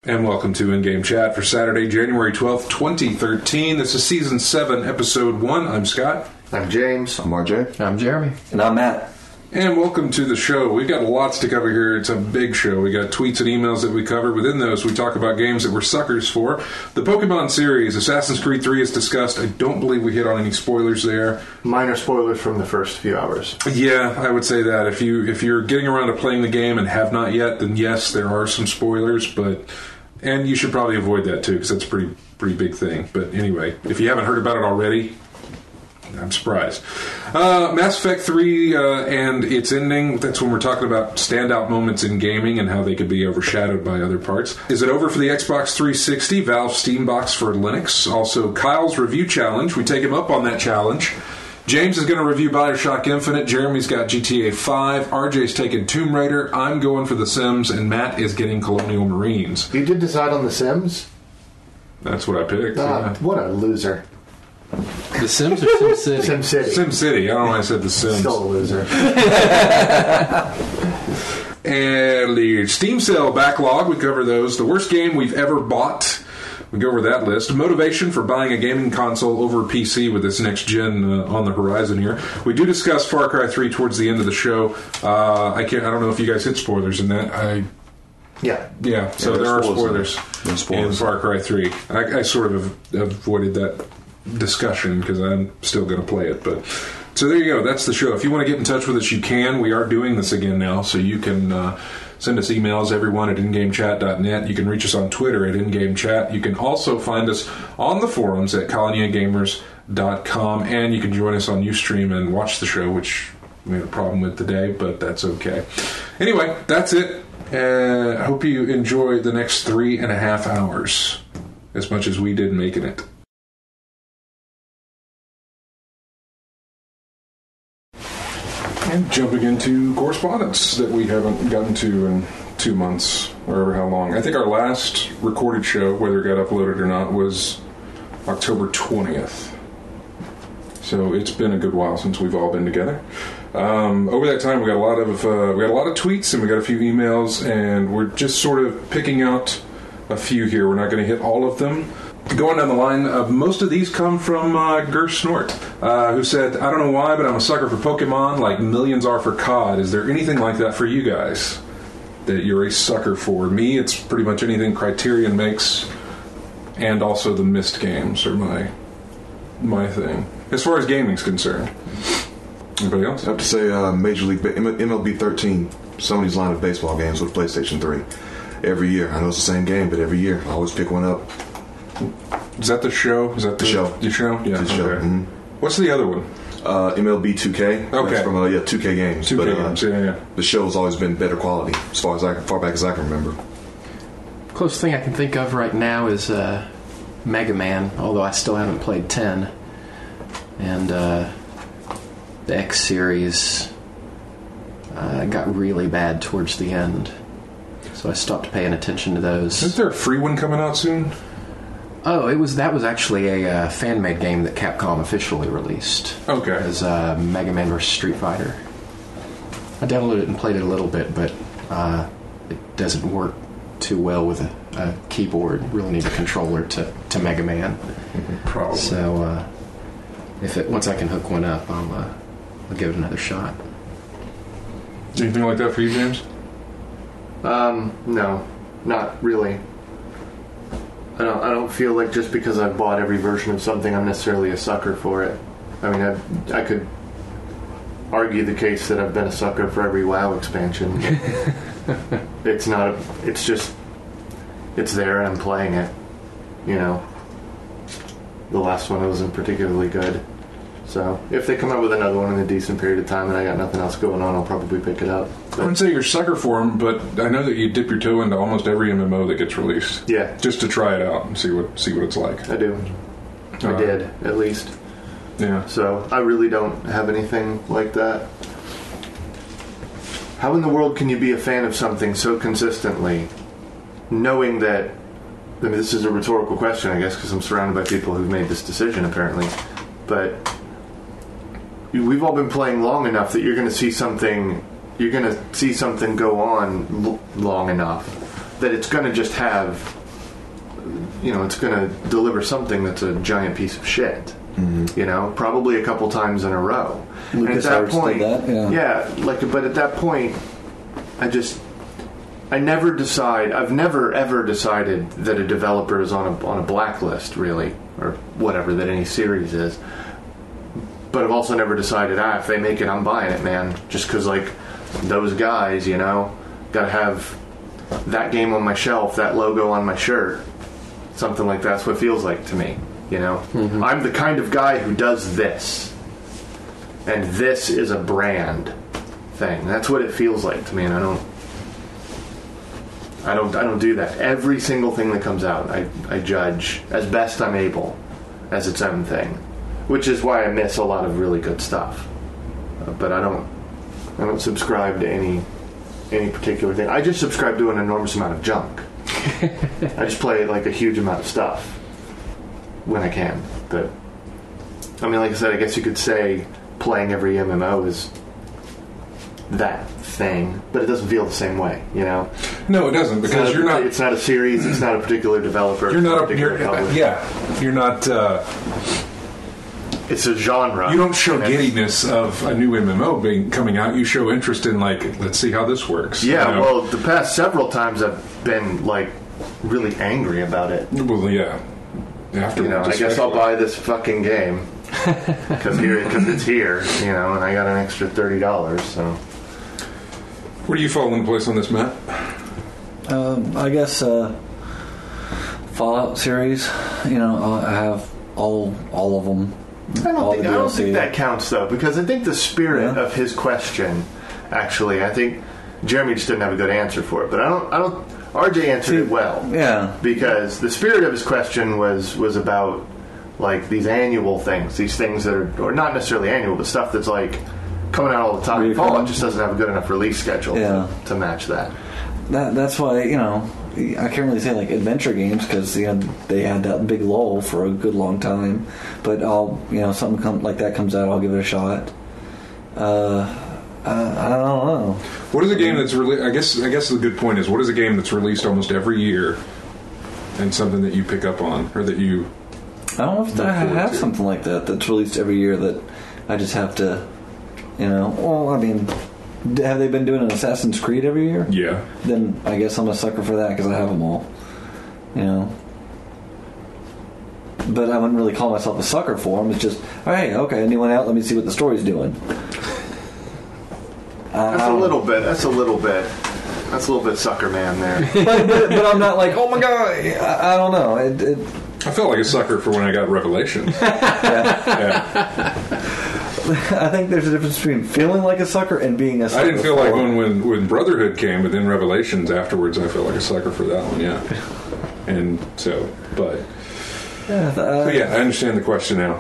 And welcome to In-Game Chat for Saturday, January 12th, 2013. This is Season 7, Episode 1. I'm Scott. I'm James. I'm RJ. I'm Jeremy. And I'm Matt. And welcome to the show. We've got lots to cover here. It's a big show. We got tweets and emails that we cover. Within those, we talk about games that we're suckers for. The Pokemon series, Assassin's Creed 3 is discussed. I don't believe we hit on any spoilers there. Minor spoilers from the first few hours. Yeah, I would say that. If you're getting around to playing the game and have not yet, then yes, there are some spoilers, and you should probably avoid that too, because that's a pretty big thing. But anyway, if you haven't heard about it already, I'm surprised. Mass Effect 3 and its ending, that's when we're talking about standout moments in gaming and how they could be overshadowed by other parts. Is it over for the Xbox 360? Valve Steambox for Linux. Also, Kyle's Review Challenge. We take him up on that challenge. James is going to review Bioshock Infinite. Jeremy's got GTA 5. RJ's taking Tomb Raider. I'm going for The Sims. And Matt is getting Colonial Marines. You did decide on The Sims? That's what I picked. Yeah. What a loser. The Sims or SimCity? SimCity. SimCity. I don't know why I said The Sims. Still a loser. And the Steam sale backlog, we cover those. The worst game we've ever bought, we go over that list. Motivation for buying a gaming console over a PC with this next gen on the horizon here. We do discuss Far Cry 3 towards the end of the show. I don't know if you guys hit spoilers in that. Yeah, so there are spoilers in Far Cry 3. I sort of avoided that discussion because I'm still going to play it. But so there you go. That's the show. If you want to get in touch with us, you can. We are doing this again now, so you can send us emails, everyone, at ingamechat.net. You can reach us on Twitter at ingamechat. You can also find us on the forums at coloniagamers.com, and you can join us on Ustream and watch the show, which we had a problem with today, but that's okay. Anyway, that's it. I hope you enjoy the next 3.5 hours as much as we did making it. And jumping into correspondence that we haven't gotten to in 2 months, or how long. I think our last recorded show, whether it got uploaded or not, was October 20th. So it's been a good while since we've all been together. Over that time, we got a lot of tweets and we got a few emails, and we're just sort of picking out a few here. We're not going to hit all of them. Going down the line, most of these come from Ger Snort, who said, I don't know why, but I'm a sucker for Pokemon like millions are for COD. Is there anything like that for you guys that you're a sucker for? Me, it's pretty much anything Criterion makes, and also the Myst games are my thing, as far as gaming's concerned. Anybody else? I have to say Major League MLB 13, Sony's line of baseball games with PlayStation 3. Every year. I know it's the same game, but every year I always pick one up. Is that the show? Is that the show? The show? Yeah. The show. Mm-hmm. What's the other one? MLB 2K. Okay. That's from 2K games. 2K games. Yeah. The show's always been better quality as far back as I can remember. Closest thing I can think of right now is Mega Man, although I still haven't played 10. And the X series got really bad towards the end, so I stopped paying attention to those. Isn't there a free one coming out soon? Oh, that was actually a fan-made game that Capcom officially released. Okay. As Mega Man vs. Street Fighter. I downloaded it and played it a little bit, but it doesn't work too well with a keyboard. Really need a controller to Mega Man. Probably. So once I can hook one up, I'll give it another shot. Anything like that for you, James? No, not really. I don't feel like just because I've bought every version of something, I'm necessarily a sucker for it. I mean, I could argue the case that I've been a sucker for every WoW expansion. It's not. It's just. It's there and I'm playing it. You know. The last one wasn't particularly good. So, if they come out with another one in a decent period of time and I got nothing else going on, I'll probably pick it up. I wouldn't say you're a sucker for them, but I know that you dip your toe into almost every MMO that gets released. Yeah. Just to try it out and see what it's like. I do. I did, at least. Yeah. So, I really don't have anything like that. How in the world can you be a fan of something so consistently, knowing that... I mean, this is a rhetorical question, I guess, because I'm surrounded by people who've made this decision, apparently. But... we've all been playing long enough that you're going to see something go on long enough that it's going to just have, it's going to deliver something that's a giant piece of shit. Mm-hmm. Probably a couple times in a row. And at that point, did that, but at that point, I've never ever decided that a developer is on a blacklist, really, or whatever that any series is. But I've also never decided, if they make it, I'm buying it, man. Just because, those guys, got to have that game on my shelf, that logo on my shirt, something like that's what it feels like to me. Mm-hmm. I'm the kind of guy who does this, and this is a brand thing. That's what it feels like to me, and I don't do that. Every single thing that comes out, I judge as best I'm able as its own thing, which is why I miss a lot of really good stuff. But I don't subscribe to any particular thing. I just subscribe to an enormous amount of junk. I just play a huge amount of stuff when I can. But like I said, I guess you could say playing every MMO is that thing, but it doesn't feel the same way, No, it doesn't, because you're not. It's not a series. It's not a particular developer. You're not. You're not. It's a genre. You don't show giddiness of a new MMO coming out. You show interest in let's see how this works. Yeah. Well, the past several times I've been really angry about it. Well, yeah. I guess I'll buy this fucking game because it's here, and I got an extra $30. So, where do you fall in place on this, Matt? I guess Fallout series. I have all of them. I don't think that counts though, because I think the spirit of his question, actually, I think Jeremy just didn't have a good answer for it. But I don't. RJ answered it well. Yeah. Because the spirit of his question was about these annual things, these things that are, or not necessarily annual, but stuff that's coming out all the time. Fallout just doesn't have a good enough release schedule to match that. That's why I can't really say adventure games, because they had that big lull for a good long time. But something like that comes out, I'll give it a shot. I don't know. What is a game that's really? I guess the good point is, what is a game that's released almost every year, and something that you pick up on, or that you? I don't know if I have something like that's released every year that I just have to, Well, have they been doing an Assassin's Creed every year? Yeah. Then I guess I'm a sucker for that because I have them all. But I wouldn't really call myself a sucker for them. It's just, hey, okay, anyone out? Let me see what the story's doing. That's a little bit. That's a little bit sucker man there. but I'm not oh my god. I don't know. I felt like a sucker for when I got Revelations. Yeah. I think there's a difference between feeling like a sucker and being a sucker. I didn't feel like when Brotherhood came, but then Revelations afterwards, I felt like a sucker for that one. Yeah. And so, but I understand the question now.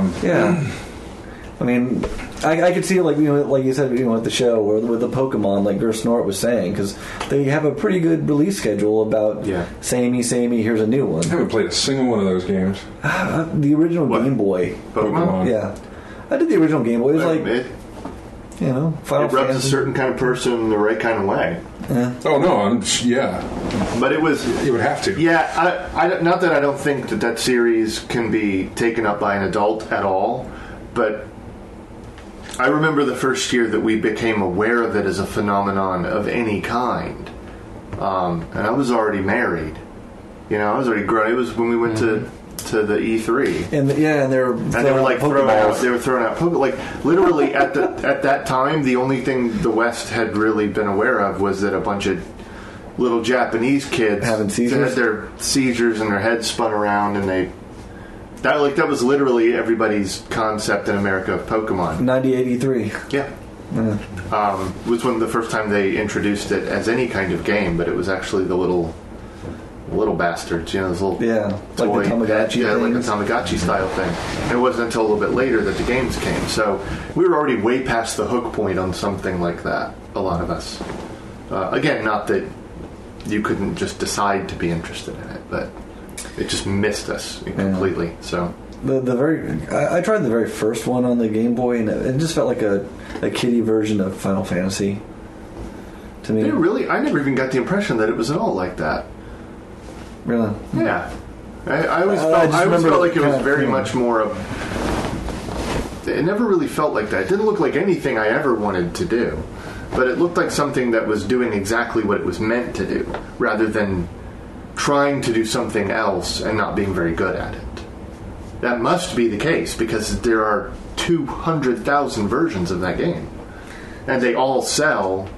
I could see like you said, at the show or with the Pokemon, like Gur Snort was saying, because they have a pretty good release schedule about samey, here's a new one. I haven't played a single one of those games. The original Game Boy. Pokemon? Yeah. I did the original Game Boy. It was Final it rubs Fantasy. a certain kind of person the right kind of way. Yeah. Oh no, But it was. You would have to. Yeah, I not that I don't think that series can be taken up by an adult at all, but I remember the first year that we became aware of it as a phenomenon of any kind, and I was already married. I was already grown. It was when we went to the E3, and they were throwing out Pokemon. Like literally at that time, the only thing the West had really been aware of was that a bunch of little Japanese kids having seizures, had their seizures and their heads spun around, and that was literally everybody's concept in America of Pokemon. 1983. Yeah. Was when the first time they introduced it as any kind of game, but it was actually the little bastards, those little toy, like the Tamagotchi like a Tamagotchi style thing. And it wasn't until a little bit later that the games came. So we were already way past the hook point on something like that. A lot of us. Again, not that you couldn't just decide to be interested in it, but it just missed us completely. So I tried the very first one on the Game Boy, and it just felt like a kiddie version of Final Fantasy to me. I never even got the impression that it was at all like that. Really? Yeah. I always felt like it was very much more of... It never really felt like that. It didn't look like anything I ever wanted to do. But it looked like something that was doing exactly what it was meant to do, rather than trying to do something else and not being very good at it. That must be the case, because there are 200,000 versions of that game. And they all sell,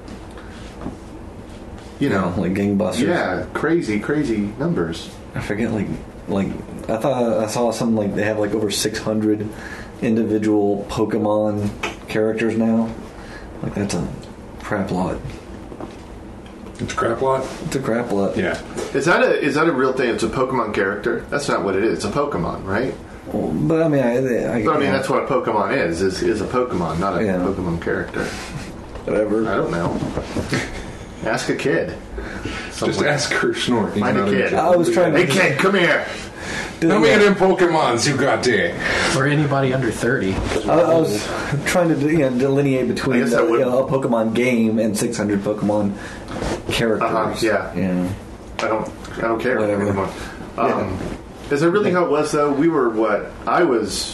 like gangbusters. Yeah, crazy numbers. I forget, like I thought I saw something like they have like over 600 individual Pokemon characters now. Like, that's a crap lot. It's a crap lot? It's a crap lot. Yeah. Is that a real thing? It's a Pokemon character? That's not what it is. It's a Pokemon, right? Well, but I mean, that's what a Pokemon is a Pokemon, not a Pokemon character. Whatever. I don't know. Ask a kid. Just ask Kurt Snort. Find a kid. I was trying to... Hey, kid, come here. How many of them Pokemons you got there? For anybody under 30. I was trying to delineate between a Pokemon game and 600 Pokemon characters. Yeah. I don't care. Whatever. Is that really how it was, though? We were, I was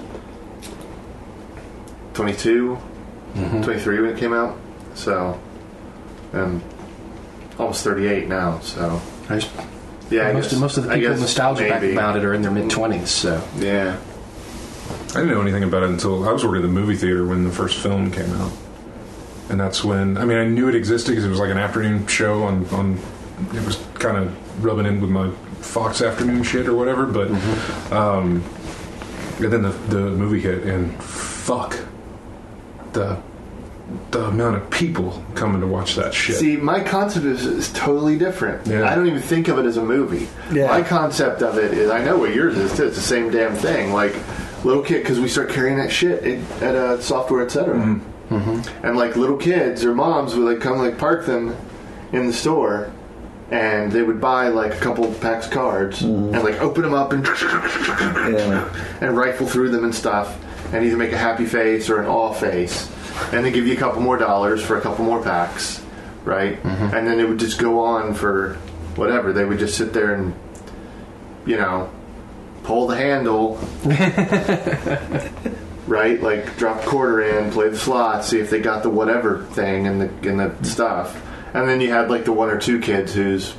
22, 23 when it came out. So, I'm almost 38 now, so... most of the people nostalgic about it are in their mid-20s, so... Yeah. I didn't know anything about it until I was working at the movie theater when the first film came out. And that's when... I mean, I knew it existed because it was like an afternoon show on it was kind of rubbing in with my Fox afternoon shit or whatever, but... and then the movie hit, and fuck. The amount of people coming to watch that shit. See, my concept is totally different. Yeah. I don't even think of it as a movie. Yeah. My concept of it is, I know what yours is too. It's the same damn thing. Like, little kid, because we start carrying that shit at Software Etc. And like little kids or moms would like come like park them in the store, and they would buy like a couple packs of cards and like open them up and and rifle through them and stuff, and either make a happy face or an awe face. And they give you a couple more dollars for a couple more packs, right? And then it would just go on for whatever. They would just sit there and, pull the handle, right? Like drop a quarter in, play the slots, see if they got the whatever thing in the stuff. And then you had like the one or two kids whose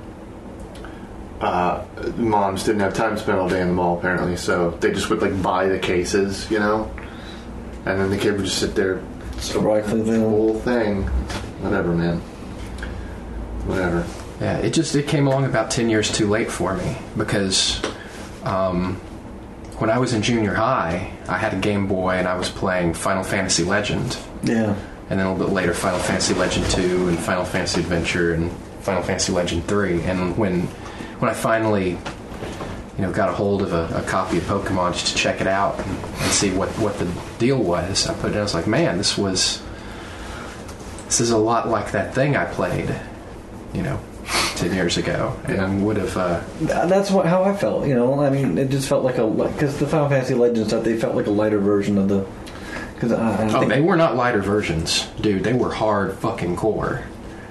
moms didn't have time to spend all day in the mall apparently, so they just would like buy the cases, and then the kid would just sit there. Rifling the whole thing. Whatever, man. Whatever. Yeah, it came along about 10 years too late for me, because when I was in junior high, I had a Game Boy and I was playing Final Fantasy Legend. Yeah. And then a little bit later, Final Fantasy Legend 2 and Final Fantasy Adventure and Final Fantasy Legend 3. And when I finally got a hold of a copy of Pokemon just to check it out and see what the deal was, I put it in, I was like, man, this is a lot like that thing I played, 10 years ago. And I would have... That's how I felt, I mean, it just felt like because the Final Fantasy Legend stuff, they felt like a lighter version of the... they were not lighter versions, dude. They were hard fucking core.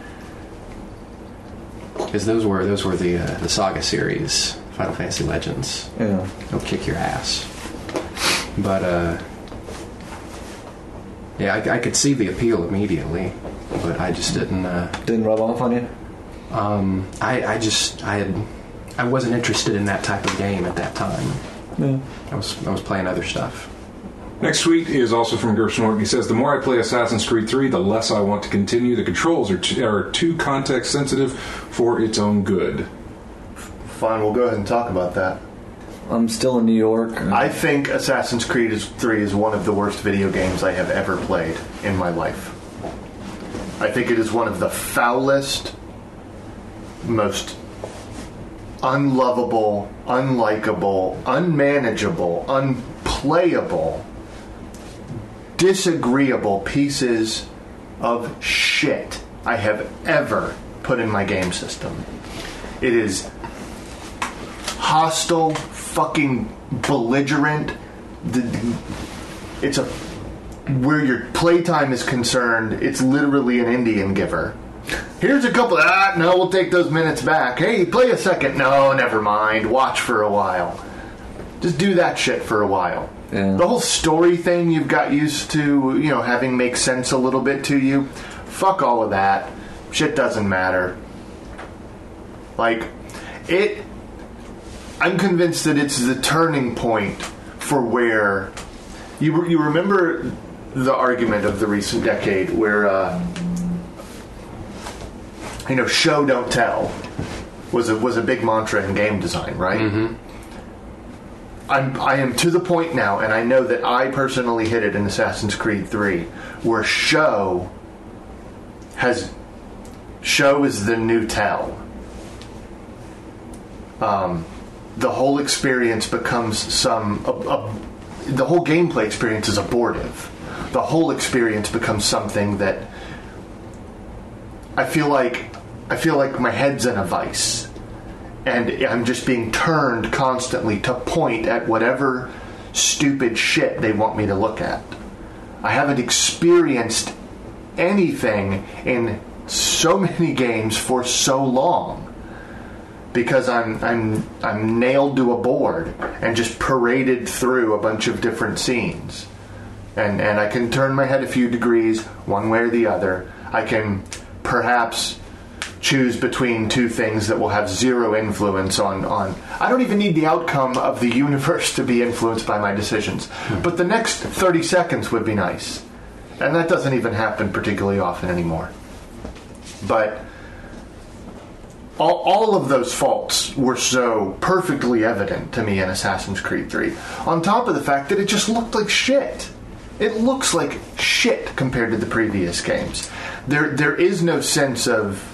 Because those were the Saga series, Final Fantasy Legends. Yeah. They'll kick your ass. But, I could see the appeal immediately, but I just didn't... Didn't rub off on you? I wasn't interested in that type of game at that time. Yeah. I was playing other stuff. Next tweet is also from Gershnork. He says, the more I play Assassin's Creed 3, the less I want to continue. The controls are too context sensitive for its own good. Fine, we'll go ahead and talk about that. I'm still in New York. I think Assassin's Creed 3 is one of the worst video games I have ever played in my life. I think it is one of the foulest, most unlovable, unlikable, unmanageable, unplayable, disagreeable pieces of shit I have ever put in my game system. It is hostile, fucking belligerent. It's where your playtime is concerned, it's literally an Indian giver. here's a couple. No, we'll take those minutes back. Hey, play a second. No, never mind. Watch for a while. Just do that shit for a while. Yeah. The whole story thing you've got used to, having make sense a little bit to you. Fuck all of that. Shit doesn't matter. Like, I'm convinced that it's the turning point for where you remember the argument of the recent decade where show don't tell was a big mantra in game design, right? Mm-hmm. I am to the point now, and I know that I personally hit it in Assassin's Creed 3, where show is the new tell. The whole experience becomes the whole gameplay experience is abortive. The whole experience becomes something that I feel like my head's in a vice, and I'm just being turned constantly to point at whatever stupid shit they want me to look at. I haven't experienced anything in so many games for so long. Because I'm nailed to a board and just paraded through a bunch of different scenes, and I can turn my head a few degrees one way or the other. I can perhaps choose between two things that will have zero influence on. I don't even need the outcome of the universe to be influenced by my decisions, but the next 30 seconds would be nice, and that doesn't even happen particularly often anymore. But all of those faults were so perfectly evident to me in Assassin's Creed 3. On top of the fact that it just looked like shit. It looks like shit compared to the previous games. There is no sense of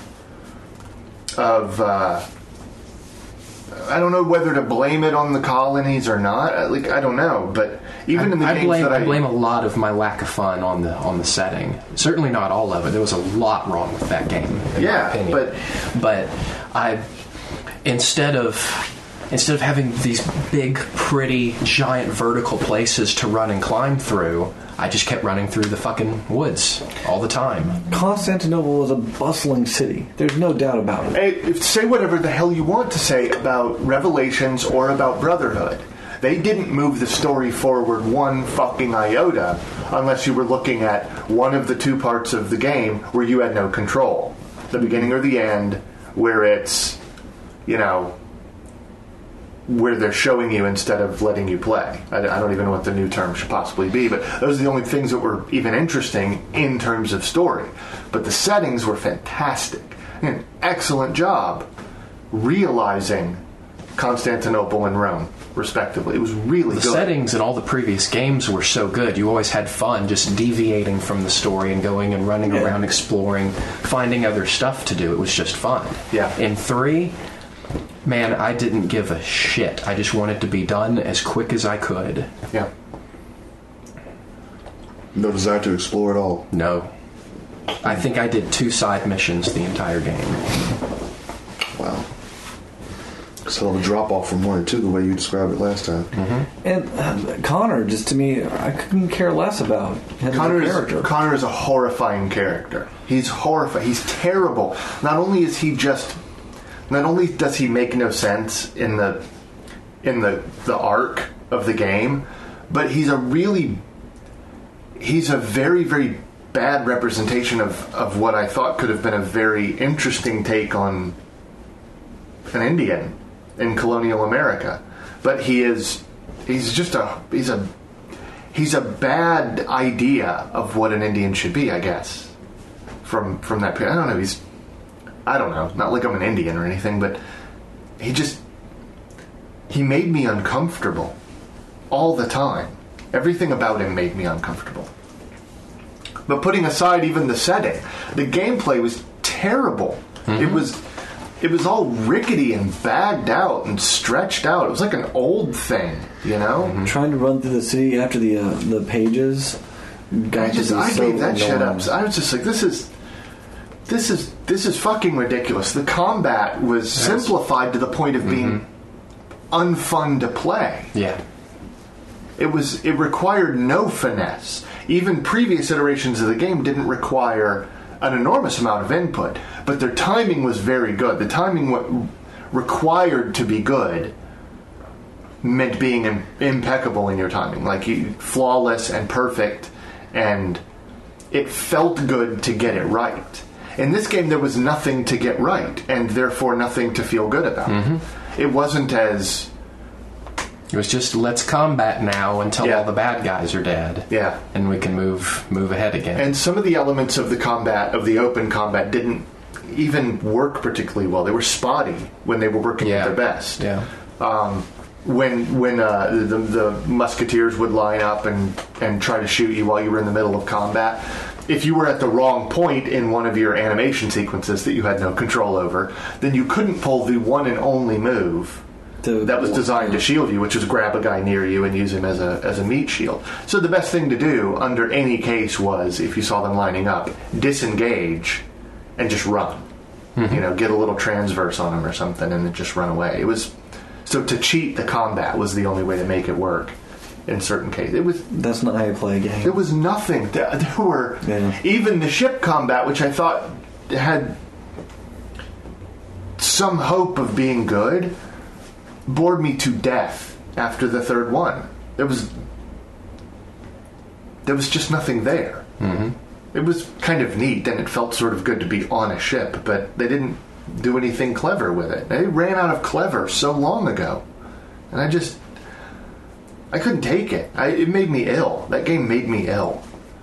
I don't know whether to blame it on the colonies or not. I don't know, but even in the games I blame a lot of my lack of fun on the setting. Certainly not all of it. There was a lot wrong with that game, in my opinion. But I instead of having these big, pretty, giant vertical places to run and climb through, I just kept running through the fucking woods all the time. Constantinople was a bustling city. There's no doubt about it. Hey, say whatever the hell you want to say about Revelations or about Brotherhood. They didn't move the story forward one fucking iota unless you were looking at one of the two parts of the game where you had no control. The beginning or the end, where it's, where they're showing you instead of letting you play. I don't even know what the new term should possibly be, but those are the only things that were even interesting in terms of story. But the settings were fantastic. An excellent job realizing Constantinople and Rome, respectively. It was really good. The settings in all the previous games were so good. You always had fun just deviating from the story and going and running around, exploring, finding other stuff to do. It was just fun. Yeah. In 3... man, I didn't give a shit. I just wanted to be done as quick as I could. Yeah. No desire to explore at all. No. I think I did 2 side missions the entire game. Wow. So a drop off from 1 and 2, the way you described it last time. Mm-hmm. And Connor, just to me, I couldn't care less about him as a character. Connor is a horrifying character. He's horrifying. He's terrible. Not only does he make no sense in the arc of the game, but he's a very, very bad representation of what I thought could have been a very interesting take on an Indian in colonial America. But he's a bad idea of what an Indian should be, I guess. From that period. I don't know, not like I'm an Indian or anything, but he made me uncomfortable all the time. Everything about him made me uncomfortable. But putting aside even the setting, the gameplay was terrible. Mm-hmm. It was all rickety and bagged out and stretched out. It was like an old thing, Mm-hmm. Trying to run through the city after the pages. I gave that shit up. I was just like, this is fucking ridiculous. The combat was simplified to the point of being unfun to play. Yeah. It required no finesse. Even previous iterations of the game didn't require an enormous amount of input, but their timing was very good. The timing required to be good meant being impeccable in your timing, like flawless and perfect, and it felt good to get it right. In this game, there was nothing to get right, and therefore nothing to feel good about. Mm-hmm. It wasn't as... It was just, let's combat now until all the bad guys are dead. Yeah. And we can move ahead again. And some of the elements of the open combat, didn't even work particularly well. They were spotty when they were working at their best. Yeah. When the musketeers would line up and try to shoot you while you were in the middle of combat, if you were at the wrong point in one of your animation sequences that you had no control over, then you couldn't pull the one and only move that was designed to shield you, which was grab a guy near you and use him as a meat shield. So the best thing to do under any case was, if you saw them lining up, disengage and just run. Mm-hmm. Get a little transverse on them or something and then just run away. So to cheat the combat was the only way to make it work in certain cases. That's not how you play a game. There was nothing. There were... Even the ship combat, which I thought had some hope of being good, bored me to death after the third one. There was just nothing there. Mm-hmm. It was kind of neat, and it felt sort of good to be on a ship, but they didn't do anything clever with it. They ran out of clever so long ago, and I couldn't take it. It made me ill. That game made me ill.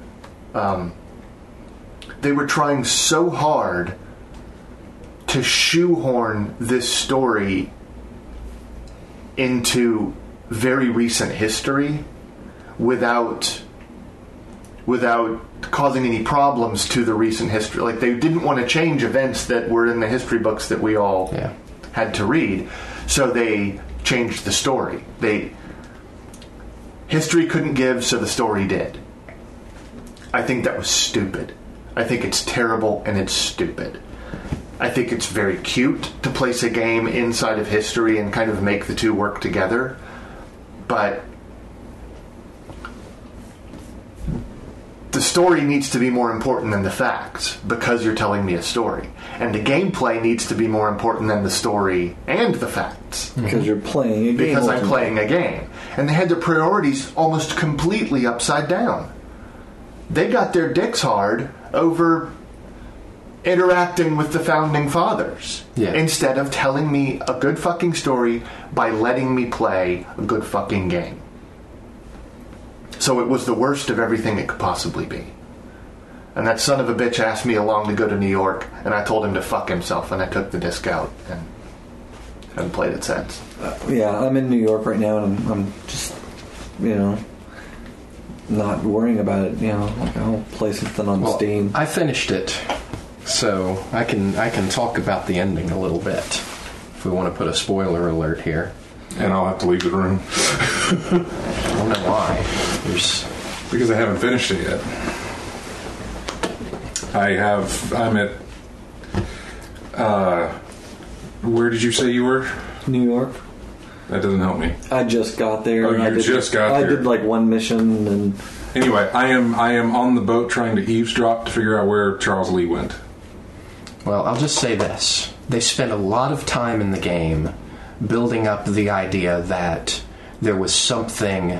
They were trying so hard to shoehorn this story into very recent history without causing any problems to the recent history. Like, they didn't want to change events that were in the history books that we all had to read, so they changed the story. History couldn't give, so the story did. I think that was stupid. I think it's terrible and it's stupid. I think it's very cute to place a game inside of history and kind of make the two work together, but the story needs to be more important than the facts because you're telling me a story. And the gameplay needs to be more important than the story and the facts. Because you're playing a game. Because I'm playing a game. And they had their priorities almost completely upside down. They got their dicks hard over interacting with the Founding Fathers instead of telling me a good fucking story by letting me play a good fucking game. So it was the worst of everything it could possibly be. And that son of a bitch asked me along to go to New York, and I told him to fuck himself, and I took the disc out and haven't played it since. I'm in New York right now, and I'm just, not worrying about it. Like, I'll play something on Steam. I finished it, so I can talk about the ending a little bit if we want to put a spoiler alert here. And I'll have to leave the room. I don't know why. Because I haven't finished it yet. I'm at... where did you say you were? New York. That doesn't help me. I just got there. Oh, you just got there. I did like one mission and... Anyway, I am on the boat trying to eavesdrop to figure out where Charles Lee went. Well, I'll just say this. They spent a lot of time in the game building up the idea that there was something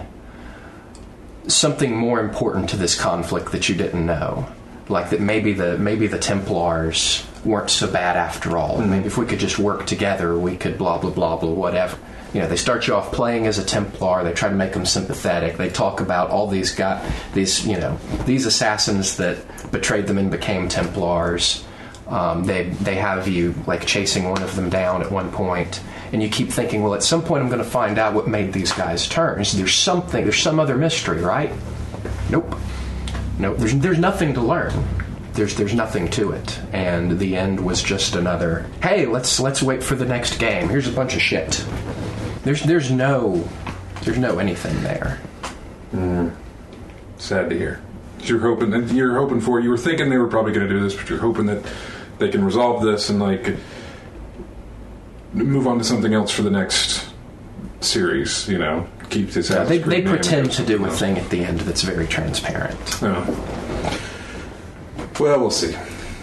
more important to this conflict that you didn't know. Like that maybe the Templars weren't so bad after all. And maybe if we could just work together, we could blah, blah, blah, blah, whatever. They start you off playing as a Templar. They try to make them sympathetic. They talk about all these these assassins that betrayed them and became Templars. They have you like chasing one of them down at one point, and you keep thinking, well, at some point I'm going to find out what made these guys turn. So there's some other mystery, right? Nope. There's nothing to learn. There's nothing to it, and the end was just another. Hey, let's wait for the next game. Here's a bunch of shit. There's no anything there. Sad to hear. You were thinking they were probably going to do this, but you're hoping that they can resolve this and like move on to something else for the next series. Keep this out. They pretend to do a thing at the end that's very transparent. Oh. Well, we'll see.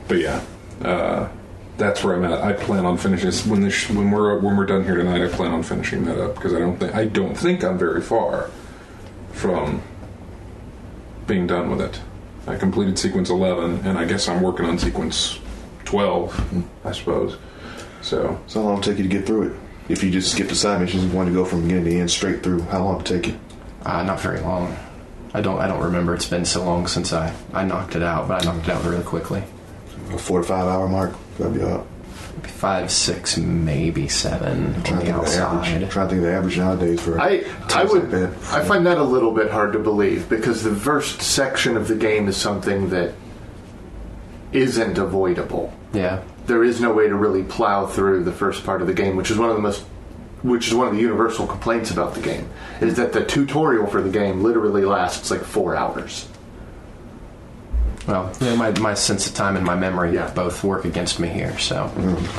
But yeah, that's where I'm at. I plan on finishing this when we're done here tonight. I plan on finishing that up because I don't think I'm very far from being done with it. I completed sequence 11, and I guess I'm working on sequence 12, I suppose. So how long will it take you to get through it? If you just skip the side missions and want to go from beginning to end straight through, how long will it take you? Not very long. I don't remember. It's been so long since I knocked it out, but I knocked it out really quickly. A 4 to 5 hour mark. That'd be up. 5, 6, maybe 7 on the outside. I'm trying to think of the average nowadays for. I find that a little bit hard to believe because the first section of the game is something that isn't avoidable. Yeah. There is no way to really plow through the first part of the game, which is one of the universal complaints about the game, is that the tutorial for the game literally lasts like 4 hours. Well, my sense of time and my memory both work against me here, so.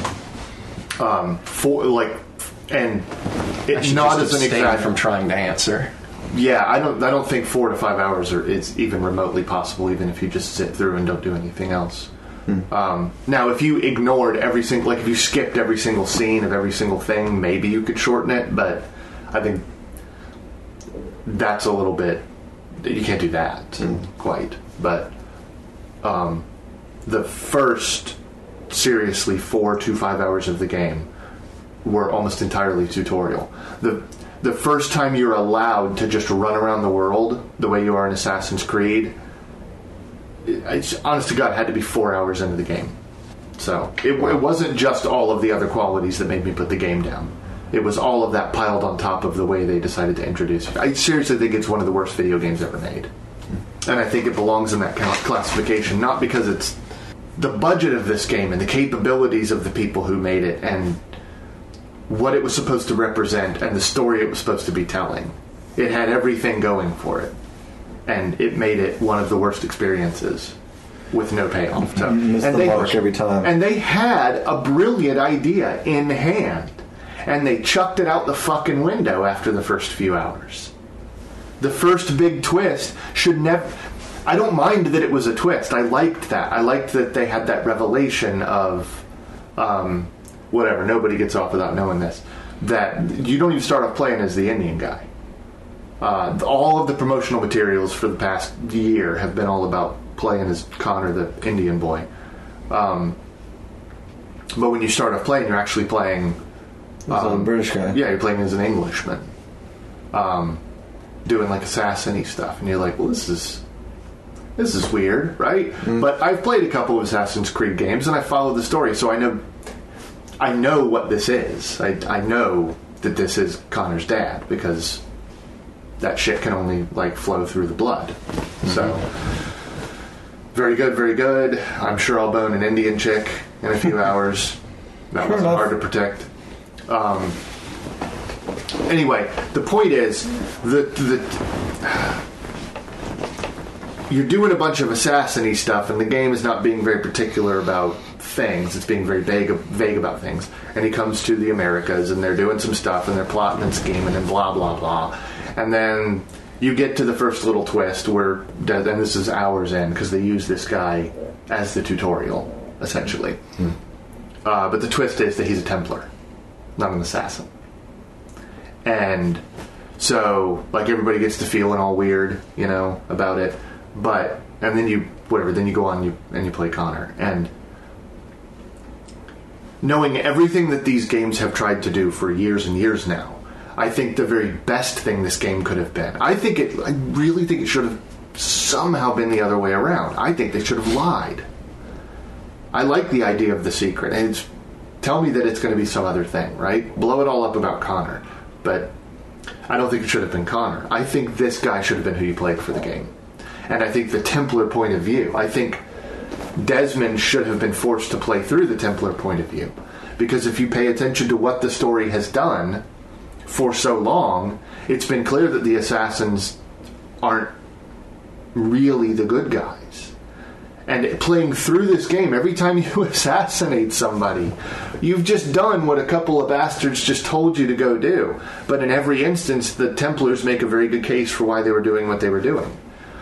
It's not as an example from trying to answer. Yeah, I don't think 4 to 5 hours is even remotely possible, even if you just sit through and don't do anything else. Now, if you ignored if you skipped every single scene of every single thing, maybe you could shorten it, but I think that's a little bit, you can't do that quite. But the first seriously 4 to 5 hours of the game were almost entirely tutorial. The first time you're allowed to just run around the world the way you are in Assassin's Creed, it's, honest to God, had to be 4 hours into the game. So it wasn't just all of the other qualities that made me put the game down. It was all of that piled on top of the way they decided to introduce it. I seriously think it's one of the worst video games ever made. And I think it belongs in that classification, not because it's the budget of this game and the capabilities of the people who made it and what it was supposed to represent and the story it was supposed to be telling. It had everything going for it. And it made it one of the worst experiences with no payoff. So, Miss the mark every time. And they had a brilliant idea in hand. And they chucked it out the fucking window after the first few hours. The first big twist should never... I don't mind that it was a twist. I liked that. I liked that they had that revelation of... whatever, nobody gets off without knowing this. That you don't even start off playing as the Indian guy. All of the promotional materials for the past year have been all about playing as Connor, the Indian boy. But when you start off playing, you're actually playing... a British guy. Yeah, you're playing as an Englishman. Doing like assassin-y stuff. And you're like, well, this is weird, right? But I've played a couple of Assassin's Creed games and I followed the story, so I know what this is. I know that this is Connor's dad because that shit can only like flow through the blood. So very good, very good. I'm sure I'll bone an Indian chick in a few hours. That wasn't hard to protect. Anyway, the point is that you're doing a bunch of assassin-y stuff, and the game is not being very particular about things. It's being very vague about things. And he comes to the Americas, and they're doing some stuff, and they're plotting and scheming, and blah, blah, blah. And then you get to the first little twist where, and this is hours in, because they use this guy as the tutorial, essentially. But the twist is that he's a Templar, not an assassin. And so, like, everybody gets to feeling all weird, about it. But, and then you go on and you play Connor. And knowing everything that these games have tried to do for years and years now, I think the very best thing this game could have been. I really think it should have somehow been the other way around. I think they should have lied. I like the idea of the secret. And tell me that it's going to be some other thing, right? Blow it all up about Connor. But I don't think it should have been Connor. I think this guy should have been who you played for the game. And I think the Templar point of view, I think Desmond should have been forced to play through the Templar point of view. Because if you pay attention to what the story has done for so long, it's been clear that the assassins aren't really the good guys. And playing through this game, every time you assassinate somebody, you've just done what a couple of bastards just told you to go do. But in every instance, the Templars make a very good case for why they were doing what they were doing.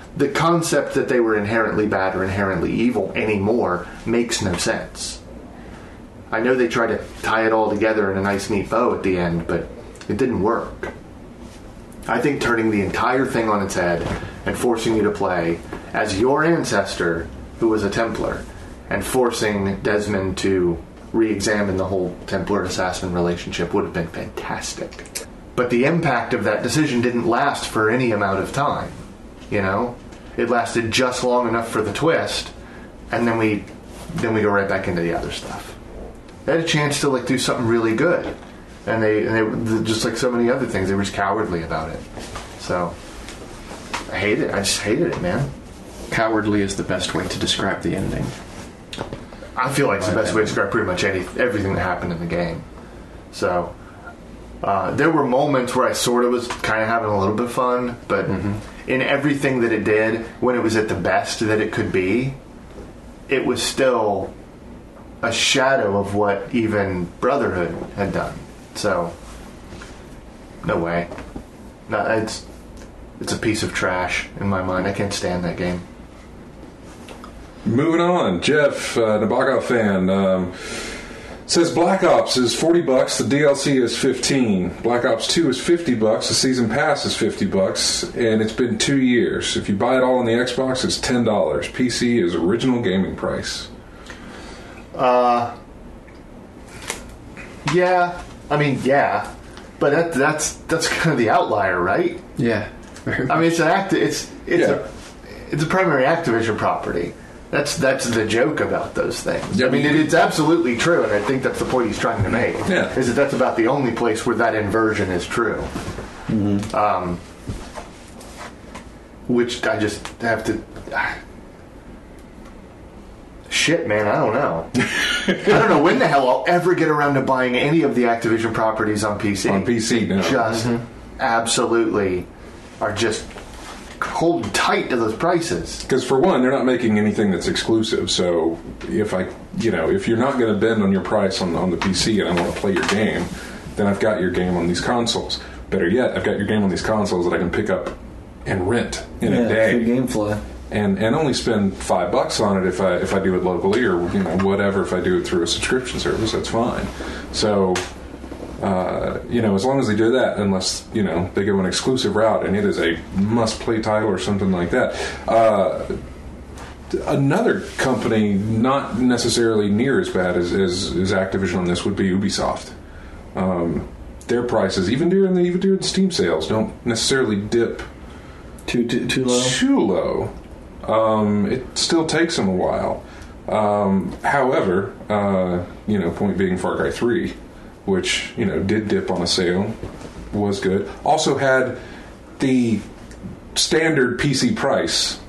the concept that they were inherently bad or inherently evil anymore makes no sense. I know they try to tie it all together in a nice, neat bow at the end, but it didn't work. I think turning the entire thing on its head and forcing you to play as your ancestor, who was a Templar, and forcing Desmond to re-examine the whole Templar-assassin relationship would have been fantastic. But the impact of that decision didn't last for any amount of time, you know? It lasted just long enough for the twist, and then we go right back into the other stuff. They had a chance to do something really good, and they just like so many other things, they were just cowardly about it. So I hate it. I just hated it, man. Cowardly is the best way to describe the ending. I feel like it's the best way to describe pretty much everything that happened in the game. So there were moments where I sort of was kind of having a little bit of fun, but in everything that it did, when it was at the best that it could be, it was still a shadow of what even Brotherhood had done. So, no way. No, it's a piece of trash in my mind. I can't stand that game. Moving on, Jeff, Nabokov fan, says Black Ops is $40. The DLC is $15. Black Ops 2 is $50. The season pass is $50, and it's been 2 years. If you buy it all on the Xbox, it's $10. PC is original gaming price. Yeah. I mean, yeah, but that's kind of the outlier, right? Yeah. I mean, it's a primary Activision property. That's the joke about those things. Yeah, I mean, it's absolutely true, and I think that's the point he's trying to make. Yeah. Is that's about the only place where that inversion is true. Mm-hmm. Which I just have to. Shit, man, I don't know. I don't know when the hell I'll ever get around to buying any of the Activision properties on PC. On PC, no. Just absolutely are just holding tight to those prices. Because for one, they're not making anything that's exclusive. So if you're not going to bend on your price on the PC and I want to play your game, then I've got your game on these consoles. Better yet, I've got your game on these consoles that I can pick up and rent in a day. Free GameFly. And only spend $5 on it if I do it locally, or whatever. If I do it through a subscription service, that's fine. So as long as they do that, unless they go an exclusive route and it is a must-play title or something like that. Another company not necessarily near as bad as Activision on this would be Ubisoft. Their prices, even during the Steam sales, don't necessarily dip too low. Too low. It still takes them a while. However, point being Far Cry 3, which, did dip on a sale, was good. Also had the standard PC price.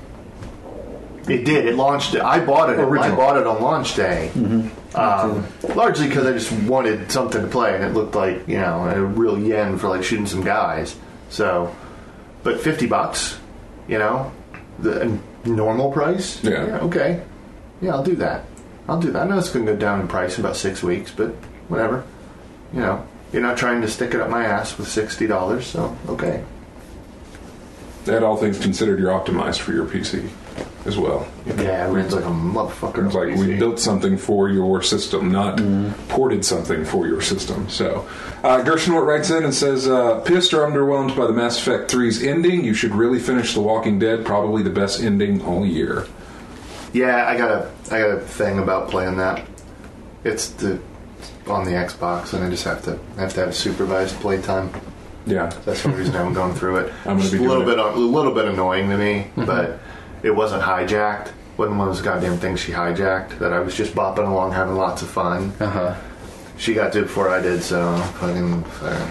It did. It launched. I bought it. Original. I bought it on launch day. Mm-hmm. Largely because I just wanted something to play, and it looked like a real yen for shooting some guys. So, but $50, the normal price. Yeah. Okay. Yeah, I'll do that. I know it's going to go down in price in about 6 weeks, but whatever. You're not trying to stick it up my ass with $60, so okay. That, all things considered, you're optimized for your PC as well. Yeah, it runs like a motherfucker. It's like we built something for your system, not ported something for your system. So, Gershenwort writes in and says, pissed or underwhelmed by the Mass Effect 3's ending. You should really finish The Walking Dead. Probably the best ending all year. Yeah, I got a thing about playing that. It's on the Xbox, and I just have to have supervised playtime. Yeah, that's the reason I'm going through it. I'm going to be a little bit annoying to me, but it wasn't hijacked. Wasn't one of those goddamn things she hijacked. That I was just bopping along, having lots of fun. She got to it before I did, so fucking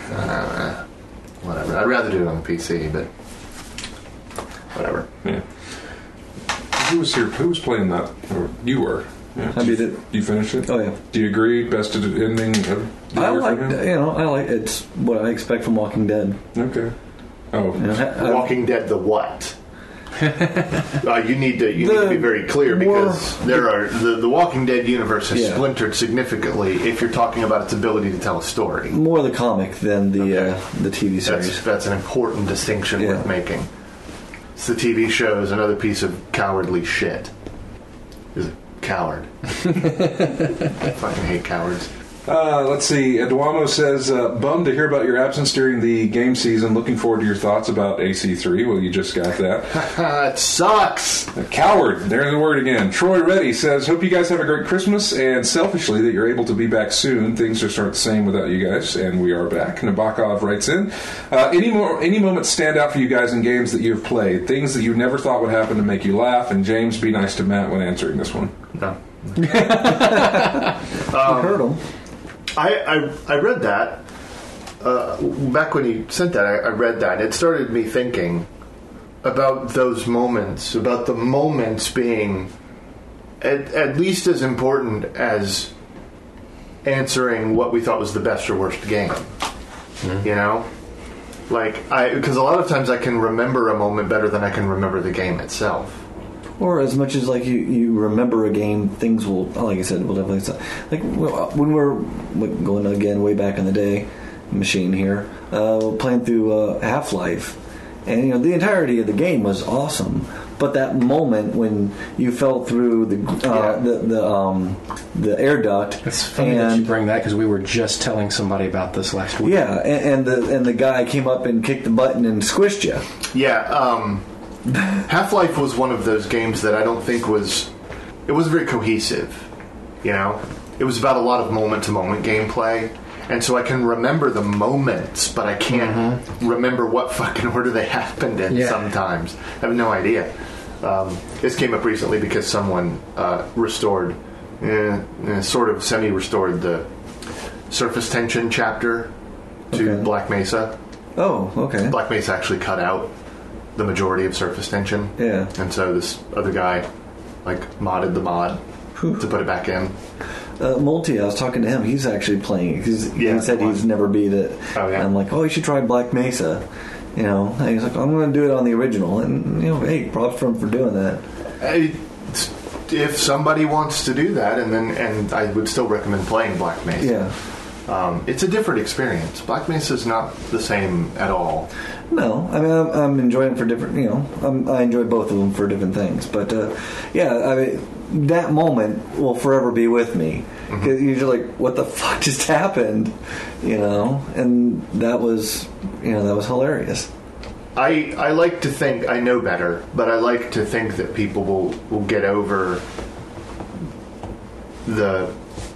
whatever. I'd rather do it on the PC, but whatever. Yeah. Who was here? Who was playing that? Or you were. Yeah. I beat it. You finished it? Oh yeah. Do you agree? Best ending of the year like, for him? I like it's what I expect from Walking Dead. Okay. Oh, Walking Dead, the what? You need to be very clear, because there are the Walking Dead universe has splintered significantly. If you're talking about its ability to tell a story, more the comic than the TV series. That's an important distinction worth making. It's the TV show is another piece of cowardly shit. Is a coward. I fucking hate cowards. Let's see. Duamo says, bummed to hear about your absence during the game season. Looking forward to your thoughts about AC3. Well, you just got that. It sucks. A coward. There's the word again. Troy Reddy says, hope you guys have a great Christmas, and selfishly that you're able to be back soon. Things just aren't the same without you guys, and we are back. Nabokov writes in, any moments stand out for you guys in games that you've played? Things that you never thought would happen to make you laugh? And James, be nice to Matt when answering this one. No. You heard him. I read that back when you sent that. I read that. It started me thinking about those moments, about the moments being at least as important as answering what we thought was the best or worst game. Mm-hmm. You know, because a lot of times I can remember a moment better than I can remember the game itself. Or as much as you remember a game, things will, like I said, will definitely when we're going again way back in the day, machine here, playing through Half-Life, and the entirety of the game was awesome. But that moment when you fell through the air duct, it's funny that you bring that because we were just telling somebody about this last week. Yeah, and the guy came up and kicked the button and squished you. Yeah. Half-Life was one of those games that I don't think it wasn't very cohesive, It was about a lot of moment-to-moment gameplay, and so I can remember the moments, but I can't remember what fucking order they happened in sometimes. I have no idea. This came up recently because someone restored, sort of semi-restored the surface tension chapter to Black Mesa. Oh, okay. Black Mesa actually cut out the majority of surface tension. Yeah. And so this other guy, modded the mod to put it back in. Multi, I was talking to him. He's actually playing. He said he's never beat it. Oh, yeah. And I'm like, you should try Black Mesa. And he's like, I'm going to do it on the original. And, hey, props for him for doing that. If somebody wants to do that, and I would still recommend playing Black Mesa. Yeah. It's a different experience. Black Mesa is not the same at all. No, I mean I'm enjoying it for different. I enjoy both of them for different things. But that moment will forever be with me. Because you're just like, what the fuck just happened? And that was hilarious. I like to think I know better, but I like to think that people will get over the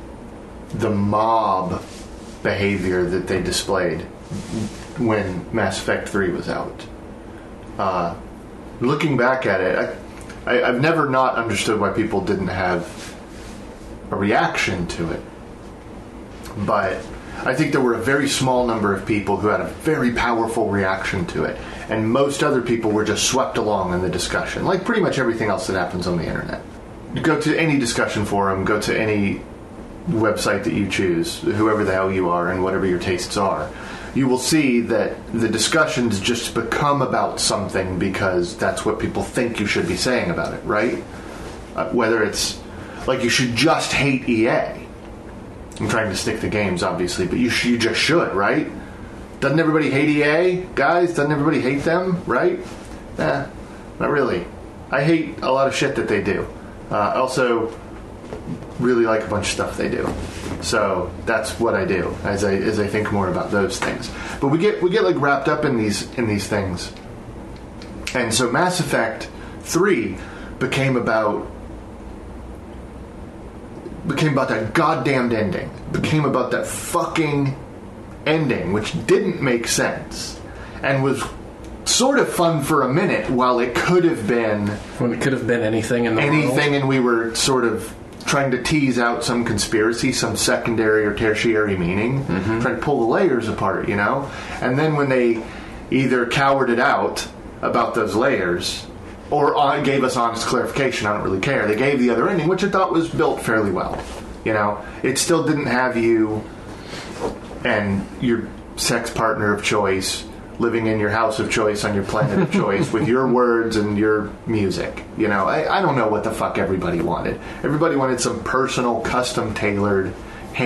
mob behavior that they displayed when Mass Effect 3 was out. Looking back at it, I've never not understood why people didn't have a reaction to it. But I think there were a very small number of people who had a very powerful reaction to it, and most other people were just swept along in the discussion, like pretty much everything else that happens on the internet. Go to any discussion forum, go to any website that you choose, whoever the hell you are and whatever your tastes are, you will see that the discussions just become about something because that's what people think you should be saying about it, right? Whether it's like you should just hate EA. I'm trying to stick to games, obviously, but you just should, right? Doesn't everybody hate EA, guys? Doesn't everybody hate them, right? Not really. I hate a lot of shit that they do. I also really like a bunch of stuff they do. So that's what I do as I think more about those things. But we get wrapped up in these things. And so Mass Effect 3 became about that goddamned ending. Became about that fucking ending, which didn't make sense and was sort of fun for a minute while it could have been when it could have been anything in the world. And we were sort of trying to tease out some conspiracy, some secondary or tertiary meaning, trying to pull the layers apart, and then when they either cowarded out about those layers or gave us honest clarification, I don't really care. They gave the other ending, which I thought was built fairly well. It still didn't have you and your sex partner of choice living in your house of choice on your planet of choice with your words and your music. I don't know what the fuck everybody wanted. Everybody wanted some personal, custom-tailored,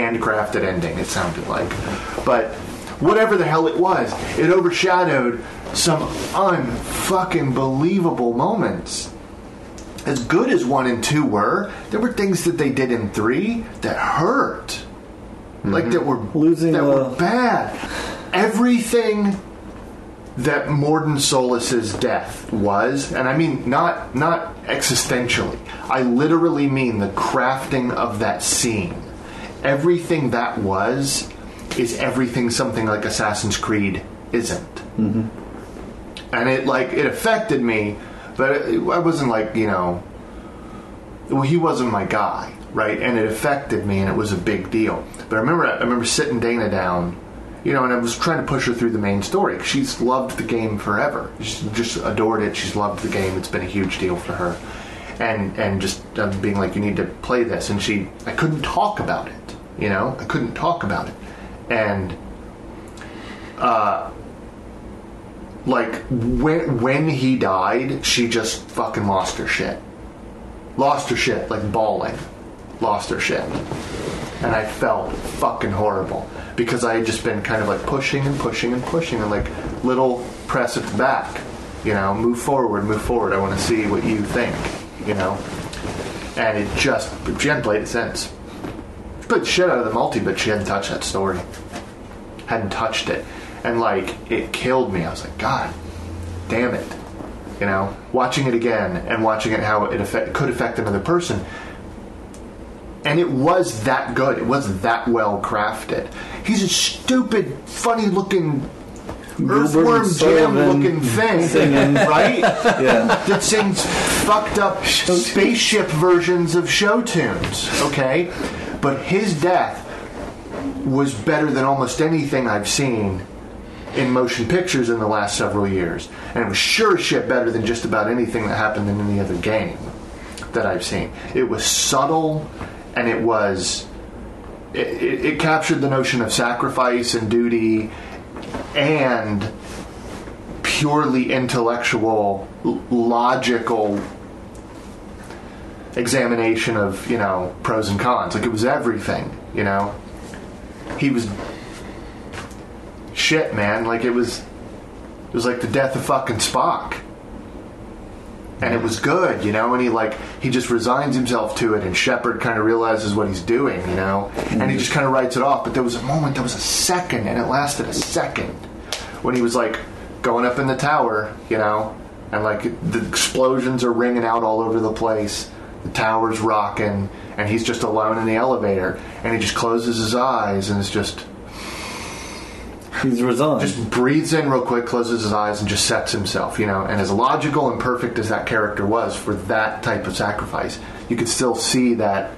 handcrafted ending, it sounded like. But whatever the hell it was, it overshadowed some unfucking believable moments. As good as 1 and 2 were, there were things that they did in 3 that hurt. Like that were were bad. Everything that Morden Solis's death was, and I mean not existentially, I literally mean the crafting of that scene. Everything that was is everything something like Assassin's Creed isn't. Mm-hmm. And it affected me, but I wasn't like, well, he wasn't my guy, right? And it affected me, and it was a big deal. But I remember sitting Dana down, and I was trying to push her through the main story. She's loved the game forever. She's just adored it. She's loved the game. It's been a huge deal for her. And just being like, you need to play this. And I couldn't talk about it, I couldn't talk about it. And, when he died, she just fucking lost her shit. Lost her shit, like bawling. Lost her shit. And I felt fucking horrible. Because I had just been kind of like pushing and pushing and pushing and like little press at the back. Move forward. I want to see what you think, And she hadn't played it since. She played the shit out of the multi, but she hadn't touched that story. Hadn't touched it. And it killed me. I was like, God damn it. Watching it again and watching it how it could affect another person. And it was that good. It was that well crafted. He's a stupid, funny looking Earthworm Jim looking thing, right? Yeah. That sings fucked up spaceship versions of show tunes, okay? But his death was better than almost anything I've seen in motion pictures in the last several years. And it was sure as shit better than just about anything that happened in any other game that I've seen. It was subtle, and it captured the notion of sacrifice and duty and purely intellectual, logical examination of, pros and cons. Like, it was everything, He was shit, man. Like, it was like the death of fucking Spock. And it was good, and he just resigns himself to it, and Shepard kind of realizes what he's doing, and he just kind of writes it off. But there was a second, and it lasted a second, when he was going up in the tower, and the explosions are ringing out all over the place, the tower's rocking, and he's just alone in the elevator, and he just closes his eyes, and it's just... He's resigned. Just breathes in real quick, closes his eyes, and just sets himself, And as logical and perfect as that character was for that type of sacrifice, you could still see that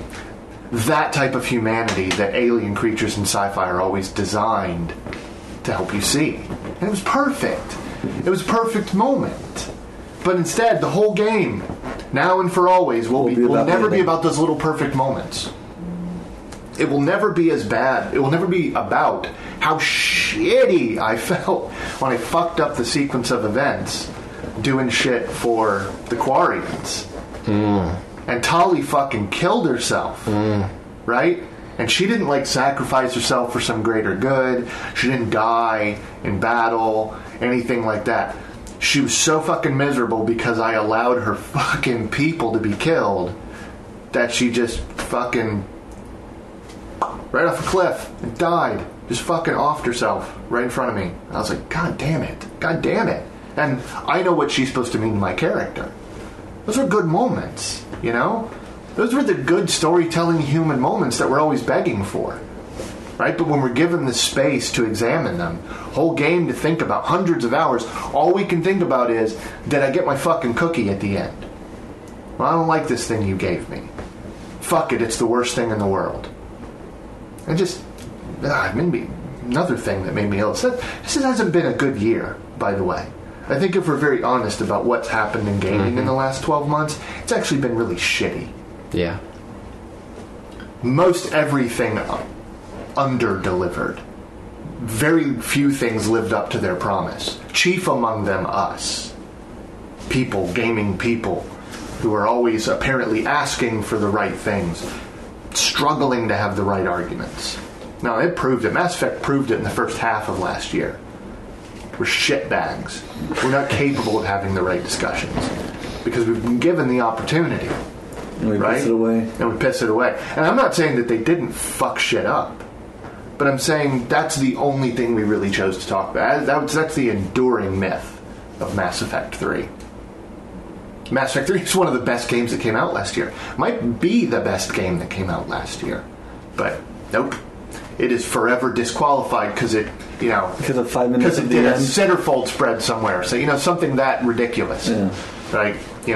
type of humanity that alien creatures in sci-fi are always designed to help you see. And it was perfect. It was a perfect moment. But instead, the whole game, now and for always, will never be about those little perfect moments. It will never be as bad. It will never be about how shitty I felt when I fucked up the sequence of events doing shit for the Quarians. And Tali fucking killed herself. Right? And she didn't sacrifice herself for some greater good. She didn't die in battle, anything like that. She was so fucking miserable because I allowed her fucking people to be killed that she just fucking... right off a cliff and died. Just fucking offed herself right in front of me. I was like, God damn it. God damn it. And I know what she's supposed to mean to my character. Those were good moments, Those were the good storytelling human moments that we're always begging for. Right? But when we're given the space to examine them, whole game to think about, hundreds of hours, all we can think about is, did I get my fucking cookie at the end? Well, I don't like this thing you gave me. Fuck it, it's the worst thing in the world. And just, maybe another thing that made me ill. This hasn't been a good year, by the way. I think if we're very honest about what's happened in gaming in the last 12 months, it's actually been really shitty. Yeah. Most everything under-delivered. Very few things lived up to their promise. Chief among them, us. Gaming people, who are always apparently asking for the right things, struggling to have the right arguments. Now, it proved it. Mass Effect proved it in the first half of last year. We're shitbags. We're not capable of having the right discussions because we've been given the opportunity. And we right? piss it away. And we piss it away. And I'm not saying that they didn't fuck shit up, but I'm saying that's the only thing we really chose to talk about. That's the enduring myth of Mass Effect 3. Mass Effect 3 is one of the best games that came out last year. Might be the best game that came out last year. But nope. It is forever disqualified because it, because of 5 minutes because it at did the a end. centerfold spread somewhere. So, something that ridiculous. Yeah. Right?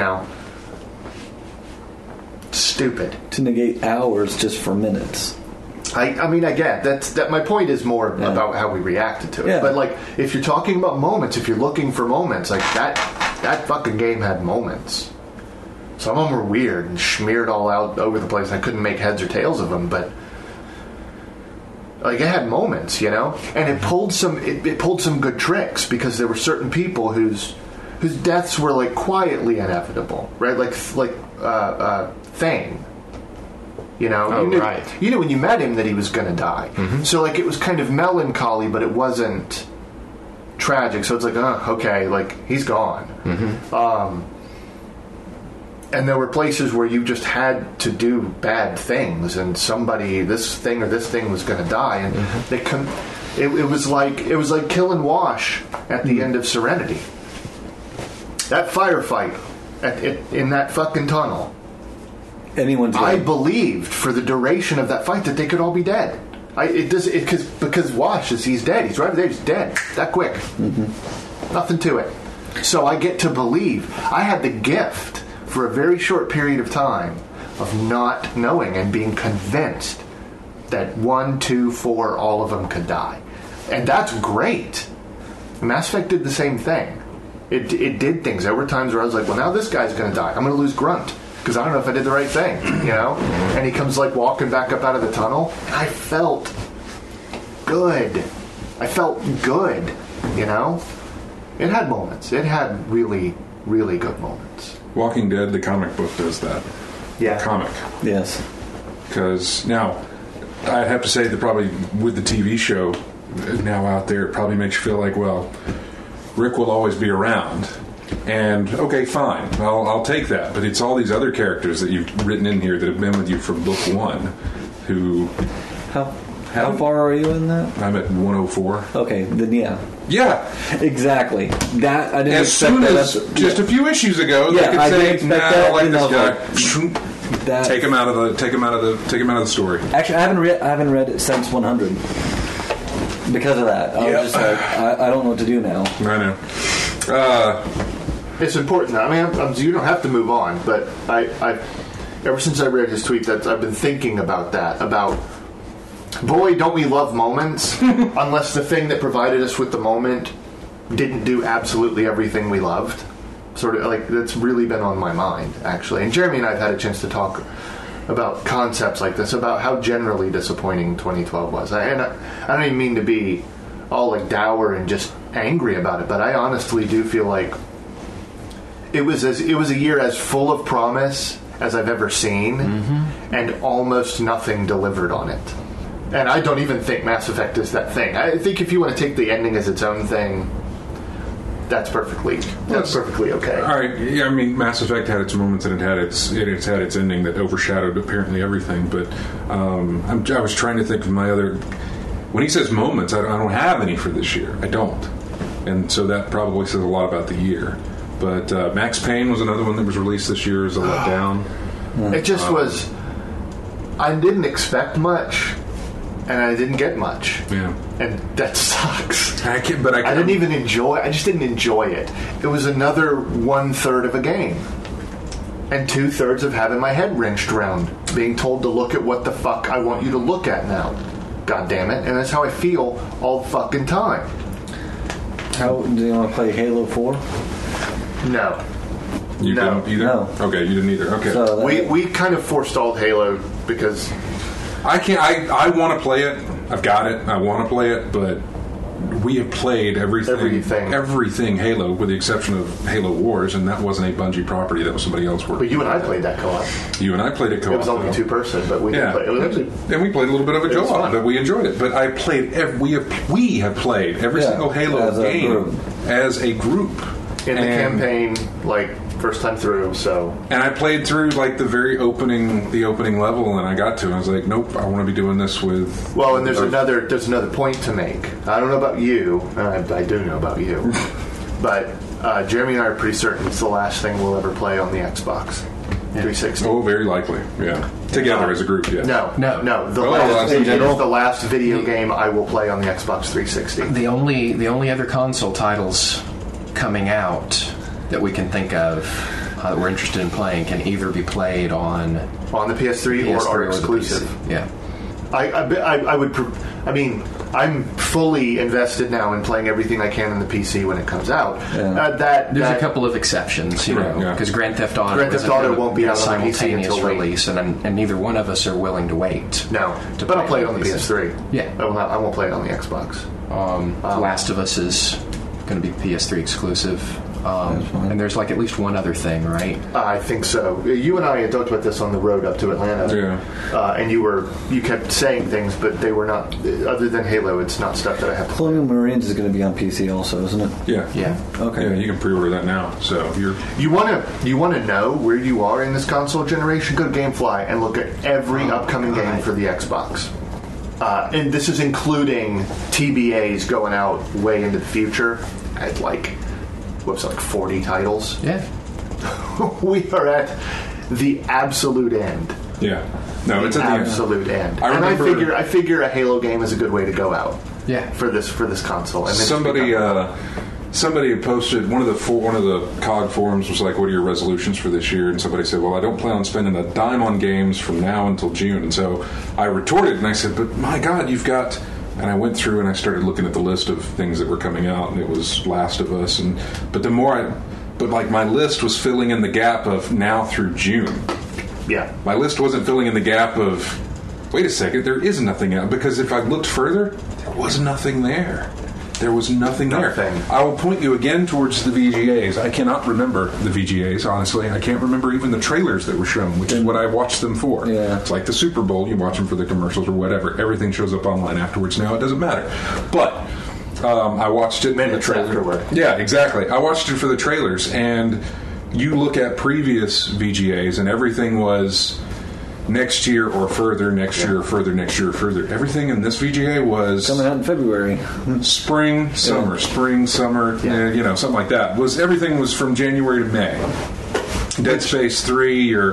Stupid. To negate hours just for minutes. I mean, I get that. My point is more about how we reacted to it. Yeah. But like, if you're talking about moments, if you're looking for moments, like that fucking game had moments. Some of them were weird and smeared all out over the place. I couldn't make heads or tails of them, but like it had moments, and it pulled some good tricks because there were certain people whose deaths were like quietly inevitable, right? Like Thane. You knew, right. You knew when you met him that he was going to die. Mm-hmm. So like it was kind of melancholy, but it wasn't tragic. So it's like, okay, like he's gone. Mm-hmm. And there were places where you just had to do bad things, and this thing was going to die, and mm-hmm. it was like killing Wash at the end of Serenity. That firefight in that fucking tunnel. Anyone's I right. believed for the duration of that fight that they could all be dead. Because Wash he's dead. He's right there. He's dead that quick. Mm-hmm. Nothing to it. So I get to believe. I had the gift for a very short period of time of not knowing and being convinced that 1, 2, 4, all of them could die, and that's great. Mass Effect did the same thing. It did things. There were times where I was like, well, now this guy's going to die. I'm going to lose Grunt. Because I don't know if I did the right thing, And he comes like walking back up out of the tunnel. And I felt good. It had moments. It had really, really good moments. Walking Dead, the comic book, does that. Yeah. Comic. Yes. Because now, I'd have to say that probably with the TV show now out there, it probably makes you feel like, well, Rick will always be around. And, okay, fine, I'll take that. But it's all these other characters that you've written in here that have been with you from book 1 who... How far are you in that? I'm at 104. Okay, then yeah. Yeah. Exactly. That, I didn't As expect soon that. as just a few issues ago, Yeah, they could I say, didn't expect nah, that, I like and this I guy. was that, Take him out of the story. Actually, I haven't read it since 100 because of that. I was just like, I don't know what to do now. I know. It's important. I mean, you don't have to move on, but I ever since I read his tweet, that I've been thinking about that. About, boy, don't we love moments? Unless the thing that provided us with the moment didn't do absolutely everything we loved. Sort of like that's really been on my mind, actually. And Jeremy and I have had a chance to talk about concepts like this, about how generally disappointing 2012 was. I don't even mean to be all like dour and just angry about it, but I honestly do feel like it was a year as full of promise as I've ever seen, and almost nothing delivered on it. And I don't even think Mass Effect is that thing. I think if you want to take the ending as its own thing, that's perfectly okay. All right. Yeah, I mean, Mass Effect had its moments, and it had its ending that overshadowed apparently everything. But I was trying to think of my other. When he says moments, I don't have any for this year. I don't, and so that probably says a lot about the year. But Max Payne was another one that was released this year as a letdown. It just was. I didn't expect much, and I didn't get much. Yeah, and that sucks. I didn't even enjoy. I just didn't enjoy it. It was another 1/3 of a game, and 2/3 of having my head wrenched around, being told to look at what the fuck I want you to look at now. God damn it! And that's how I feel all the fucking time. How do you want to play Halo 4? No. You No. didn't either? No. Okay, you didn't either. Okay. So We kind of forestalled Halo because I can't. I want to play it. I've got it. I want to play it, but we have played everything Halo, with the exception of Halo Wars, and that wasn't a Bungie property. That was somebody else working. But you and I played that co-op. You and I played it co-op. It was only 2-person, but we did play. It was actually, and we played a little bit of a co-op, but we enjoyed it. But I played. We have played every single Halo game as a group in the campaign, like first time through. So, and I played through like the opening level, and I got to, and I was like, nope, I want to be doing this with. Well, and there's another point to make. I don't know about you, and I do know about you, but Jeremy and I are pretty certain it's the last thing we'll ever play on the Xbox 360. Oh, very likely, yeah. Together as a group, yeah. No. The last video game I will play on the Xbox 360. The only other console titles coming out that we can think of that we're interested in playing can either be played on the PS3 or are exclusive. Yeah, I'm fully invested now in playing everything I can on the PC when it comes out. Yeah. There's a couple of exceptions, because Grand Theft Auto won't be out on the PC simultaneous until release, and neither one of us are willing to wait. No, but I'll play it on the PS3. Yeah, I won't play it on the Xbox. Last of Us is going to be PS3 exclusive. And there's like at least one other thing, right? I think so. You and I had talked about this on the road up to Atlanta. Yeah. And you kept saying things, but they were not. Other than Halo, it's not stuff that I have. Colonial Marines is going to be on PC also, isn't it? Yeah. Yeah. Okay. Yeah, you can pre-order that now. So you want to know where you are in this console generation? Go to GameFly and look at every upcoming game for the Xbox. And this is including TBAs going out way into the future at like 40 titles. Yeah. We are at the absolute end. Yeah. No, it's at the absolute end. I figure a Halo game is a good way to go out. Yeah. For this console. And somebody had posted one of the COG forums was like, "What are your resolutions for this year?" And somebody said, "Well, I don't plan on spending a dime on games from now until June." And so I retorted and I said, "But my God, you've got." And I went through and I started looking at the list of things that were coming out, and it was Last of Us. But my list was filling in the gap of now through June. Yeah. My list wasn't filling in the gap of, wait a second, there is nothing out. Because if I looked further, there was nothing there. There was nothing there. I will point you again towards the VGAs. I cannot remember the VGAs, honestly. I can't remember even the trailers that were shown, which is what I watched them for. Yeah. It's like the Super Bowl. You watch them for the commercials or whatever. Everything shows up online afterwards. Now it doesn't matter. But I watched it for the trailer. Afterward. Yeah, exactly. I watched it for the trailers, and you look at previous VGAs, and everything was next year or further, next year or further, next year or further. Everything in this VGA was coming out in February. Spring, summer, something like that. Everything was from January to May. Dead Space 3 or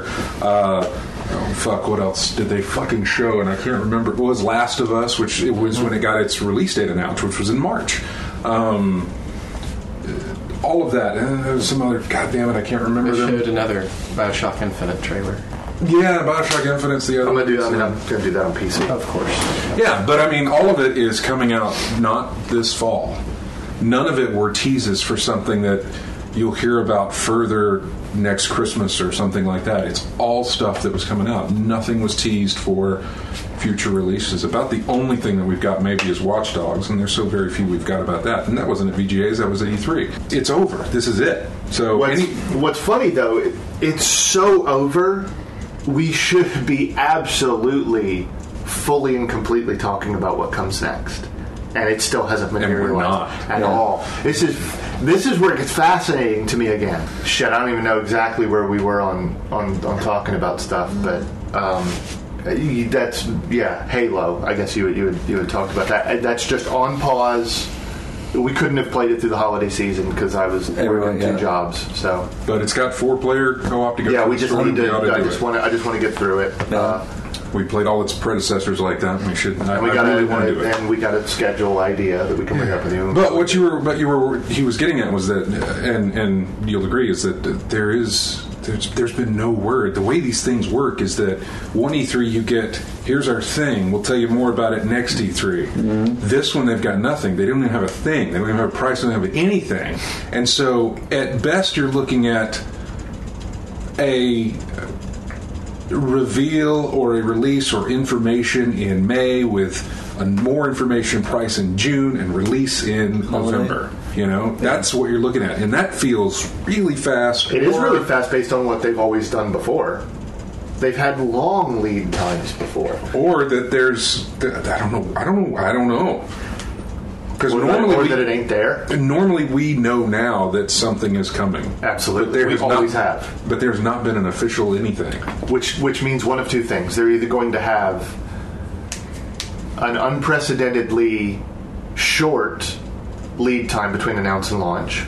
what else did they fucking show? And I can't remember. It was Last of Us, which it was when it got its release date announced, which was in March. All of that, and there was some other. God damn it, I can't remember. They showed another BioShock Infinite trailer. Yeah, BioShock Infinite's the other. I'm going to do that on PC. Of course. Yeah, but I mean, all of it is coming out not this fall. None of it were teases for something that you'll hear about further next Christmas or something like that. It's all stuff that was coming out. Nothing was teased for future releases. About the only thing that we've got maybe is Watch Dogs, and there's so very few we've got about that. And that wasn't at VGAs, that was at E3. It's over. This is it. So what's funny, though, it's so over, we should be absolutely fully and completely talking about what comes next. And it still hasn't materialized at all. This is where it gets fascinating to me again. Shit, I don't even know exactly where we were on talking about stuff, but that's Halo. I guess you had talked about that. That's just on pause. We couldn't have played it through the holiday season because I was working 2 jobs. So, but it's got 4-player co-op to go. Yeah, we just need to. I just want to get through it. We played all its predecessors like that. We should. I really want to do it. And we got a schedule idea that we can bring up with you. But he was getting at was that, and you'll agree, is that there's been no word. The way these things work is that one E3 you get, here's our thing, we'll tell you more about it next E3. Mm-hmm. This one they've got nothing. They don't even have a thing. They don't even have a price. They don't have anything. And so at best you're looking at a reveal or a release or information in May with more information, price in June, and release in November. You know, that's what you're looking at, and that feels really fast. It is really fast based on what they've always done before. They've had long lead times before, or that there's I don't know. Because normally that it ain't there. Normally we know now that something is coming. Absolutely, we always have. But there's not been an official anything. Which means one of two things: they're either going to have an unprecedentedly short lead time between announce and launch,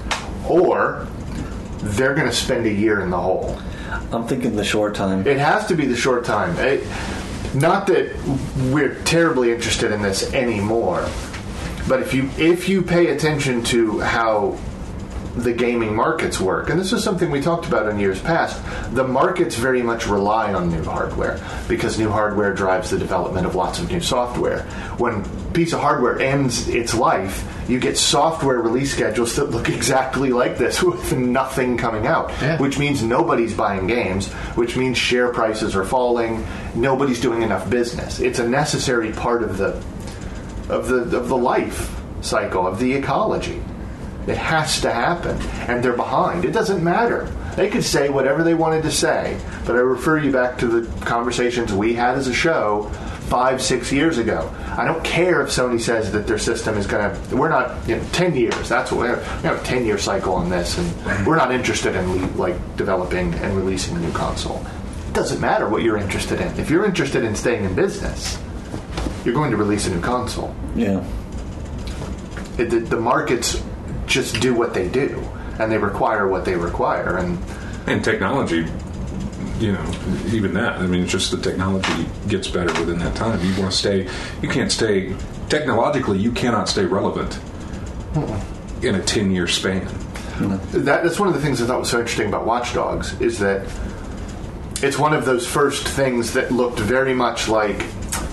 or they're going to spend a year in the hole. I'm thinking the short time. It has to be the short time. Not that we're terribly interested in this anymore, but if you pay attention to how the gaming markets work, and this is something we talked about in years past, the markets very much rely on new hardware because new hardware drives the development of lots of new software. When a piece of hardware ends its life, you get software release schedules that look exactly like this with nothing coming out, which means nobody's buying games, which means share prices are falling, nobody's doing enough business. It's a necessary part of the life cycle, of the ecology. It has to happen, and they're behind. It doesn't matter. They could say whatever they wanted to say, but I refer you back to the conversations we had as a show 5-6 years ago. I don't care if Sony says that their system is going to... We're not... 10 years. That's what we have a 10-year cycle on this, and we're not interested in developing and releasing a new console. It doesn't matter what you're interested in. If you're interested in staying in business, you're going to release a new console. Yeah. The markets just do what they do, and they require what they require, and technology, even that. I mean, it's just the technology gets better within that time. You want to stay. You can't stay technologically. You cannot stay relevant in a 10-year span. That's one of the things I thought was so interesting about Watch Dogs is that it's one of those first things that looked very much like,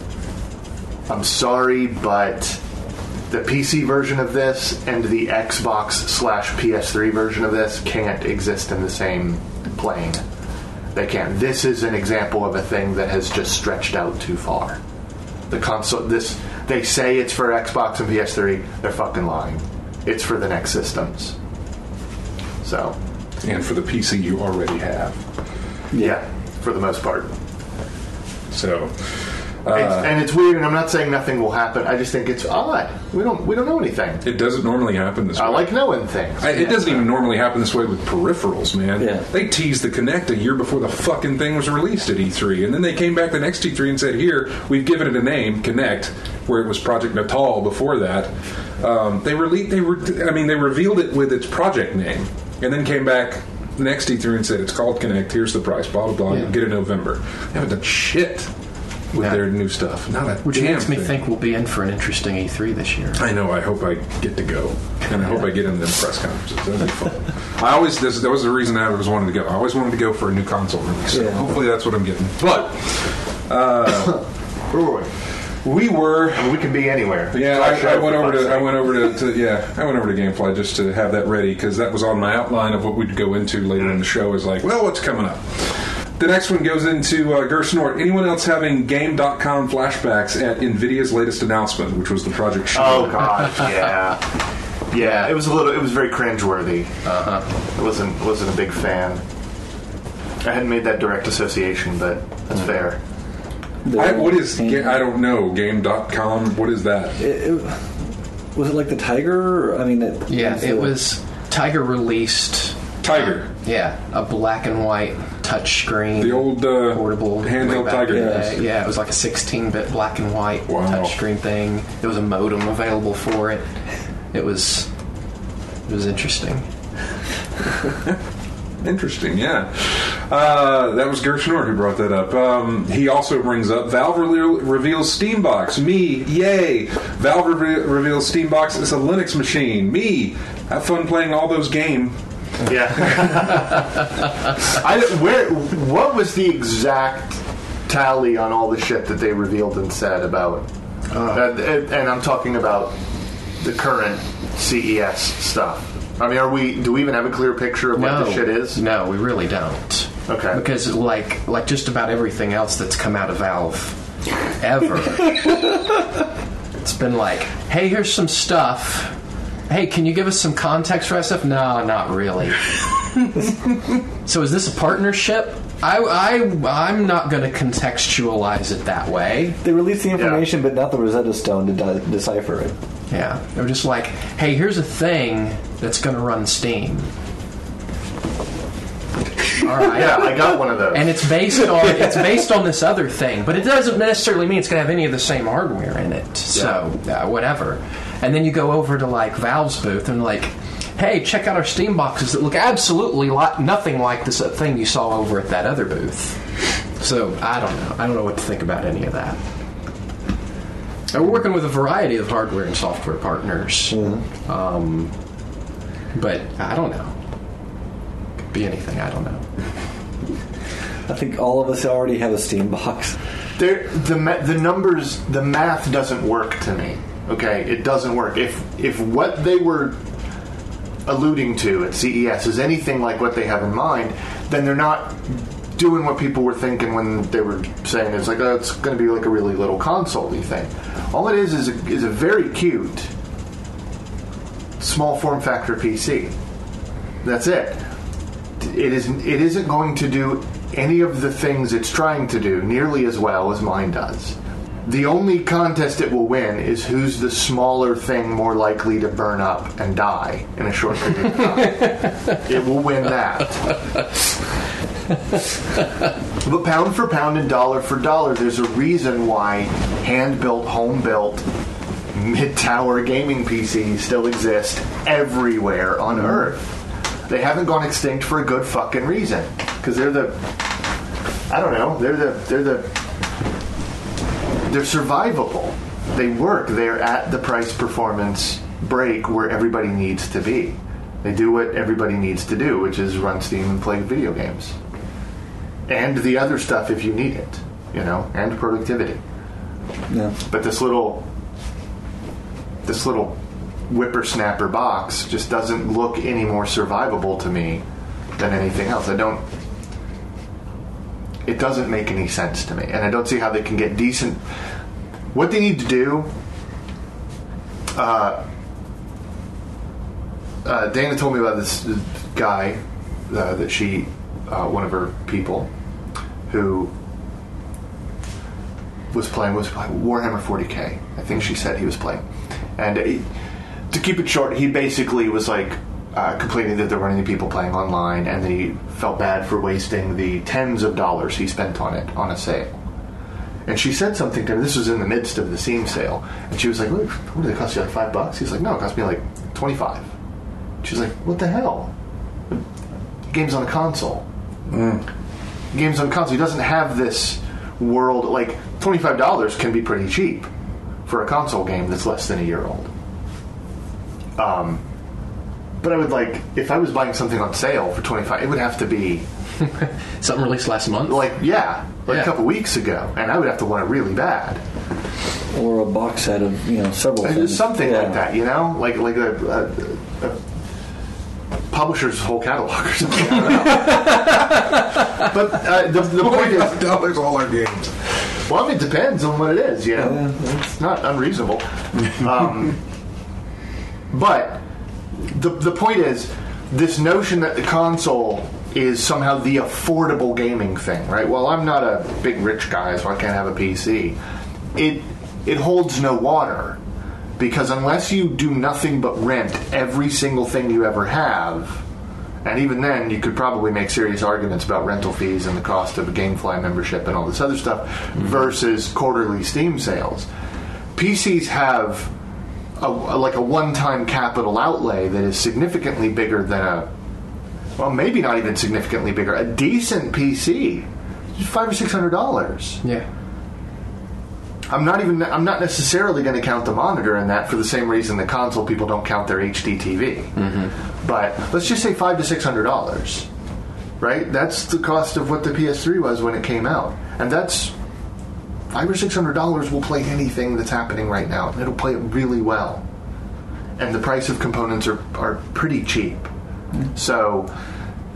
I'm sorry, but the PC version of this and the Xbox/PS3 version of this can't exist in the same plane. They can't. This is an example of a thing that has just stretched out too far. The console, they say it's for Xbox and PS3. They're fucking lying. It's for the next systems. So, and for the PC you already have. Yeah, for the most part. So. And it's weird, and I'm not saying nothing will happen. I just think it's odd. We don't know anything. It doesn't normally happen this way. I like knowing things. It doesn't even normally happen this way with peripherals, man. Yeah. They teased the Kinect a year before the fucking thing was released at E3, and then they came back the next E3 and said, "Here, we've given it a name, Kinect," where it was Project Natal before that. They revealed it with its project name, and then came back the next E3 and said, "It's called Kinect. Here's the price. Blah blah blah. Yeah. You'll get it in November." They haven't done shit with their new stuff. Not a Which damn makes me thing. think we'll be in for an interesting E3 this year. I know. I hope I get to go, and I hope I get into them press conferences. That'd be fun. That was the reason I was wanting to go. I always wanted to go for a new console release. So hopefully that's what I'm getting. But Where were we? we were. We can be anywhere. Yeah, I went over to GameFly just to have that ready because that was on my outline of what we'd go into later in the show. Is like, well, what's coming up? The next one goes into Gersnort. Anyone else having Game.com flashbacks at NVIDIA's latest announcement, which was the Project Shield? Oh God, yeah, yeah. It was very cringeworthy. I wasn't a big fan. I hadn't made that direct association, but that's fair. I don't know. Game.com. What is that? Was it like the Tiger? I mean, it was Tiger released. Tiger. A black and white touchscreen. The old portable handheld Tiger. Yeah, it was like a 16-bit black and white touchscreen thing. There was a modem available for it. It was interesting. Interesting, yeah. That was Gersnort who brought that up. He also brings up Valve reveals Steambox. Me, yay. Valve reveals Steambox is a Linux machine. Me, have fun playing all those games. Yeah. What was the exact tally on all the shit that they revealed and said about? And I'm talking about the current CES stuff. I mean, do we even have a clear picture of what the shit is? No, we really don't. Okay. Because like just about everything else that's come out of Valve ever. It's been like, hey, here's some stuff. Hey, can you give us some context for that stuff? No, not really. So is this a partnership? I'm not going to contextualize it that way. They released the information, but not the Rosetta Stone to decipher it. Yeah, they're just like, hey, here's a thing that's going to run Steam. All right. Yeah, I got one of those. And it's based on this other thing, but it doesn't necessarily mean it's going to have any of the same hardware in it. So whatever. And then you go over to like Valve's booth and like, hey, check out our Steam boxes that look absolutely nothing like this thing you saw over at that other booth. So I don't know. I don't know what to think about any of that. And we're working with a variety of hardware and software partners, but I don't know. Could be anything. I don't know. I think all of us already have a Steam box. The numbers, the math doesn't work to me. Okay, it doesn't work. If what they were alluding to at CES is anything like what they have in mind, then they're not doing what people were thinking when they were saying it's like, oh, it's going to be like a really little console-y thing. All it is a very cute small form factor PC. That's it. It isn't going to do any of the things it's trying to do nearly as well as mine does. The only contest it will win is who's the smaller thing more likely to burn up and die in a short period of time. It will win that. But pound for pound and dollar for dollar, there's a reason why hand-built, home-built, mid-tower gaming PCs still exist everywhere on Earth. They haven't gone extinct for a good fucking reason. Because they're survivable. They work. They're at the price performance break where everybody needs to be. They do what everybody needs to do, which is run Steam and play video games. And the other stuff if you need it, and productivity. Yeah. But this little whippersnapper box just doesn't look any more survivable to me than anything else. It doesn't make any sense to me, and I don't see how they can get decent. What they need to do, Dana told me about this guy that she, one of her people, who was playing Warhammer 40K. I think she said he was playing, and to keep it short, he basically was like complaining that there weren't any people playing online, and that he felt bad for wasting the tens of dollars he spent on it on a sale. And she said something to him. This was in the midst of the Steam sale, and she was like, "What did it cost you? Like $5?" He's like, "No, it cost me like $25." She's like, "What the hell? Games on a console. Games on a console. He doesn't have this world. Like $25 can be pretty cheap for a console game that's less than a year old." But I would if I was buying something on sale for $25, it would have to be something released last month. a couple weeks ago, and I would have to want it really bad. Or a box set of several things. Something like that, like a publisher's whole catalog or something. I don't know. But the point is, $25 all our games. well, it depends on what it is. It's not unreasonable. But the point is, this notion that the console is somehow the affordable gaming thing, right? Well, I'm not a big rich guy, so I can't have a PC. It holds no water, because unless you do nothing but rent every single thing you ever have, and even then you could probably make serious arguments about rental fees and the cost of a GameFly membership and all this other stuff versus quarterly Steam sales. PCs have a one-time capital outlay that is significantly bigger than maybe not even significantly bigger. A decent PC, $500 or $600. Yeah. I'm not necessarily going to count the monitor in that for the same reason the console people don't count their HD TV. Mm-hmm. But let's just say $500 to $600, right? That's the cost of what the PS3 was when it came out, and that's $500 or $600 will play anything that's happening right now. It'll play it really well, and the price of components are pretty cheap. So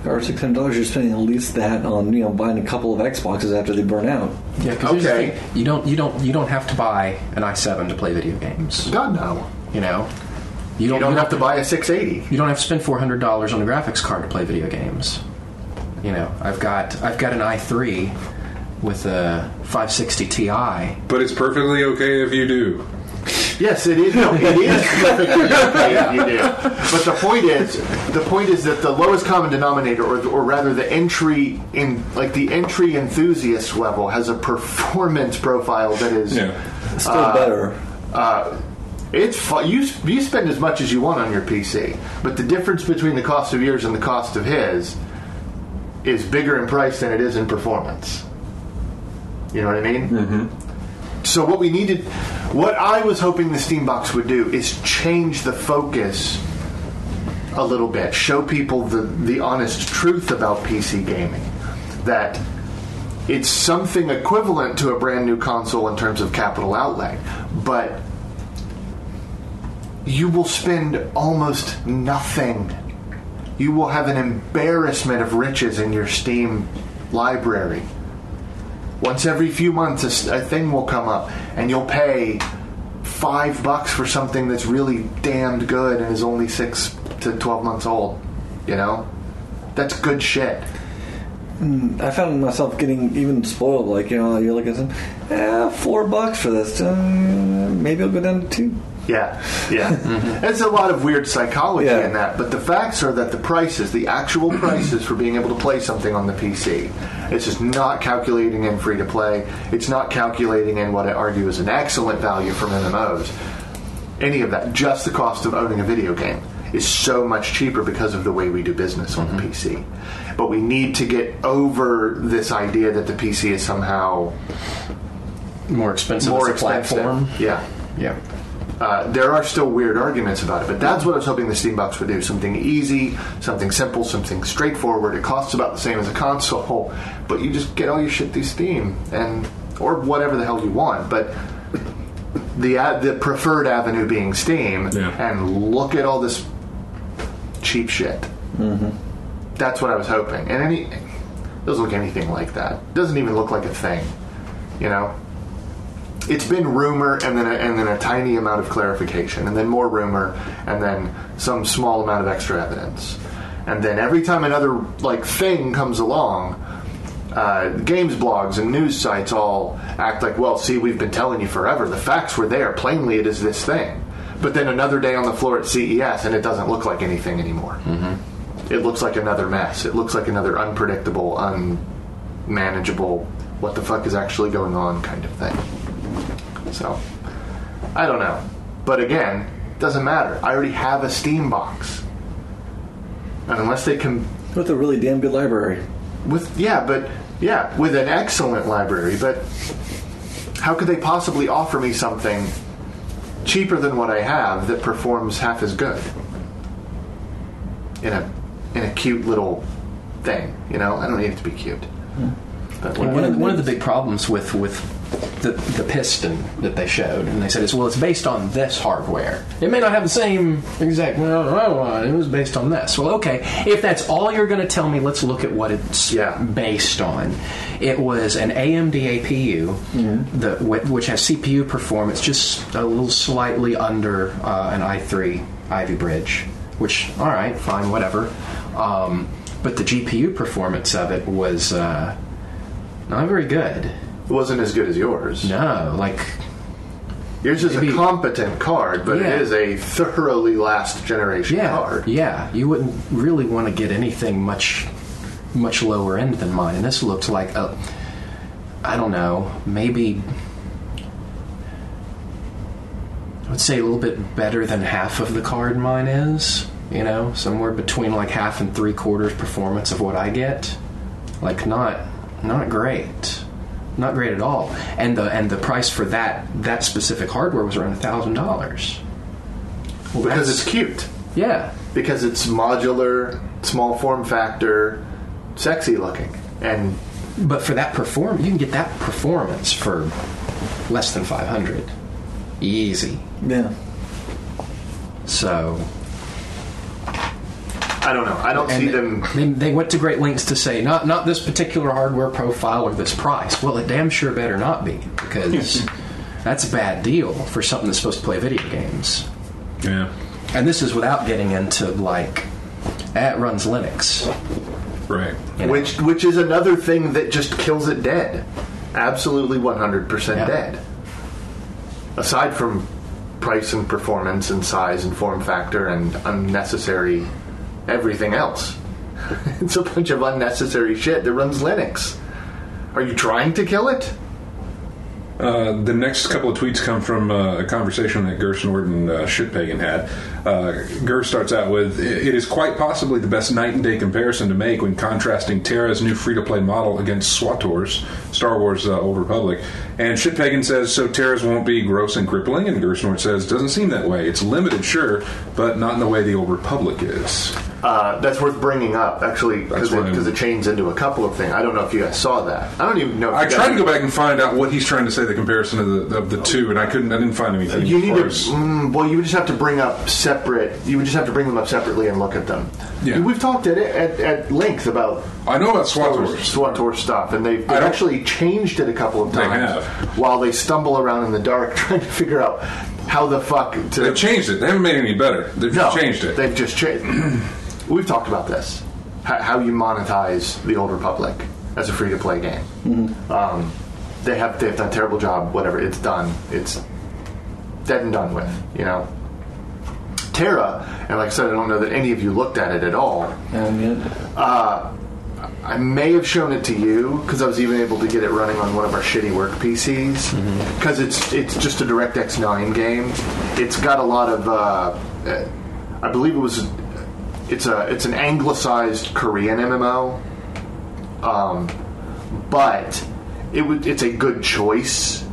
or $600, you're spending at least that on buying a couple of Xboxes after they burn out. Yeah, because you don't have to buy an i7 to play video games. God no. You know, you don't have to buy a 680. You don't have to spend $400 on a graphics card to play video games. You know, I've got an i3 with a 560 Ti. But it's perfectly okay if you do. Yes, it is. No, it is perfectly okay if you do. But the point is that the lowest common denominator, or rather the entry enthusiast level, has a performance profile that is still better. It's fun. You spend as much as you want on your PC, but the difference between the cost of yours and the cost of his is bigger in price than it is in performance. You know what I mean? Mm-hmm. So what I was hoping the Steambox would do is change the focus a little bit, show people the honest truth about PC gaming, that it's something equivalent to a brand new console in terms of capital outlay, but you will spend almost nothing. You will have an embarrassment of riches in your Steam library. Once every few months, a thing will come up, and you'll pay $5 for something that's really damned good and is only 6 to 12 months old. You know? That's good shit. I found myself getting even spoiled. Like, you look at some, $4 for this. Maybe it'll go down to 2. Yeah. Mm-hmm. There's a lot of weird psychology in that, but the facts are that the actual prices for being able to play something on the PC, it's just not calculating in free to play. It's not calculating in what I argue is an excellent value from MMOs. Any of that, just the cost of owning a video game is so much cheaper because of the way we do business on the PC. But we need to get over this idea that the PC is somehow more expensive as a platform. Yeah. There are still weird arguments about it, but that's what I was hoping the Steambox would do. Something easy, something simple, something straightforward. It costs about the same as a console, but you just get all your shit through Steam, or whatever the hell you want. But the preferred avenue being Steam, and look at all this cheap shit. Mm-hmm. That's what I was hoping. And it doesn't look anything like that. It doesn't even look like a thing, you know? It's been rumor and then a tiny amount of clarification, and then more rumor, and then some small amount of extra evidence, and then every time another thing comes along, games blogs and news sites all act like, well, see, we've been telling you forever. The facts were there. Plainly, it is this thing. But then another day on the floor at CES, and it doesn't look like anything anymore. Mm-hmm. It looks like another mess. It looks like another unpredictable, unmanageable, what the fuck is actually going on kind of thing. So, I don't know. But again, doesn't matter. I already have a Steam box. And unless they can... With a really damn good library. With an excellent library. But how could they possibly offer me something cheaper than what I have that performs half as good? In a cute little thing, you know? I don't need it to be cute. But one of the big problems with the piston that they showed, and they said it's based on this hardware. It may not have the same exact. It was based on this. Well, okay, if that's all you're going to tell me, let's look at what it's based on. It was an AMD APU, which has CPU performance just a little slightly under an i3 Ivy Bridge. Which, all right, fine, whatever. But the GPU performance of it was not very good. It wasn't as good as yours. No, yours is a competent card, but it is a thoroughly last generation card. Yeah, you wouldn't really want to get anything much lower end than mine. And this looks like I don't know, maybe I would say a little bit better than half of the card mine is. You know, somewhere between half and 3/4 performance of what I get. Not great. Not great at all. And the price for that specific hardware was around $1,000. Well, because it's cute. Yeah. Because it's modular, small form factor, sexy looking. But for that performance, you can get that performance for less than $500. Easy. Yeah. So I don't know. I don't see them. They went to great lengths to say not this particular hardware profile or this price. Well, it damn sure better not be, because that's a bad deal for something that's supposed to play video games. Yeah. And this is without getting into it runs Linux, Right. you know? Which is another thing that just kills it dead. Absolutely 100% Yeah. dead. Aside from price and performance and size and form factor and unnecessary everything else. It's a bunch of unnecessary shit that runs Linux. Are you trying to kill it? The next couple of tweets come from a conversation that Gur Snort and Shitpagan had. Gur starts out with, "It is quite possibly the best night and day comparison to make when contrasting Terra's new free-to-play model against SWTOR's, Star Wars Old Republic." And Shitpagan says, "So Terra's won't be gross and crippling?" And Gur Snort says, "Doesn't seem that way. It's limited, sure, but not in the way the Old Republic is." That's worth bringing up, actually, That's because it chains into a couple of things. I don't know if you guys saw that. I don't even know if I you guys- tried to go back and find out what he's trying to say, the comparison of the two, and I didn't find anything. You need as far to. as- Well, you would just have to bring up separate. You would just have to bring them up separately and look at them. Yeah. We've talked at length about I know about SWTOR. SWTOR stuff, and they've I don't- actually changed it a couple of They times have. while they stumble around in the dark trying to figure out how the fuck to. They've changed it. They haven't made it any better. They've No, just changed it. They've just changed. We've talked about this. How you monetize the Old Republic as a free-to-play game. They've done a terrible job. Whatever, it's done. It's dead and done with. You know. Terra, and like I said, I don't know that any of you looked at it at all. I may have shown it to you because I was even able to get it running on one of our shitty work PCs because it's just a DirectX 9 game. It's got a lot of I believe it's an anglicized Korean MMO, but it's a good choice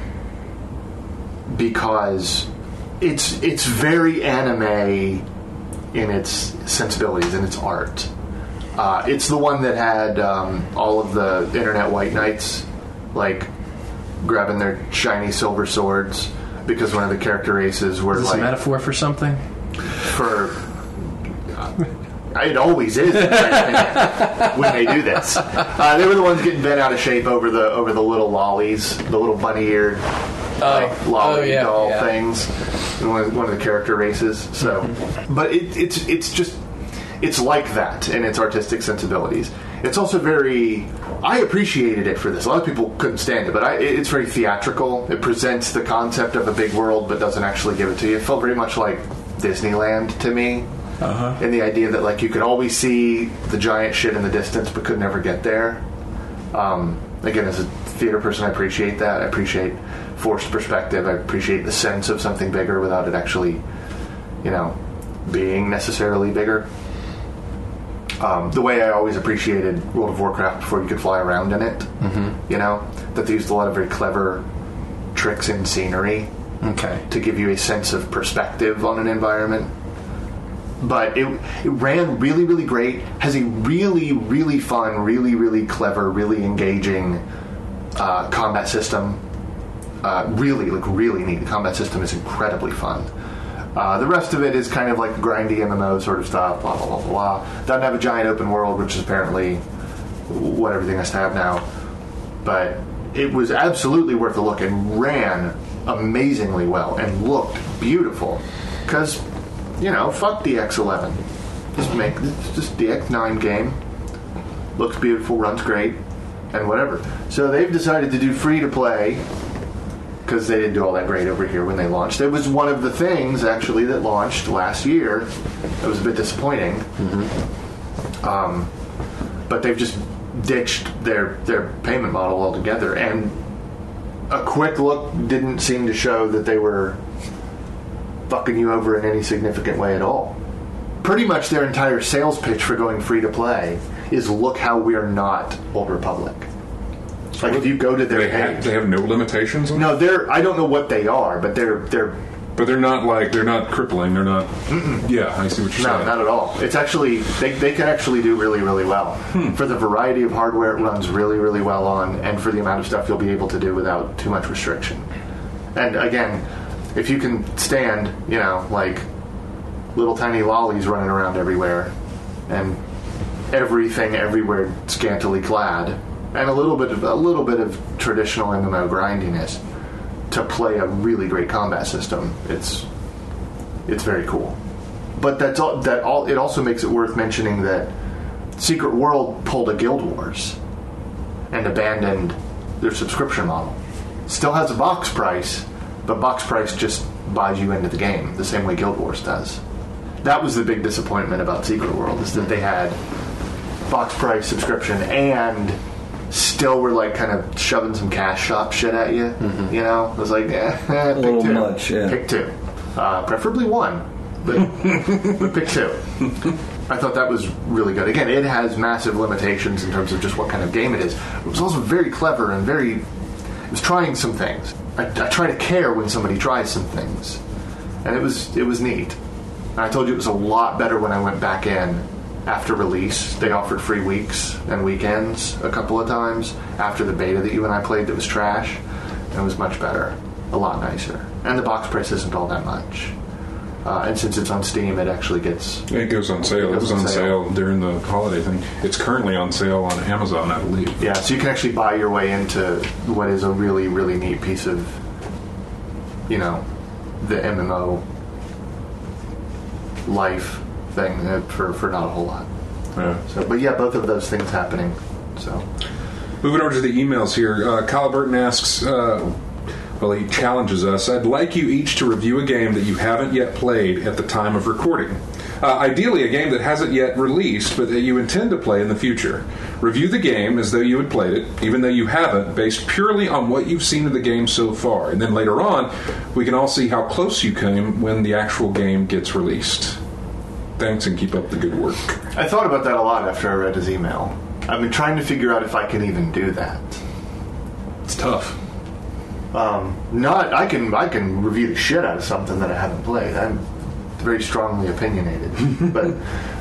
because it's very anime in its sensibilities and its art. It's the one that had all of the internet white knights like grabbing their shiny silver swords because one of the character races were Is this like a metaphor for something? for. It always is in my opinion, when they do this. They were the ones getting bent out of shape over the little lollies, the little bunny-eared lolly doll things. One of the character races. So, but it's just. It's like that in its artistic sensibilities. It's also very... I appreciated it for this. A lot of people couldn't stand it, but it's very theatrical. It presents the concept of a big world, but doesn't actually give it to you. It felt very much like Disneyland to me. And the idea that like you could always see the giant shit in the distance, but could never get there. Again, as a theater person, I appreciate that. I appreciate forced perspective. I appreciate the sense of something bigger without it actually, being necessarily bigger. The way I always appreciated World of Warcraft before you could fly around in it, that they used a lot of very clever tricks in scenery to give you a sense of perspective on an environment. But it ran really, really great, has a really, really fun, really, really clever, really engaging combat system. Really neat. The combat system is incredibly fun. The rest of it is kind of like grindy MMO sort of stuff, blah, blah, blah, blah. Doesn't have a giant open world, which is apparently what everything has to have now. But it was absolutely worth a look and ran amazingly well and looked beautiful. Because, fuck DX11. Just DX9 game. Looks beautiful, runs great, and whatever. So they've decided to do free-to-play because they didn't do all that great over here when they launched. It was one of the things, actually, that launched last year. It was a bit disappointing. But they've just ditched their payment model altogether. And a quick look didn't seem to show that they were fucking you over in any significant way at all. Pretty much their entire sales pitch for going free-to-play is look how we're not Old Republic. Like if you go to their page, they have no limitations on no, I don't know what they are, but they're but they're not crippling. They're not. Yeah, I see what you're saying. No, not at all. It's actually they can actually do really, really well for the variety of hardware it runs really, really well on, and for the amount of stuff you'll be able to do without too much restriction. And again, if you can stand, like little tiny lollies running around everywhere, and everything everywhere scantily clad, and a little bit of traditional MMO grindiness to play a really great combat system. It's very cool. But it also makes it worth mentioning that Secret World pulled a Guild Wars and abandoned their subscription model. Still has a box price, but box price just buys you into the game the same way Guild Wars does. That was the big disappointment about Secret World, is that they had box price subscription and still were like kind of shoving some cash shop shit at you. Mm-hmm. You know, it was like a little two. much. Yeah. Pick two, preferably one, but pick two. I thought that was really good. Again, it has massive limitations in terms of just what kind of game it is. It was also very clever and it was trying some things. I try to care when somebody tries some things, and it was neat. And I told you it was a lot better when I went back in after release. They offered free weeks and weekends a couple of times after the beta that you and I played that was trash. It was much better, a lot nicer, and the box price isn't all that much. And since it's on Steam, it actually it goes on sale. It was on sale during the holiday thing. It's currently on sale on Amazon, I believe. Yeah, so you can actually buy your way into what is a really, really neat piece of, the MMO life thing for not a whole lot. Yeah. So, but yeah, both of those things happening. So, moving over to the emails here, Kyle Burton asks. He challenges us. I'd like you each to review a game that you haven't yet played at the time of recording. Ideally, a game that hasn't yet released, but that you intend to play in the future. Review the game as though you had played it, even though you haven't, based purely on what you've seen of the game so far. And then later on, we can all see how close you came when the actual game gets released. Thanks, and keep up the good work. I thought about that a lot after I read his email. I've been trying to figure out if I can even do that. It's tough. I can review the shit out of something that I haven't played. I'm very strongly opinionated, but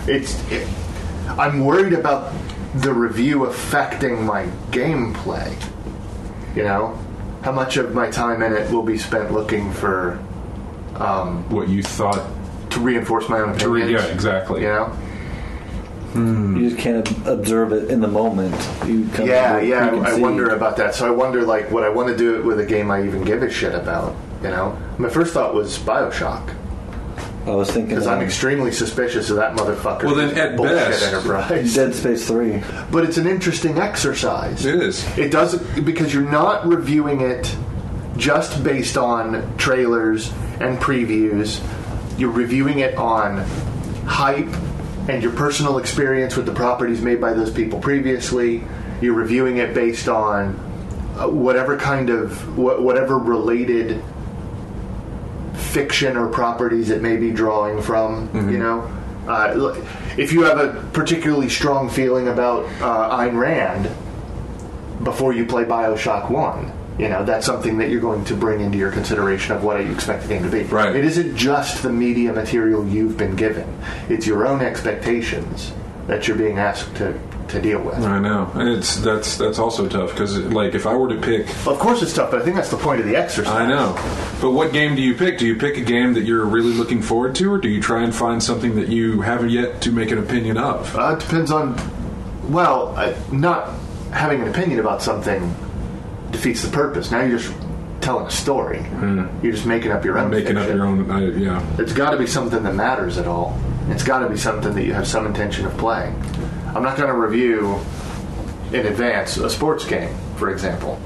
I'm worried about the review affecting my gameplay. How much of my time in it will be spent looking for what you thought to reinforce my own opinions. Yeah, exactly. You just can't observe it in the moment. I wonder about that. So I wonder, would I want to do it with a game I even give a shit about? My first thought was BioShock. I was thinking because I'm extremely suspicious of that motherfucker. Well, then at best, Enterprise. Dead Space 3. But it's an interesting exercise. It is. It doesn't, because you're not reviewing it just based on trailers and previews. You're reviewing it on hype and your personal experience with the properties made by those people previously. You're reviewing it based on whatever related fiction or properties it may be drawing from. Mm-hmm. If you have a particularly strong feeling about Ayn Rand before you play BioShock 1, that's something that you're going to bring into your consideration of what you expect the game to be. Right. It isn't just the media material you've been given. It's your own expectations that you're being asked to deal with. I know. And that's also tough, because if I were to pick... Well, of course it's tough, but I think that's the point of the exercise. I know. But what game do you pick? Do you pick a game that you're really looking forward to, or do you try and find something that you haven't yet to make an opinion of? It depends on... not having an opinion about something defeats the purpose. Now you're just telling a story. You're just making up your own fiction. It's got to be something that matters at all. It's got to be something that you have some intention of playing. I'm not going to review in advance a sports game, for example.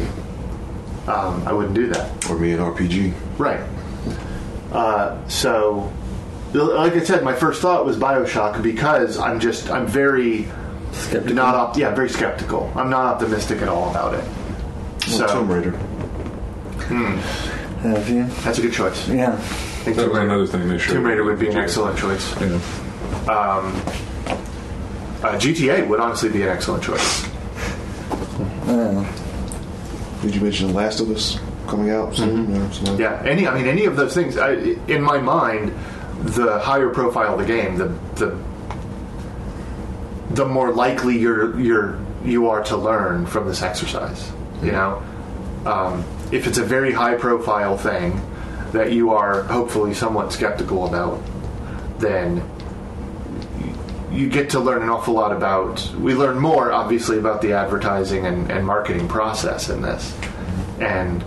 I wouldn't do that. Or me an RPG. Right. So, like I said, my first thought was BioShock, because I'm very skeptical. Very skeptical. I'm not optimistic at all about it. Well, Tomb Raider. Have you? That's a good choice. Yeah. That was another thing they showed. Tomb Raider would be an excellent choice. Yeah. GTA would honestly be an excellent choice. Did you mention The Last of Us coming out soon? Mm-hmm. Yeah, any of those things. In my mind, the higher profile the game, the more likely you are to learn from this exercise. If it's a very high profile thing that you are hopefully somewhat skeptical about, then you get to learn an awful lot about. We learn more, obviously, about the advertising and marketing process in this, and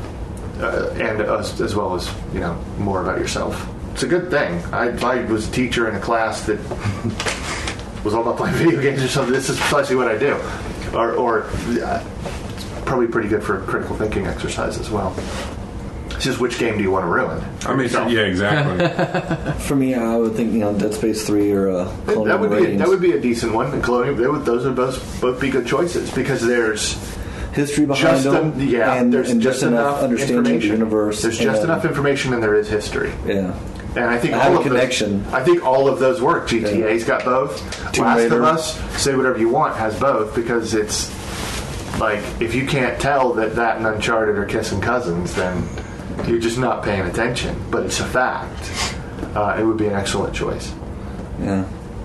as well as more about yourself. It's a good thing. If I was a teacher in a class that was all about playing video games or something, this is precisely what I do. Or probably pretty good for a critical thinking exercise as well. It's just which game do you want to ruin? I mean, yeah, exactly. For me, I would think Dead Space 3 or Colonial Marines. That would be a decent one. And those would both be good choices because there's history behind them. There's just enough understanding of the universe. There's just enough information, and there is history. Yeah. And I think I think all of those work. GTA's got both. Last of Us, Say Whatever You Want, has both because it's like if you can't tell that and Uncharted are kissing cousins, then you're just not paying attention. But it's a fact. It would be an excellent choice. Yeah.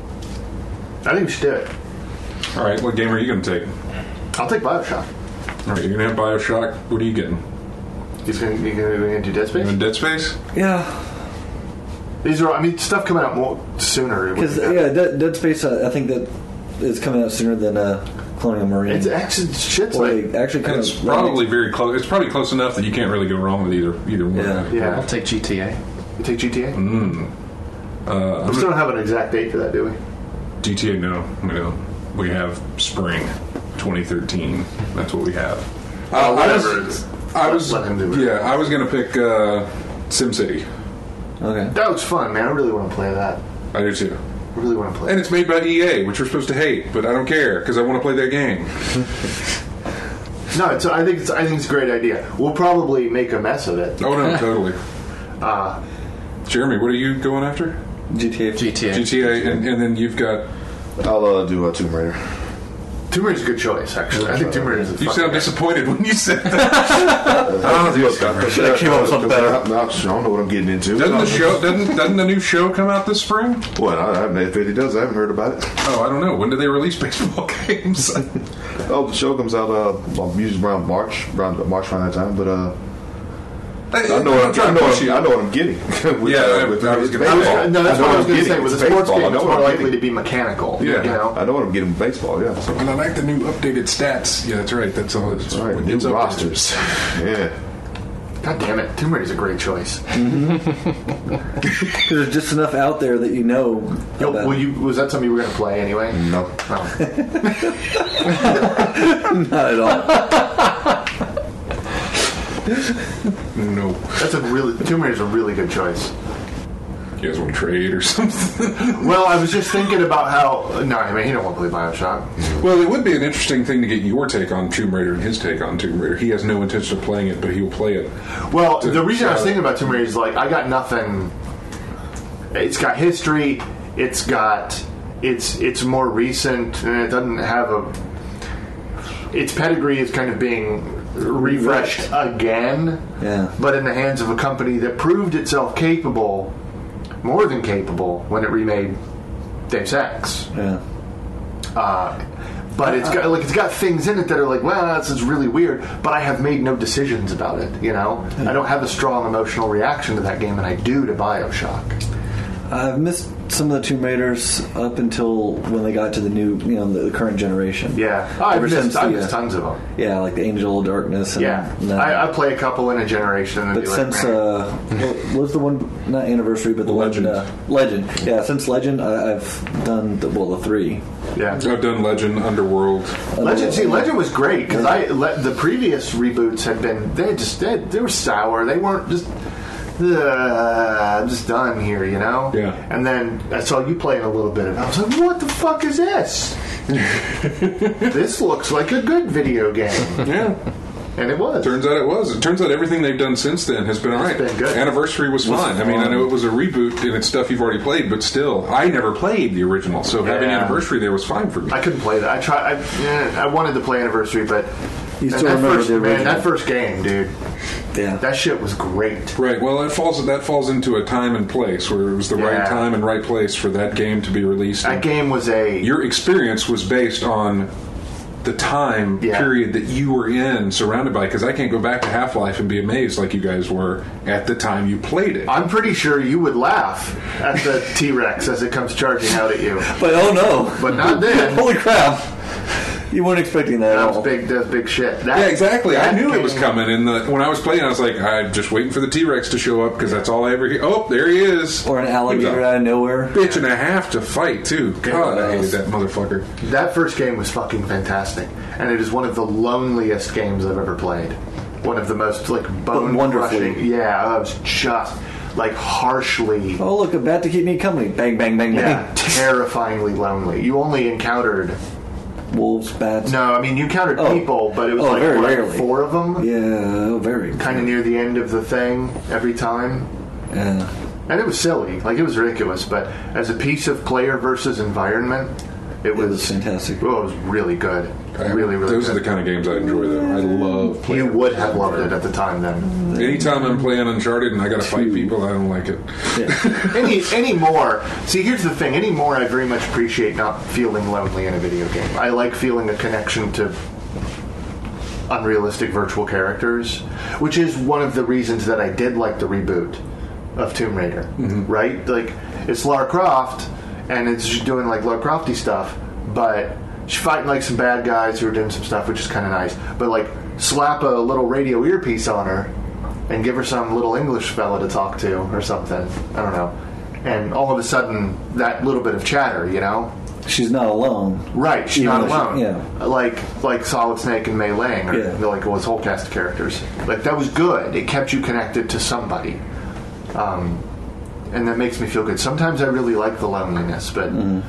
I think we should do it. All right, what game are you going to take? I'll take BioShock. All right, you're going to have BioShock. What are you getting? You going to do Dead Space? You in Dead Space? Yeah. These are, stuff coming out more sooner. Because Dead Space, I think that is coming out sooner than Colonial Marines. It's actually shit's it's probably very close. It's probably close enough that you can't really go wrong with either one. Yeah. I'll take GTA. You take GTA? We still don't have an exact date for that, do we? GTA, no. We have spring 2013. That's what we have. Whatever. I was let him do it. Yeah, I was going to pick SimCity. Okay. That was fun, man. I really want to play that. I do too. I really want to play And it's made by EA, which we're supposed to hate, but I don't care because I want to play that game. No, I think it's a great idea. We'll probably make a mess of it. Oh, no, totally. Jeremy, what are you going after? GTA, and then you've got... I'll do Tomb Raider. Tomb Raider's a good choice, actually. I think Tomb Raider's a You sound disappointed when you said that. I came up with something better. I don't know what I'm getting into. Doesn't the new show come out this spring? Well, if it does, I haven't heard about it. Oh, I don't know. When do they release baseball games? The show comes out usually around March around that time, but I know what I'm getting. I was going to No, that's what I was going to say. With a sports game, it's more likely to be mechanical. Yeah, I know what I'm getting with baseball. Yeah, and I like the new updated stats. Yeah, that's right. That's all. That's right. New rosters. Yeah. God damn it, Tomb Raider's a great choice. There's just enough out there that you know. Was that something you were going to play anyway? No. Not at all. No. Tomb Raider's a really good choice. You guys want to trade or something? Well, I was just thinking about how... No, he don't want to play BioShock. Well, it would be an interesting thing to get your take on Tomb Raider and his take on Tomb Raider. He has no intention of playing it, but he will play it. Well, the reason I was thinking about Tomb Raider is, I got nothing... It's got history, it's more recent, and it doesn't have its pedigree is kind of being refreshed again, but in the hands of a company that proved itself capable, more than capable, when it remade Deus Ex. Yeah. But it's got things in it that are well, this is really weird, but I have made no decisions about it, I don't have a strong emotional reaction to that game, and I do to BioShock. I've missed some of the Tomb Raiders up until when they got to the new, the current generation. Yeah, I've missed tons of them. Yeah, like the Angel of Darkness. And I play a couple in a generation. But since what was the one, not Anniversary, but the Legend. Legend. Yeah, since Legend, I've done the 3. Yeah, I've done Legend, Underworld. Legend was great because the previous reboots had been they were sour. They weren't just. I'm just done here, Yeah. And then I saw you playing a little bit of it. I was like, what the fuck is this? This looks like a good video game. Yeah. And it was. Turns out it was. It turns out everything they've done since then has been all right. Been good. Anniversary was fine. I mean, I know it was a reboot and it's stuff you've already played, but still, I never played the original, so having Anniversary there was fine for me. I couldn't play that. I tried. I wanted to play Anniversary, but you still remember the original? That first game, dude. Yeah, that shit was great. Right. Well, that falls into a time and place where it was the right time and right place for that game to be released. That game was your experience was based on the time period that you were in, surrounded by. Because I can't go back to Half-Life and be amazed like you guys were at the time you played it. I'm pretty sure you would laugh at the T-Rex as it comes charging out at you. But oh no! But not then. Holy crap! You weren't expecting that at all. That's big shit. Yeah, exactly. I knew it was coming. When I was playing, I was like, I'm just waiting for the T-Rex to show up because that's all I ever hear. Oh, there he is. Or an alligator out of nowhere. Bitch and a half to fight, too. God, I hated that motherfucker. That first game was fucking fantastic. And it is one of the loneliest games I've ever played. One of the most, bone-crushing. Yeah, I was just, harshly... Oh, look, a bat to keep me company. Bang, bang, bang, bang. Yeah, terrifyingly lonely. You only encountered... wolves, bats. No, I mean, you counted people, but it was very rarely. 4 of them. Yeah, very. Kind of near the end of the thing every time. Yeah. And it was silly. It was ridiculous. But as a piece of player versus environment, it was fantastic. Oh, it was really good. Really, really Those good. are the kind of games I enjoy, though. I love playing. You would have loved it at the time, then. Anytime I'm playing Uncharted and I gotta fight people, I don't like it. Yeah. Anymore, see, here's the thing. Anymore, I very much appreciate not feeling lonely in a video game. I like feeling a connection to unrealistic virtual characters, which is one of the reasons that I did like the reboot of Tomb Raider, right? It's Lara Croft, and it's doing, Lara Crofty stuff, but she's fighting, some bad guys who are doing some stuff, which is kind of nice. But, slap a little radio earpiece on her and give her some little English fella to talk to or something. I don't know. And all of a sudden, that little bit of chatter, She's not alone. Right, she's not alone. Yeah. Like Solid Snake and Mei Ling, or his whole cast of characters. That was good. It kept you connected to somebody. And that makes me feel good. Sometimes I really like the loneliness, but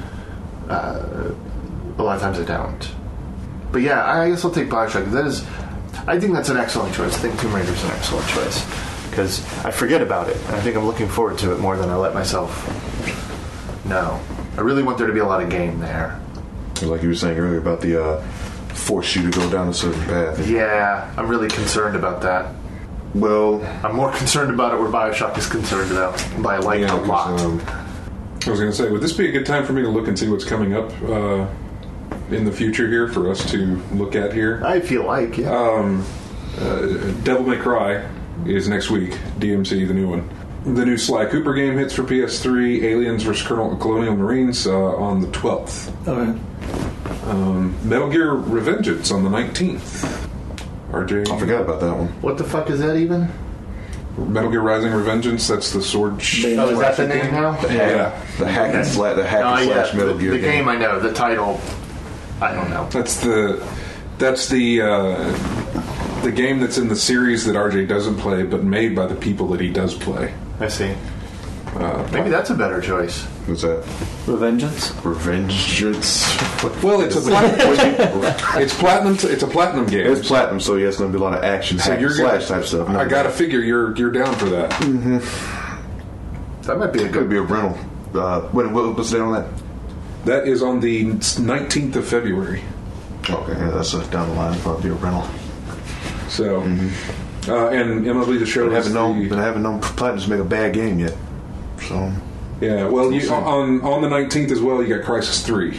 a lot of times I don't. But yeah, I guess I'll take BioShock. I think that's an excellent choice. I think Tomb Raider's an excellent choice. Because I forget about it, and I think I'm looking forward to it more than I let myself know. I really want there to be a lot of game there. Like you were saying earlier about the force you to go down a certain path. Yeah, I'm really concerned about that. Well, I'm more concerned about it where BioShock is concerned about. By a lot. I was going to say, would this be a good time for me to look and see what's coming up in the future here for us to look at here? I feel like, yeah. Devil May Cry is next week. DMC, the new one. The new Sly Cooper game hits for PS3. Aliens vs. Colonial Marines on the 12th. Okay. Metal Gear Revengeance on the 19th. RJ? I forgot about that one. What the fuck is that even? Metal Gear Rising Revengeance, that's the sword... Oh, is that the name now? Yeah. The hack and slash Metal Gear the game I know. The title, I don't know. That's the game that's in the series that RJ doesn't play, but made by the people that he does play. I see. Maybe that's a better choice. What's that? Revengeance. Well, it's a platinum. It's a platinum game. It's platinum, so yeah, it's going to be a lot of action, hack and slash type stuff. I got to figure you're down for that. Mm-hmm. That might be a good. Could be a rental. What's the date on that? That is on the 19th of February. Okay, yeah, that's down the line. Probably a rental. So, and MLB The Show. I haven't known Platinum to make a bad game yet. So. Yeah, well, on the 19th as well, you got Crysis 3.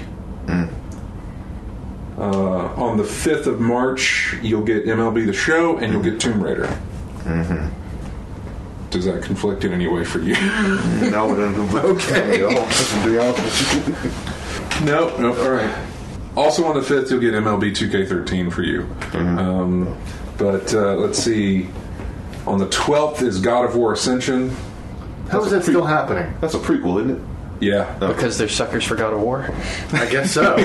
On the 5th of March, you'll get MLB The Show, and you'll get Tomb Raider. Mm-hmm. Does that conflict in any way for you? No, it doesn't. Okay. No, all right. Also on the 5th, you'll get MLB 2K13 for you. Mm-hmm. But let's see. On the 12th is God of War Ascension. How is that still happening? That's a prequel, isn't it? Yeah. Because they're suckers for God of War. I guess so.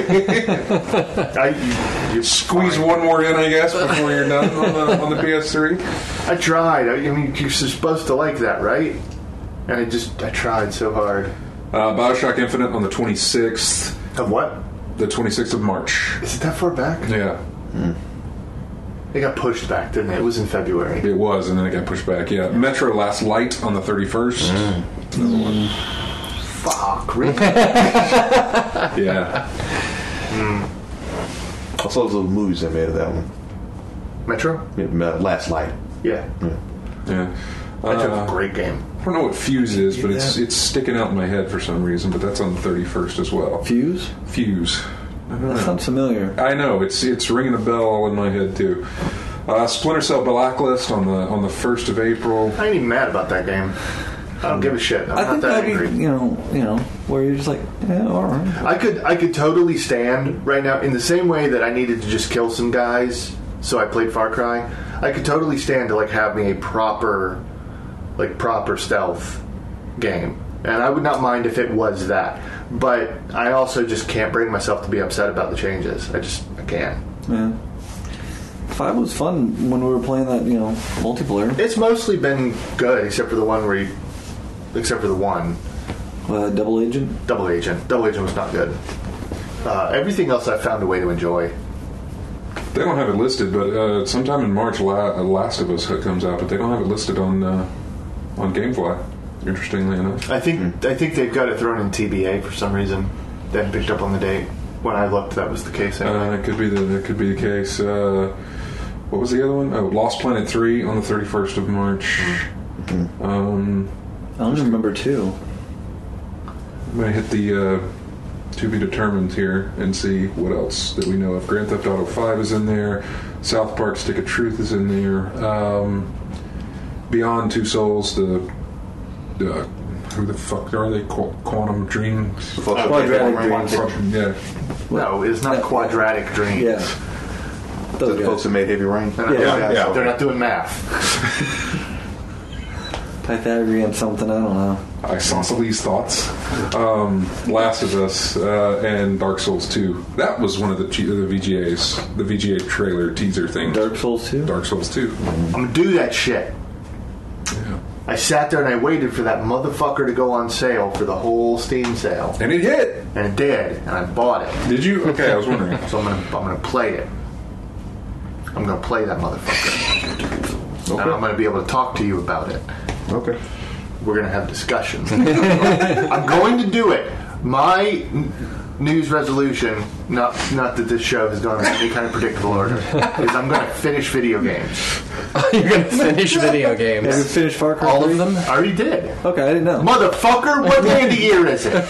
You squeeze one more in, I guess, before you're done on the PS3. I tried. I mean, you're supposed to like that, right? And I tried so hard. BioShock Infinite on the 26th. Of what? The 26th of March. Is it that far back? Yeah. It got pushed back, didn't it? It was in February. It was, and then it got pushed back, yeah. Metro Last Light on the 31st. Another one. Fuck, really? Yeah. I saw those little movies they made of that one. Metro? Yeah, Last Light. Yeah. Yeah. Metro's a great game. I don't know what Fuse is, but it's sticking out in my head for some reason, but that's on the 31st as well. Fuse? Fuse. That sounds familiar. I know it's ringing a bell all in my head too. Splinter Cell Blacklist on the 1st of April. I ain't even mad about that game. I don't give a shit. I'm I not think that that'd angry. be, you know, where you're just like, yeah, all right. I could totally stand right now in the same way that I needed to just kill some guys, so I played Far Cry. I could totally stand to like have me a proper stealth game, and I would not mind if it was that. But I also just can't bring myself to be upset about the changes. I can't. Yeah. 5 was fun when we were playing that, multiplayer. It's mostly been good, except for the one. Double Agent? Double Agent was not good. Everything else I found a way to enjoy. They don't have it listed, but sometime in March, Last of Us comes out, but they don't have it listed on GameFly. Interestingly enough, I think they've got it thrown in TBA for some reason. They haven't picked up on the date. When I looked, that was the case. Anyway. It could be the case. What was the other one? Oh, Lost Planet 3 on the 31st of March. I don't remember 2. I'm gonna hit the to be determined here and see what else that we know of. Grand Theft Auto 5 is in there. South Park Stick of Truth is in there. Beyond Two Souls, who the fuck are they? Quantum Dreams? Quadratic Dreams. Yeah. No, it's not Quadratic Dreams. Yeah. The folks that made Heavy Rain. Yeah. They're not doing math. Pythagorean something, I don't know. Isosceles thoughts. Last of Us and Dark Souls 2. That was one of the VGAs, the VGA trailer teaser thing. Dark Souls 2? Dark Souls 2. I'm gonna do that shit. Yeah. I sat there and I waited for that motherfucker to go on sale for the whole Steam sale, And it hit. and it did, and I bought it. Did you? Okay, I was wondering. So I'm gonna play it. I'm gonna play that motherfucker, and I'm gonna be able to talk to you about it. Okay. We're going to have discussions. I'm going to do it. My news resolution, not that this show has gone in any kind of predictable order, is I'm going to finish video games. You're going to finish video games. Have you finished Far Cry All 3? of them? I already did. Okay, I didn't know. Motherfucker, what day of the year is it?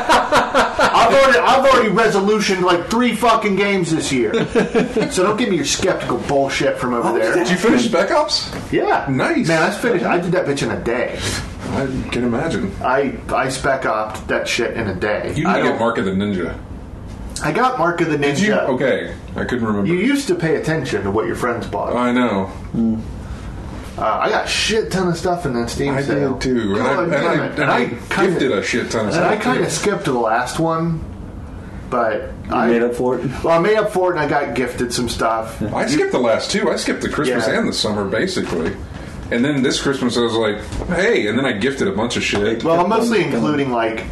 I've already resolutioned like 3 fucking games this year. So don't give me your skeptical bullshit from over there. Did you finish Spec Ops? Yeah. Nice. Man, I did that bitch in a day. I can imagine. I spec opt that shit in a day. You need to get Mark of the Ninja. I got Mark of the Ninja. Did you? Okay. I couldn't remember. You used to pay attention to what your friends bought. I know. I got a shit ton of stuff in that Steam I sale. did too. And I gifted a shit ton of stuff. And I kind too. of skipped the last one, but You made up for it? Well, I made up for it, and I got gifted some stuff. I skipped the last 2. I skipped the Christmas Yeah. and the summer, basically. And then this Christmas, I was like, hey, and then I gifted a bunch of shit. Well, I'm mostly including like,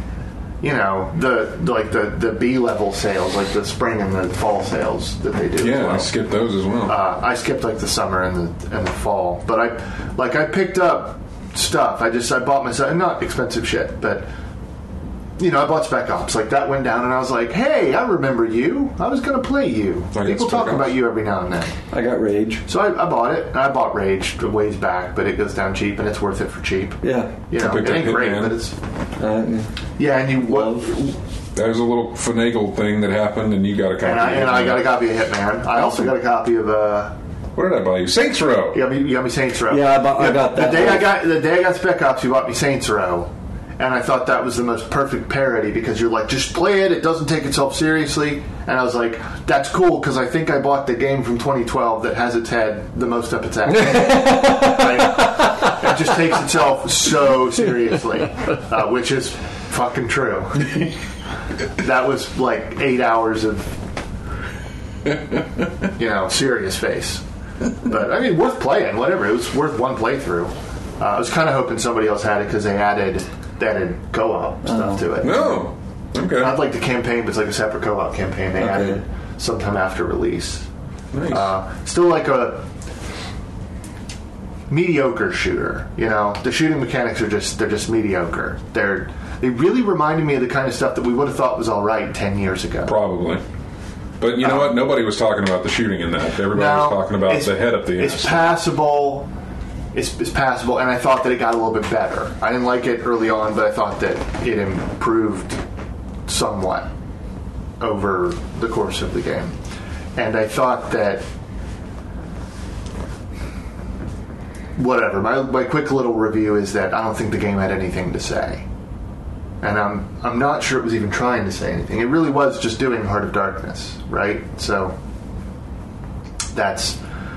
the B level sales, like the spring and the fall sales that they do. as Yeah, well. I skipped those as well. I skipped like the summer and the fall, but I picked up stuff. I bought myself not expensive shit, but I bought Spec Ops. Like that went down, and I was like, hey, I remember you. I was going to play you. I got People Spec talk Ops. about you every now and then. I got Rage. So I bought it, and I bought Rage a ways back, but it goes down cheap, and it's worth it for cheap. Yeah. It picked ain't up great, Hitman. but it's Yeah. yeah. And you There was a little finagle thing that happened, and you got a copy. and I got a copy of Hitman. I also got a copy of What did I buy you? Saints Row. you got me Saints Row. Yeah, I got that. The day I got Spec Ops, you bought me Saints Row, and I thought that was the most perfect parody because you're like, just play it. It doesn't take itself seriously, and I was like, that's cool because I think I bought the game from 2012 that has its head the most up its ass. Right? It just takes itself so seriously, which is fucking true. That was like 8 hours of serious face. But I mean, worth playing. Whatever, it was worth one playthrough. I was kind of hoping somebody else had it because they added co-op stuff to it. No. Okay. Not like the campaign, but it's like a separate co-op campaign they added sometime after release. Nice. Still like a mediocre shooter. The shooting mechanics are just mediocre. They really reminded me of the kind of stuff that we would have thought was all right 10 years ago. Probably. But you know what? Nobody was talking about the shooting in that. Everybody was talking about the head up the ass. It's passable. It's passable, and I thought that it got a little bit better. I didn't like it early on, but I thought that it improved somewhat. over the course of the game. And I thought that whatever. My quick little review is that I don't think the game had anything to say. And I'm not sure it was even trying to say anything. It really was just doing Heart of Darkness, right? So that's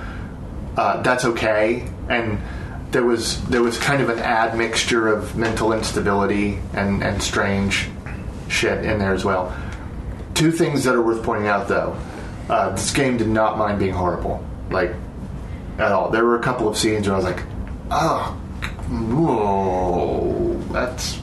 okay. And there was kind of an admixture of mental instability and strange shit in there as well. Two things that are worth pointing out, though. This game did not mind being horrible, like, at all. There were a couple of scenes where I was like, oh, whoa, that's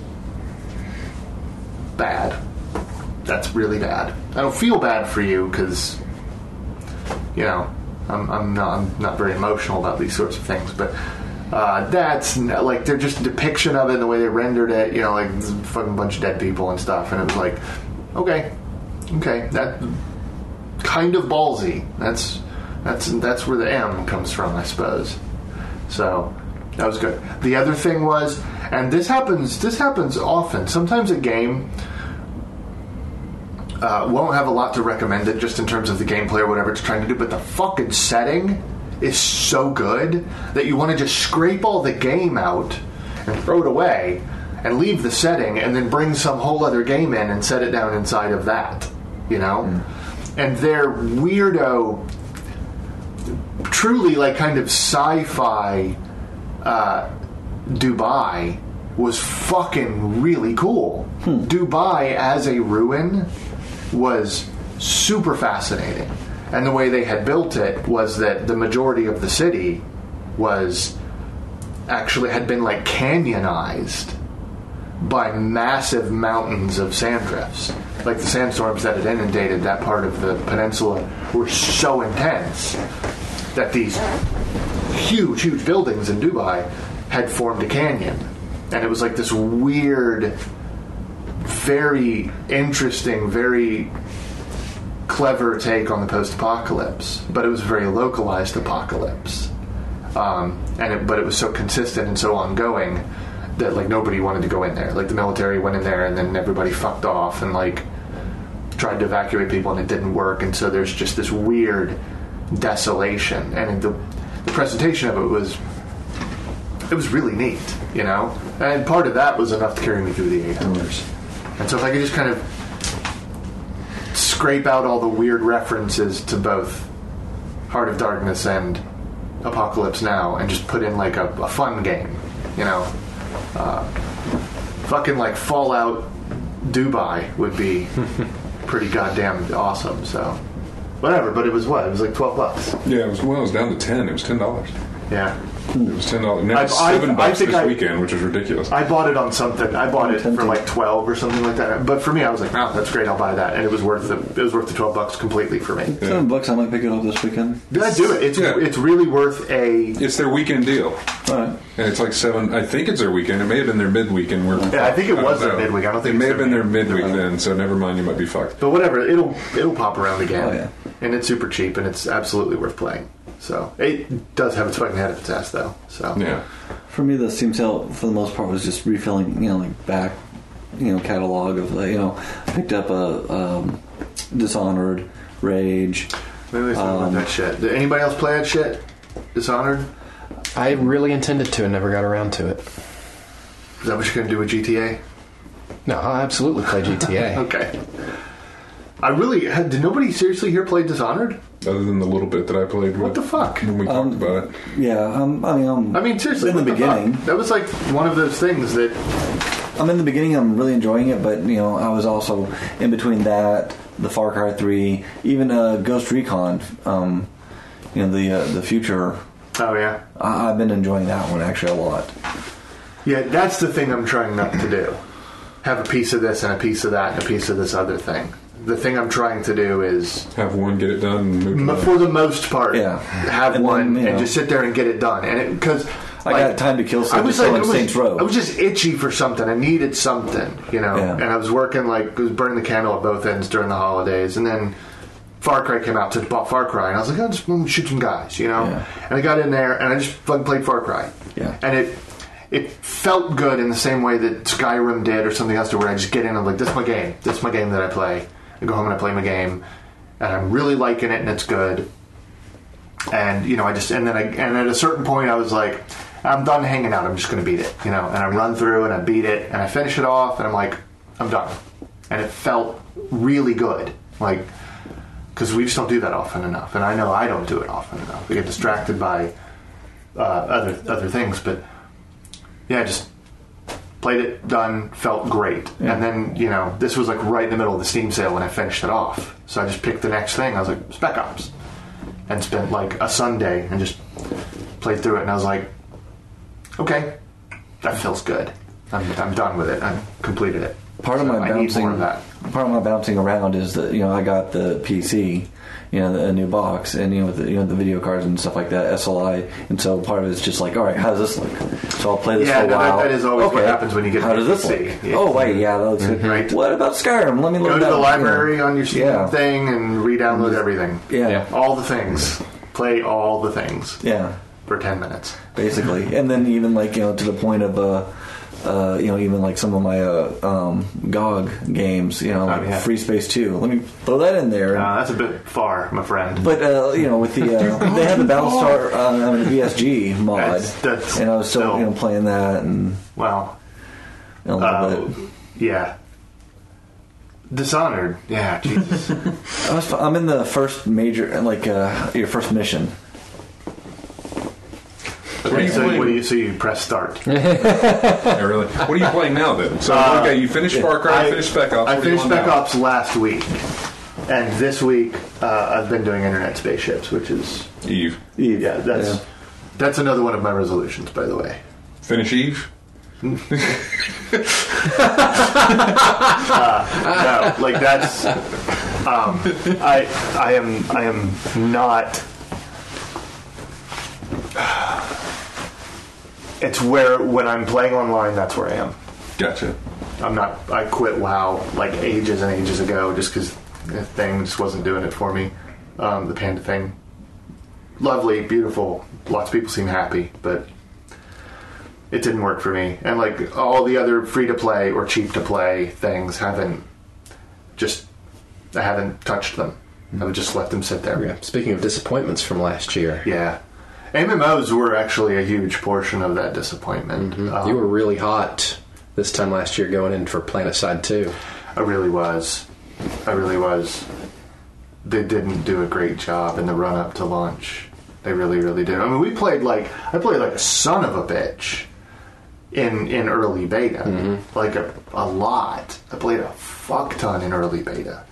bad. That's really bad. I don't feel bad for you because, you know, I'm not very emotional about these sorts of things, but that's like, they're just a depiction of it, the way they rendered it, you know, like this fucking bunch of dead people and stuff, and it was like, okay, that kind of ballsy. That's where the M comes from, I suppose. So that was good. The other thing was, and this happens often. Sometimes a game won't have a lot to recommend it, just in terms of the gameplay or whatever it's trying to do, but the fucking setting is so good that you want to just scrape all the game out and throw it away and leave the setting and then bring some whole other game in and set it down inside of that, you know? And their weirdo, truly like kind of sci-fi Dubai was fucking really cool. Dubai as a ruin was super fascinating. And the way they had built it was that the majority of the city was actually had been like canyonized by massive mountains of sand drifts. Like the sandstorms that had inundated that part of the peninsula were so intense that these huge buildings in Dubai had formed a canyon. And it was like this weird, very interesting, very clever take on the post-apocalypse, but it was a very localized apocalypse. But it was so consistent and so ongoing that like nobody wanted to go in there. Like the military went in there and then everybody fucked off and like tried to evacuate people and it didn't work, and so there's just this weird desolation. And the presentation of it was really neat, you know? And part of that was enough to carry me through the 8 hours. And so if I could just kind of scrape out all the weird references to both Heart of Darkness and Apocalypse Now and just put in like a fun game, you know? Fucking like Fallout Dubai would be pretty goddamn awesome, so whatever. But it was what? It was like $12. Yeah, it was down to 10. It was $10. Yeah. It was $10. Now it's $7 this weekend, which is ridiculous. I bought it on something. I bought it for like 12 or something like that. But for me, I was like, "Oh, that's great. I'll buy that." And it was worth the $12 completely for me. $7. I might pick it up this weekend. Did I do it? It's really worth a. It's their weekend deal. All right. And it's like 7. I think it's their weekend. It may have been their midweek, and Yeah, I think it was their midweek. I don't think it may have been their midweek then. So never mind. You might be fucked. But whatever. It'll pop around again. Oh, yeah. And it's super cheap, and it's absolutely worth playing. So it does have its fucking head of its ass, though. So yeah. For me, the Steam sale for the most part was just refilling, like back, catalog of I picked up a Dishonored, Rage. Maybe it's not about that shit. Did anybody else play that shit? Dishonored? I really intended to and never got around to it. Is that what you're going to do with GTA? No, I'll absolutely play GTA. Okay. Did nobody seriously here play Dishonored? Other than the little bit that I played with. What the fuck? When we talked about it. Yeah, I mean, seriously, in the beginning. That was like one of those things that... I'm in the beginning, I'm really enjoying it, but, I was also in between that, the Far Cry 3, even Ghost Recon, the future. Oh, yeah. I've been enjoying that one, actually, a lot. Yeah, that's the thing I'm trying not to do. Have a piece of this and a piece of that and a piece of this other thing. The thing I'm trying to do is... Have one, get it done, and move on. For the most part, yeah. Have and one then, and just sit there and get it done. And because I got time to kill, so I was Saints Row. I was just itchy for something. I needed something, Yeah. And I was working, I was burning the candle at both ends during the holidays. And then Far Cry came out, so I bought Far Cry. And I was like, I'll just shoot some guys, Yeah. And I got in there, and I just fucking played Far Cry. Yeah. And it felt good in the same way that Skyrim did or something else, to where I just get in and I'm like, this is my game. This is my game that I play. I go home and I play my game, and I'm really liking it, and it's good. And and at a certain point I was like, I'm done hanging out. I'm just going to beat it, And I run through and I beat it, and I finish it off, and I'm like, I'm done. And it felt really good, like, because we just don't do that often enough, and I know I don't do it often enough. I get distracted by other things, but yeah, just played it, done, felt great. Yeah. And then this was like right in the middle of the Steam sale when I finished it off, so I just picked the next thing. I was like, Spec Ops, and spent like a Sunday and just played through it, and I was like, okay, that feels good. I'm done with it. I've completed it. Part of my bouncing around is that I got the PC, a new box, and with the video cards and stuff like that, SLI, and so part of it is just like, all right, how does this look? So I'll play this for a while. That is always what happens when you get. How does this look? Yeah. Oh wait, that looks good. Right. What about Skyrim? Let me look. Go to the library on your Steam thing and re-download everything. Yeah, all the things. Play all the things. Yeah, for 10 minutes, basically, and then even like to the point of. Even like some of my GOG games, Free Space 2. Let me throw that in there. That's a bit far, my friend. But with the they had the Battlestar VSG mod, and I was still playing that and a little bit. Yeah. Dishonored, yeah, Jesus. I'm in the first major, your first mission. Okay, so you press start. Yeah, really. What are you playing now then? So you finished Far Cry, finished Spec Ops. I finished Spec Ops last week, and this week I've been doing Internet Spaceships, which is Eve. Yeah, that's another one of my resolutions, by the way. Finish Eve. No, like that's. I am not. It's where, when I'm playing online, that's where I am. Gotcha. I quit WoW like ages and ages ago just because the thing just wasn't doing it for me. The Panda thing. Lovely, beautiful. Lots of people seem happy, but it didn't work for me. And like all the other free-to-play or cheap-to-play things I haven't touched them. I've just let them sit there. Yeah. Speaking of disappointments from last year. Yeah. MMOs were actually a huge portion of that disappointment. Mm-hmm. You were really hot this time last year going in for Planetside 2. I really was. They didn't do a great job in the run-up to launch. They really, really did. I mean, I played like a son of a bitch in early beta. Mm-hmm. Like a lot. I played a fuck ton in early beta.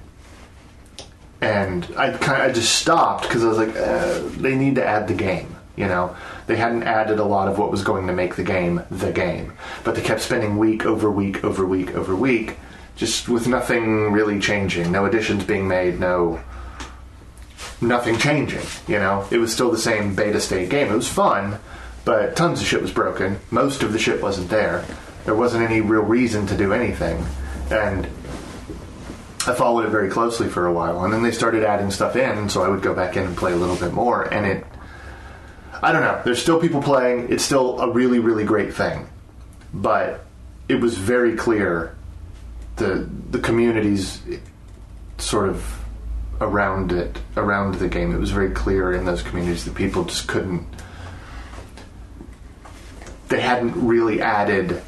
And I just stopped because I was like, they need to add the game. They hadn't added a lot of what was going to make the game, but they kept spending week over week over week over week, just with nothing really changing, no additions being made, nothing changing. It was still the same beta state game. It was fun, but tons of shit was broken. Most of the shit wasn't there. There wasn't any real reason to do anything, and I followed it very closely for a while, and then they started adding stuff in, so I would go back in and play a little bit more, and I don't know, there's still people playing, it's still a really, really great thing, but it was very clear the communities sort of around the game, it was very clear in those communities that people just couldn't, they hadn't really added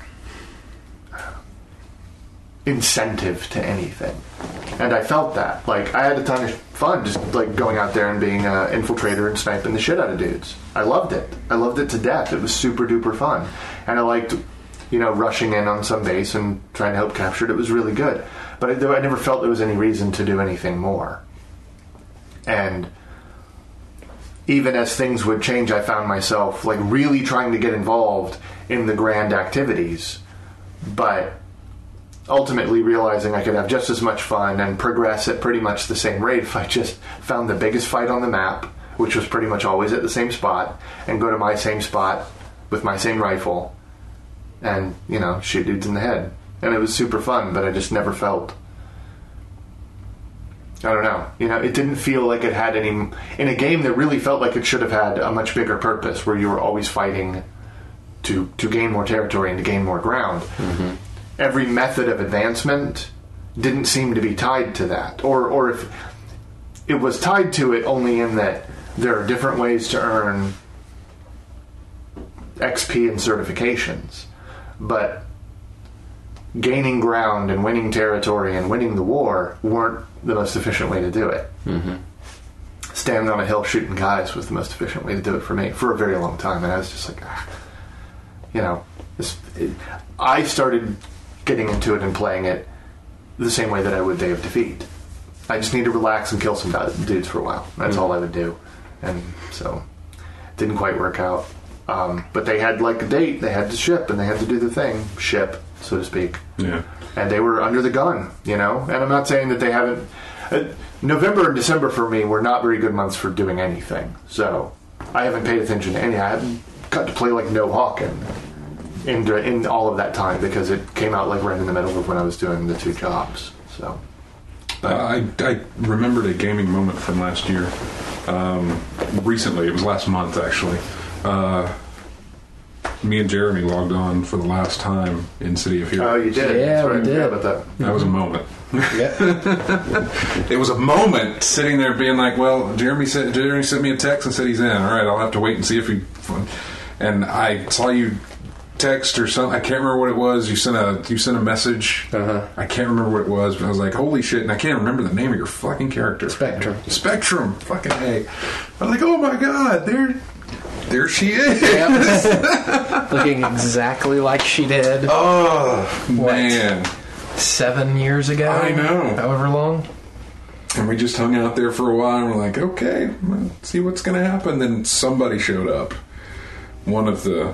incentive to anything. And I felt that. Like, I had a ton of fun just, like, going out there and being an infiltrator and sniping the shit out of dudes. I loved it. I loved it to death. It was super duper fun. And I liked, rushing in on some base and trying to help capture it. It was really good. But I never felt there was any reason to do anything more. And even as things would change, I found myself, like, really trying to get involved in the grand activities. But ultimately realizing I could have just as much fun and progress at pretty much the same rate if I just found the biggest fight on the map, which was pretty much always at the same spot, and go to my same spot with my same rifle and, shoot dudes in the head. And it was super fun, but I just never felt, I don't know, it didn't feel like it had any, in a game that really felt like it should have had a much bigger purpose, where you were always fighting to gain more territory and to gain more ground. Mm-hmm. Every method of advancement didn't seem to be tied to that, or if it was tied to it only in that there are different ways to earn XP and certifications, but gaining ground and winning territory and winning the war weren't the most efficient way to do it. Mm-hmm. Standing on a hill shooting guys was the most efficient way to do it for me for a very long time, and I was just like, I started getting into it and playing it the same way that I would Day of Defeat. I just need to relax and kill some dudes for a while. That's all I would do, and so it didn't quite work out. But they had like a date. They had to ship, and they had to do the thing, ship, so to speak. Yeah. And they were under the gun, And I'm not saying that they haven't. November and December for me were not very good months for doing anything. So I haven't paid attention to any. I haven't got to play like No Hawk in all of that time because it came out like right in the middle of when I was doing the 2 jobs. So I remembered a gaming moment from last year. Recently, it was last month actually. Me and Jeremy logged on for the last time in City of Heroes. Oh, you did? Yeah, we did. About that. That was a moment. Yeah. It was a moment sitting there being like, well, Jeremy sent me a text and said he's in. All right, I'll have to wait and see if he... And I saw you text or something. I can't remember what it was. You sent a message. Uh-huh. I can't remember what it was, but I was like, holy shit, and I can't remember the name of your fucking character. Spectrum. Fucking A. I was like, oh my god, there she is. Yep. Looking exactly like she did. Oh, man. 7 years ago? I know. However long. And we just hung out there for a while, and we're like, okay, let's see what's going to happen. Then somebody showed up. One of the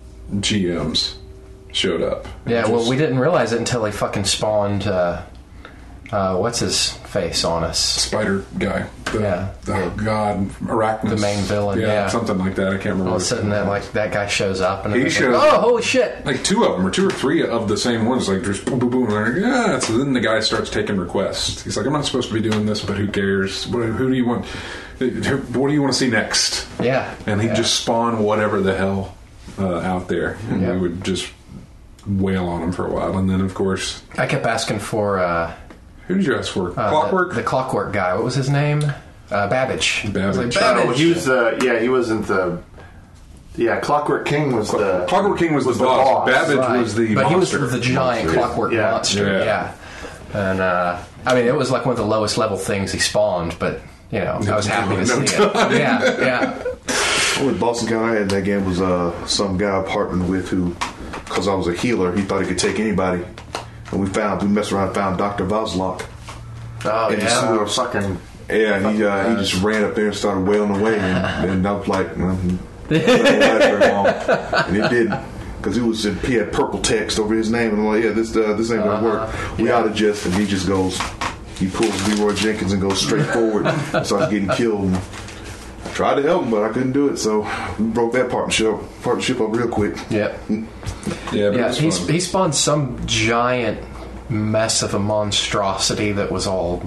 GMs showed up. Yeah, well, we didn't realize it until they fucking spawned, what's his face on us? Spider guy. Oh, God. Arachnus. The main villain, yeah. Something like that. I can't remember. All of a sudden, that guy shows up, and he shows like, oh, holy shit. Like 2 of them, or 2 or 3 of the same ones, like just boom, boom, boom. And like, yeah. So then the guy starts taking requests. He's like, I'm not supposed to be doing this, but who cares? Who do you want? What do you want to see next? Yeah. And he'd just spawn whatever the hell out there. And we would just wail on him for a while. And then, of course... I kept asking for... who did you ask for? Clockwork? The Clockwork guy. What was his name? Babbage. Babbage. I was like, Babbage. He was he wasn't the... Yeah, Clockwork King was the... Clockwork King was the boss. Babbage was the But monster. he was the giant clockwork monster. Yeah. And, I mean, it was like one of the lowest level things he spawned, but, I was happy to see it. Yeah. With Boston County, I had that game was some guy I partnered with who, because I was a healer, he thought he could take anybody. And we messed around and found Dr. Vazlok. Oh, in the sewers. Fucking... Yeah, and he just ran up there and started wailing away. And I was like, it didn't last very long. And it didn't. Because he had purple text over his name. And I'm like, yeah, this ain't going to work. We out of just, and he just goes, he pulls Leroy Jenkins and goes straight forward and starts getting killed. And I tried to help him, but I couldn't do it. So we broke that partnership up real quick. Yep. Yeah, he spawned some giant mess of a monstrosity that was all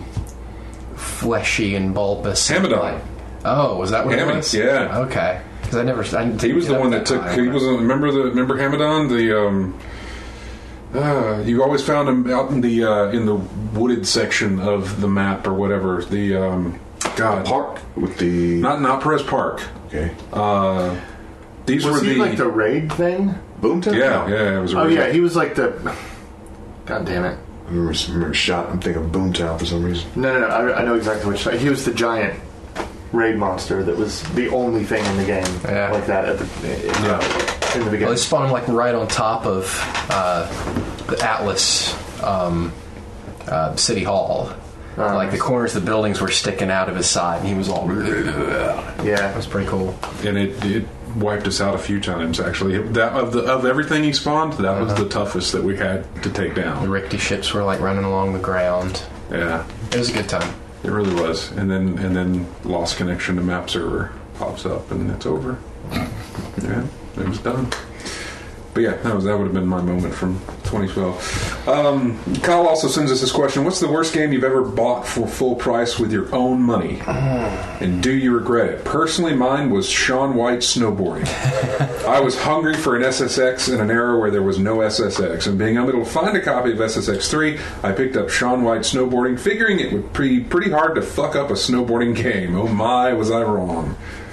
fleshy and bulbous. Hamadon. Oh, was that what it was? Yeah. Okay. Because I didn't he was the one that took. He was remember Hamadon? You always found him out in the wooded section of the map or whatever. The park with the not Perez Park. Okay. These was were he like the raid thing? Boomtown? Yeah, it was a raid. Oh yeah, he was like the... God damn it. I remember shot. I'm thinking of Boomtown for some reason. No, I know exactly which... He was the giant raid monster that was the only thing in the game like that in the beginning. Well, they spawned him like right on top of the Atlas City Hall. Like the corners of the buildings were sticking out of his side, and he was all... Yeah. That was pretty cool. And it wiped us out a few times, actually. That of everything he spawned, that was the toughest that we had to take down. The rickety ships were like running along the ground. Yeah. It was a good time. It really was. And then lost connection to map server pops up, and it's over. Yeah, it was done. But yeah, that would have been my moment from 2012. Kyle also sends us this question. What's the worst game you've ever bought for full price with your own money? And do you regret it? Personally, mine was Shaun White snowboarding. I was hungry for an SSX in an era where there was no SSX. And being unable to find a copy of SSX 3, I picked up Shaun White snowboarding, figuring it would be pretty hard to fuck up a snowboarding game. Oh my, was I wrong.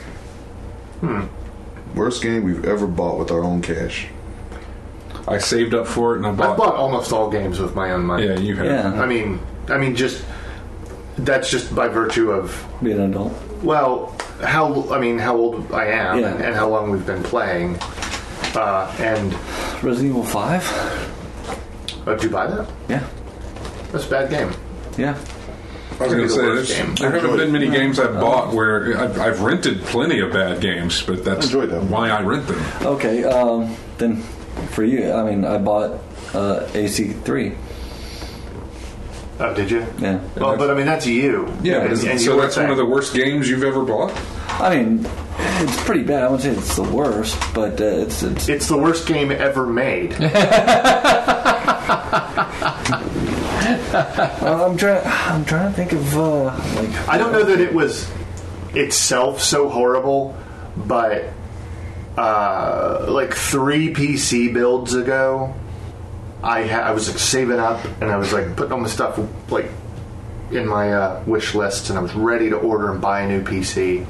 Worst game we've ever bought with our own cash. I saved up for it and I I've bought almost all games with my own money. Yeah, you have. Yeah. I mean, just that's just by virtue of Being an adult. well, how old I am Yeah. and how long we've been playing. And Resident Evil 5? did you buy that? Yeah. That's a bad game. Yeah. I was going to say, there haven't been many games I've bought where I've rented plenty of bad games, but that's enjoyed them. why I rent them. Okay, then for you, I mean, I bought AC3. Oh, did you? Yeah. Well, but I mean, that's you. Yeah, And so you were that's one of the saying- worst games you've ever bought? I mean, it's pretty bad. I wouldn't say it's the worst, but it's It's the worst game ever made. I'm trying to think of like. I don't know that it was itself so horrible, but like 3 PC builds ago, I was like saving up and I was like putting all my stuff like in my wish list, and I was ready to order and buy a new PC.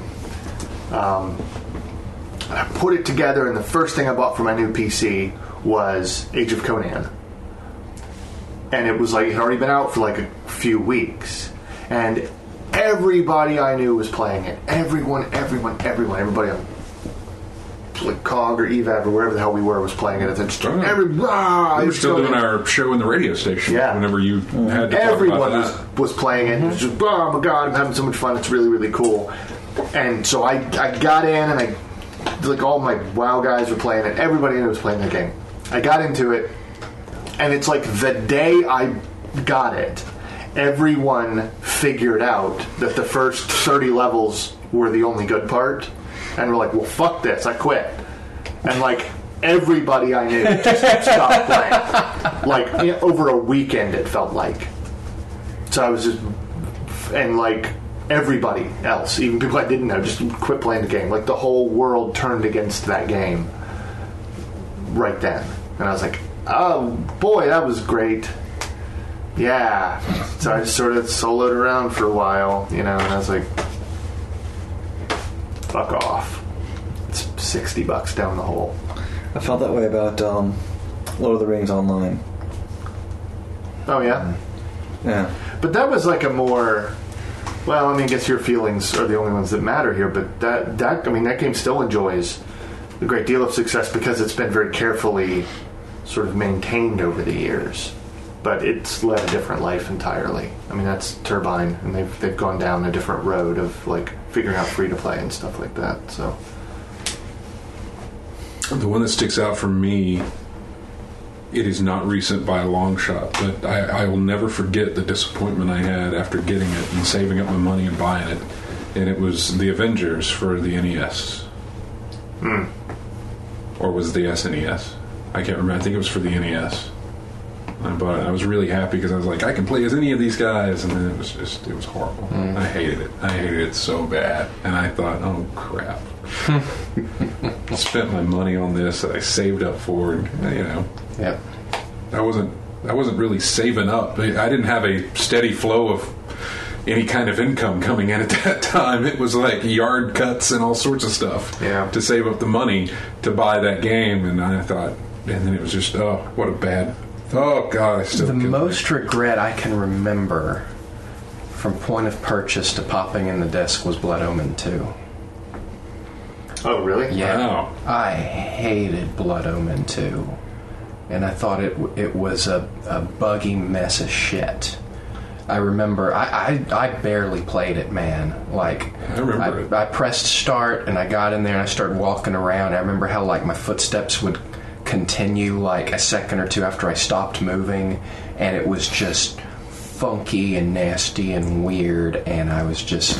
I put it together, and the first thing I bought for my new PC was Age of Conan. And it was like it had already been out for like a few weeks, and everybody I knew was playing it. Everybody on like COG or EVAV or wherever the hell we were was playing it. It's just We were still doing our show in the radio station. Yeah. Whenever you had to everyone talk about was playing it. It was just, oh my god, I'm having so much fun. It's really, really cool. And so I got in, and like all my WoW guys were playing it. Everybody I knew was playing the game. I got into it, and it's like the day I got it, everyone figured out that the first 30 levels were the only good part, and we're like, well, fuck this, I quit. And like everybody I knew just stopped playing. Like over a weekend, it felt like. So I was just, and like everybody else, even people I didn't know, just quit playing the game. Like the whole world turned against that game right then. And I was like, oh boy, that was great. Yeah. So I just sort of soloed around for a while, and I was like, fuck off. It's $60 down the hole. I felt that way about Lord of the Rings Online. Oh yeah? Yeah. But that was like a more, well, I mean, I guess your feelings are the only ones that matter here, but that game still enjoys a great deal of success because it's been very carefully sort of maintained over the years. But it's led a different life entirely. I mean, that's Turbine, and they've gone down a different road of like figuring out free to play and stuff like that. So the one that sticks out for me, it is not recent by a long shot, but I will never forget the disappointment I had after getting it and saving up my money and buying it. And it was the Avengers for the NES. Or was it the SNES? I can't remember. I think it was for the NES. I bought it. I was really happy because I was like, I can play as any of these guys, and then it was horrible. I hated it. I hated it so bad. And I thought, oh crap. I spent my money on this that I saved up for, and, Yep. I wasn't really saving up. I didn't have a steady flow of any kind of income coming in at that time. It was like yard cuts and all sorts of stuff to save up the money to buy that game. And I thought, and then it was just, oh, what a bad. Oh God, I still. The most regret I can remember from point of purchase to popping in the disc was Blood Omen 2. Oh, really? Yeah. Wow. I hated Blood Omen 2. And I thought it was a buggy mess of shit. I remember I barely played it, man. Like I remember it. I pressed start and I got in there and I started walking around. I remember how like my footsteps would continue like a second or two after I stopped moving, and it was just funky and nasty and weird, and I was just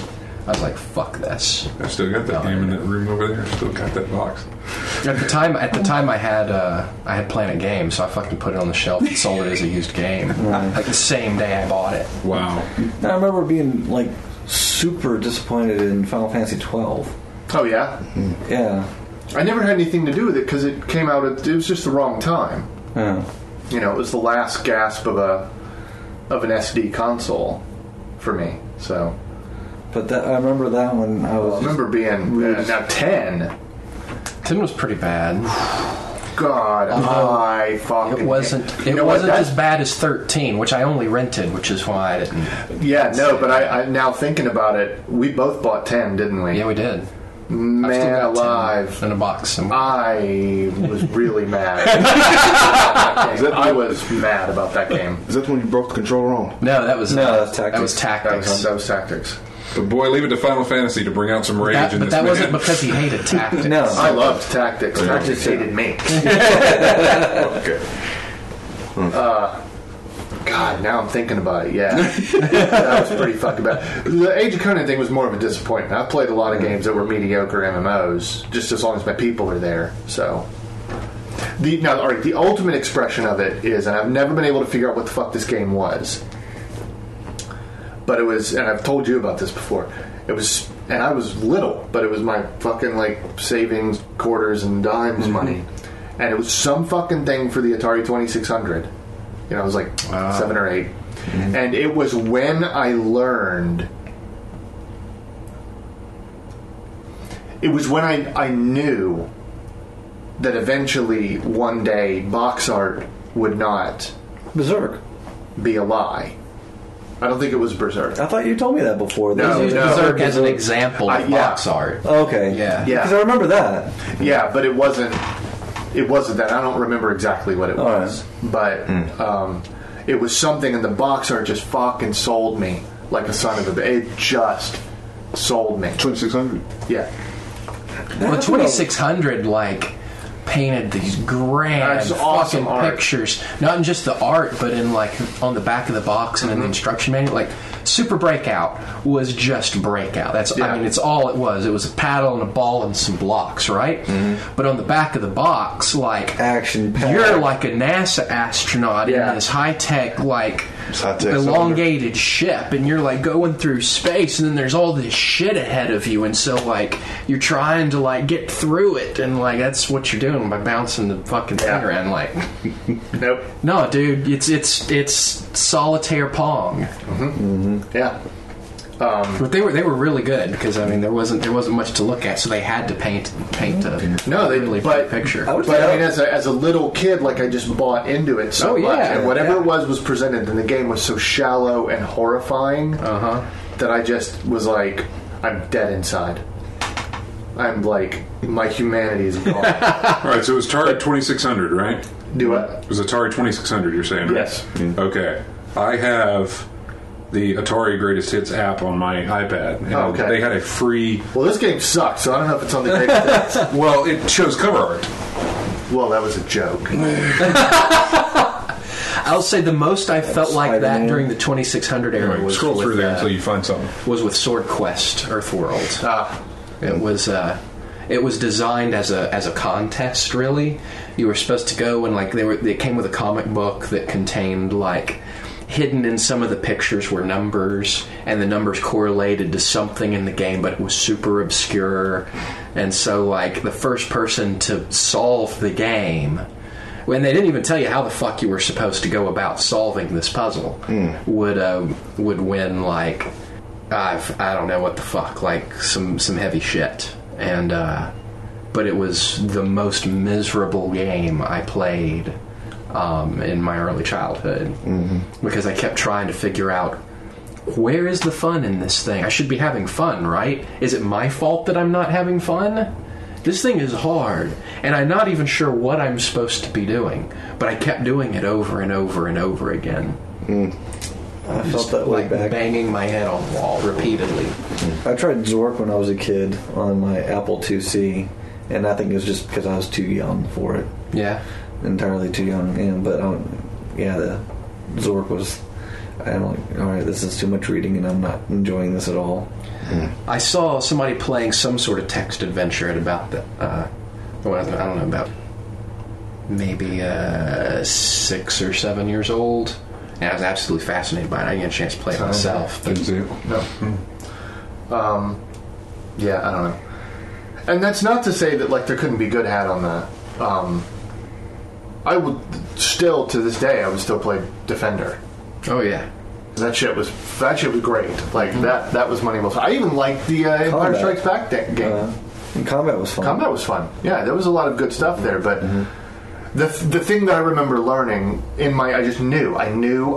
I was like, fuck this. I still got that game in that room over there. I still got that box. At the time, I had Planet Games, so I fucking put it on the shelf and sold it as a used game. Like the same day I bought it. Wow. I remember being like super disappointed in Final Fantasy 12. Oh yeah. Yeah. I never had anything to do with it because it came out. It was just the wrong time. Yeah. You know, it was the last gasp of an SD console for me. So. But I remember that one. I remember being now 10. 10 was pretty bad. God, I fucking. It wasn't as bad as 13, which I only rented, which is why I didn't. Yeah, no, but I now thinking about it, we both bought 10, didn't we? Yeah, we did. Man alive. In a box somewhere. I was really mad. I was mad about that game. Is that when you broke the controller on? No, that's Tactics. That was Tactics. But boy, leave it to Final Fantasy to bring out some rage in this. But that wasn't because he hated Tactics. No, I loved Tactics. Tactics hated me. Okay. God, now I'm thinking about it. Yeah, that was pretty fucking bad. The Age of Conan thing was more of a disappointment. I've played a lot of games that were mediocre MMOs, just as long as my people are there. So, the ultimate expression of it is, and I've never been able to figure out what the fuck this game was. But it was, and I've told you about this before. It was, and I was little, but it was my fucking like savings, quarters, and dimes money, and it was some fucking thing for the Atari 2600. You know, I was like 7 or 8, and it was when I learned. It was when I knew that eventually one day box art would not Berserk. be a lie. I don't think it was Berserk. I thought you told me that before. No, Berserk as an example of box art. Okay. Yeah. Because I remember that. Yeah, but it wasn't. It wasn't that. I don't remember exactly what it was, but it was something, and the box art just fucking sold me like a son of a bitch. It just sold me. 2600. Yeah. Well, 2600 painted these grand That's awesome fucking art. Pictures, not in just the art, but in on the back of the box and in the instruction manual. Like Super Breakout was just Breakout. That's I mean, it's all it was. It was a paddle and a ball and some blocks, right? But on the back of the box, action packed. you're like a NASA astronaut in this high tech elongated ship, and you're going through space, and then there's all this shit ahead of you, and so you're trying to get through it, and that's what you're doing by bouncing the fucking thing around. Nope. No, dude, it's solitaire Pong. Yeah. But they were really good because there wasn't much to look at, so they had to paint a really pretty picture. But I mean, as a little kid, I just bought into it so much, and whatever it was presented, and the game was so shallow and horrifying that I just was like, I'm dead inside. I'm my humanity is gone. Right, so it was Atari 2600, right? Do what? It was Atari 2600, you're saying, right? Yes. Okay. I have the Atari Greatest Hits app on my iPad. And they had a free... Well, this game sucks, so I don't know if it's on the Greatest Hits. Well, it shows cover art. Well, that was a joke. I'll say the most I felt like that during the 2600 era was scroll through with, there until you find something. Was with Sword Quest Earthworld. It was designed as a contest. Really, you were supposed to go and they came with a comic book that contained hidden in some of the pictures were numbers, and the numbers correlated to something in the game, but it was super obscure. And so the first person to solve the game, when they didn't even tell you how the fuck you were supposed to go about solving this puzzle, would win I don't know what the fuck, some heavy shit. And but it was the most miserable game I played in my early childhood, because I kept trying to figure out, where is the fun in this thing? I should be having fun, right? Is it my fault that I'm not having fun? This thing is hard, and I'm not even sure what I'm supposed to be doing, but I kept doing it over and over and over again. I felt that way back. Banging my head on the wall repeatedly. I tried Zork when I was a kid on my Apple IIc, and I think it was just because I was too young for it. Yeah. Entirely too young. The Zork was... I'm like, alright, this is too much reading, and I'm not enjoying this at all. I saw somebody playing some sort of text adventure at about the, I don't know, about maybe 6 or 7 years old. And I was absolutely fascinated by it. I didn't get a chance to play it myself. Didn't see it. No. Yeah, I don't know. And that's not to say that like there couldn't be good hat on that. I would still, to this day, I would still play Defender. Oh yeah, That shit was great. Like that was money well spent. I even liked the Empire Strikes Back game. And combat was fun. Combat was fun. Yeah, there was a lot of good stuff there. But the thing that I remember learning I just knew. I knew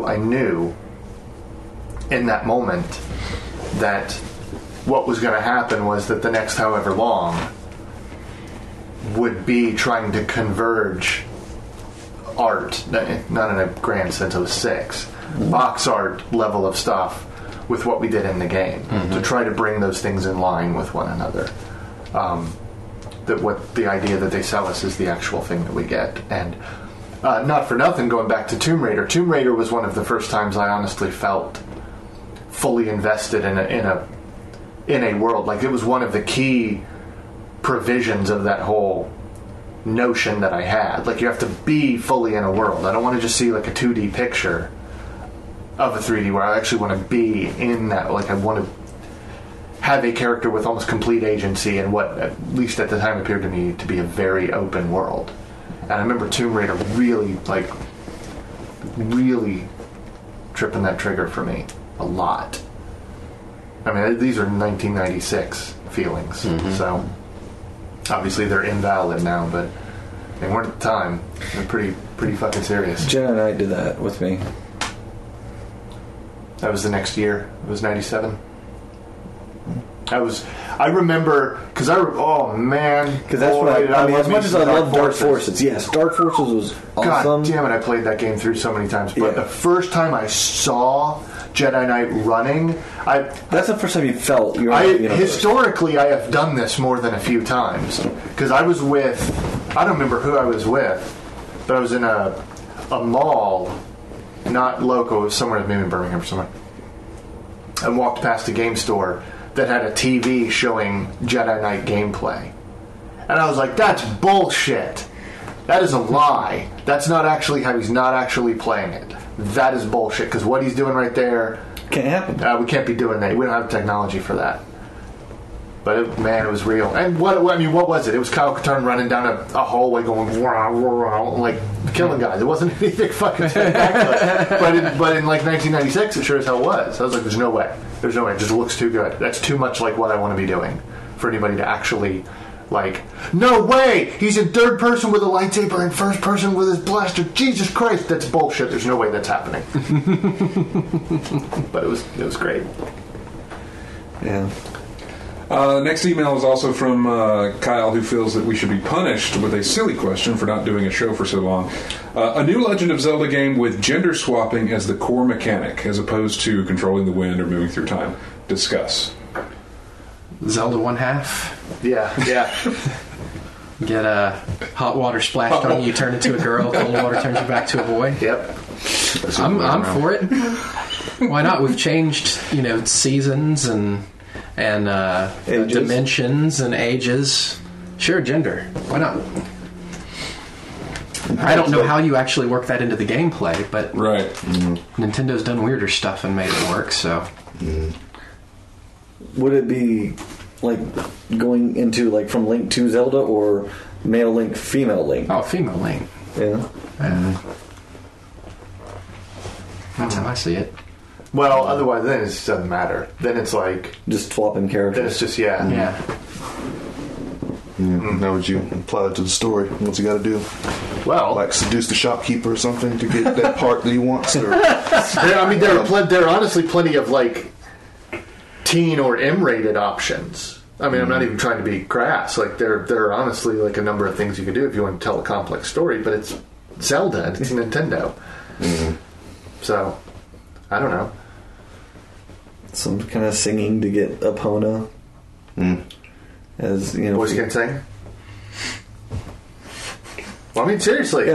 in that moment that what was going to happen was that the next however long would be trying to converge art, not in a grand sense of 6, box art level of stuff with what we did in the game, to try to bring those things in line with one another. The idea that they sell us is the actual thing that we get. And not for nothing, going back to Tomb Raider. Tomb Raider was one of the first times I honestly felt fully invested in a world. Like, it was one of the key provisions of that whole notion that I had. Like, you have to be fully in a world. I don't want to just see like a 2D picture of a 3D where I actually want to be in that. Like, I want to have a character with almost complete agency in what, at least at the time, appeared to me to be a very open world. And I remember Tomb Raider really tripping that trigger for me a lot. I mean, these are 1996 feelings, so obviously they're invalid now, but they weren't at the time. They're pretty fucking serious. Jen and I did that with me. That was the next year. It was 97. I remember, because oh man. Because that's what I mean, as much as I love Dark Forces. Yes, Dark Forces was awesome. God damn it, I played that game through so many times. But the first time I saw Jedi Knight running, that's the first time you felt historically, I have done this more than a few times. Because I was with, I don't remember who I was with, but I was in a mall, not local, it was somewhere, maybe in Birmingham or somewhere, and walked past a game store that had a TV showing Jedi Knight gameplay. And I was like, that's bullshit. That is a lie. That's not actually how he's not actually playing it. That is bullshit, because what he's doing right there can't happen. We can't be doing that. We don't have technology for that. But it was real. And what was it? It was Kyle Katarn running down a hallway going wah, wah, wah, like killing guys. It wasn't anything fucking spectacular. but in like 1996, it sure as hell was. I was like, there's no way. There's no way. It just looks too good. That's too much like what I want to be doing for anybody to actually, like, no way! He's in third person with a lightsaber and first person with his blaster. Jesus Christ, that's bullshit. There's no way that's happening. But it was great. Yeah. Next email is also from Kyle, who feels that we should be punished with a silly question for not doing a show for so long. A new Legend of Zelda game with gender swapping as the core mechanic, as opposed to controlling the wind or moving through time. Discuss. Zelda 1/2. Yeah. Get a hot water splashed on you, you turn into a girl. Cold water turns you back to a boy. Yep. I'm for it. Why not? We've changed, seasons and dimensions and ages. Sure, gender. Why not? I don't know how you actually work that into the gameplay, but right. Nintendo's done weirder stuff and made it work, so. Would it be like going into like from Link to Zelda or male Link, female Link? Oh, female Link. Yeah. That's how I see it. Well, otherwise, then it just doesn't matter. Then it's like just swapping characters. Then it's just yeah. Now would you apply that to the story? What's he got to do? Well, like seduce the shopkeeper or something to get that part that he wants. Or? There are honestly plenty of like teen or M-rated options. I mean, I'm not even trying to be crass. Like there are honestly like a number of things you can do if you want to tell a complex story. But it's Zelda. It's Nintendo. So I don't know. Some kind of singing to get Epona. As voice you can sing. Well, I mean, seriously.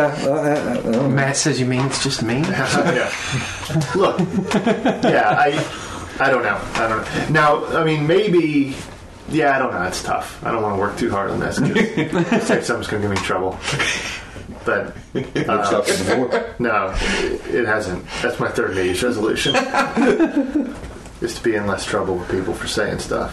Matt says you mean it's just me? Yeah. Look. Yeah, I don't know. Now, I mean, maybe. Yeah, I don't know. It's tough. I don't want to work too hard on this. Say something's going to give me trouble. But no, it hasn't. That's my third New Year's resolution. Is to be in less trouble with people for saying stuff.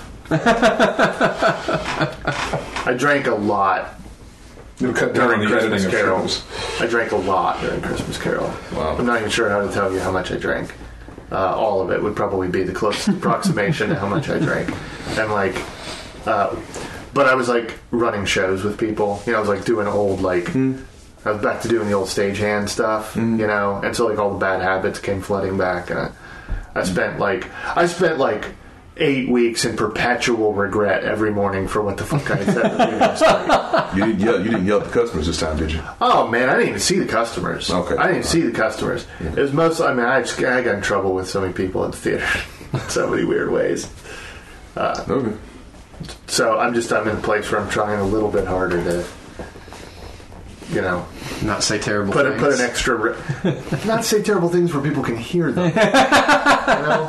I drank a lot. You'll cut down on the editing Christmas of Carol. shows. I drank a lot during Christmas Carol. Wow. I'm not even sure how to tell you how much I drank. All of it would probably be the closest approximation to how much I drank. And like, but I was like running shows with people. You know, I was like doing old like. I was back to doing the old stagehand stuff. You know, and so like all the bad habits came flooding back, and I spent like 8 weeks in perpetual regret every morning for what the fuck I said at the previous night. You didn't yell at the customers this time, did you? Oh man, I didn't even see the customers. Okay. I didn't even see the customers. It was mostly. I mean, I got in trouble with so many people at the theater in so many weird ways. Okay. So I'm in a place where I'm trying a little bit harder to, you know, not say terrible put things. Put an extra. Not say terrible things where people can hear them. You know?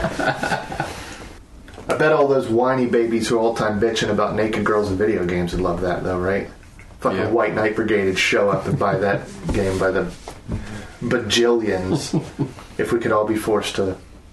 I bet all those whiny babies who are all time bitching about naked girls in video games would love that, though, right? Fucking White Knight Brigade would show up and buy that game by the bajillions if we could all be forced to,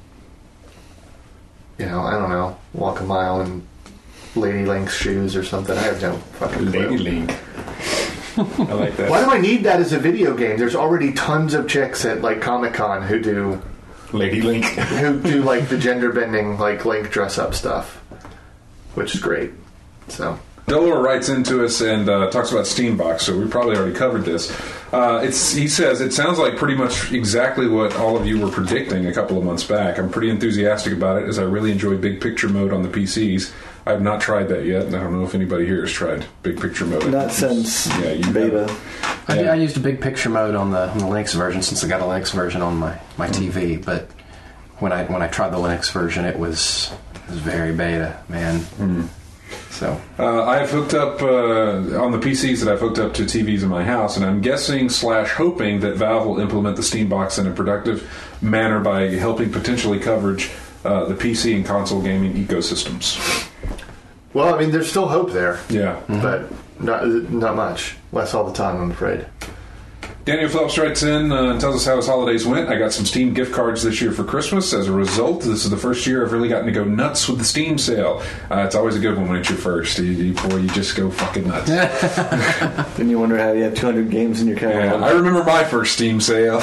you know, I don't know, walk a mile in Lady Link's shoes or something. I have no fucking clue. Lady Link. I like that. Why do I need that as a video game? There's already tons of chicks at like Comic-Con who do Lady Link. who do like the gender bending like Link dress up stuff, which is great. So Delaware writes into us and talks about Steambox, so we probably already covered this. He says, it sounds like pretty much exactly what all of you were predicting a couple of months back. I'm pretty enthusiastic about it as I really enjoy big picture mode on the PCs. I have not tried that yet, and I don't know if anybody here has tried big picture mode. Not since beta. I used a big picture mode on the Linux version since I got a Linux version on my TV, but when I tried the Linux version, it was very beta, man. So I have hooked up on the PCs that I've hooked up to TVs in my house, and I'm guessing / hoping that Valve will implement the Steambox in a productive manner by helping potentially coverage the PC and console gaming ecosystems. well, I mean, there's still hope there. Yeah. But not much. Less all the time, I'm afraid. Daniel Phelps writes in and tells us how his holidays went. I got some Steam gift cards this year for Christmas. As a result, this is the first year I've really gotten to go nuts with the Steam sale. It's always a good one when it's your first. You just go fucking nuts. Then you wonder how you have 200 games in your catalog. I remember my first Steam sale.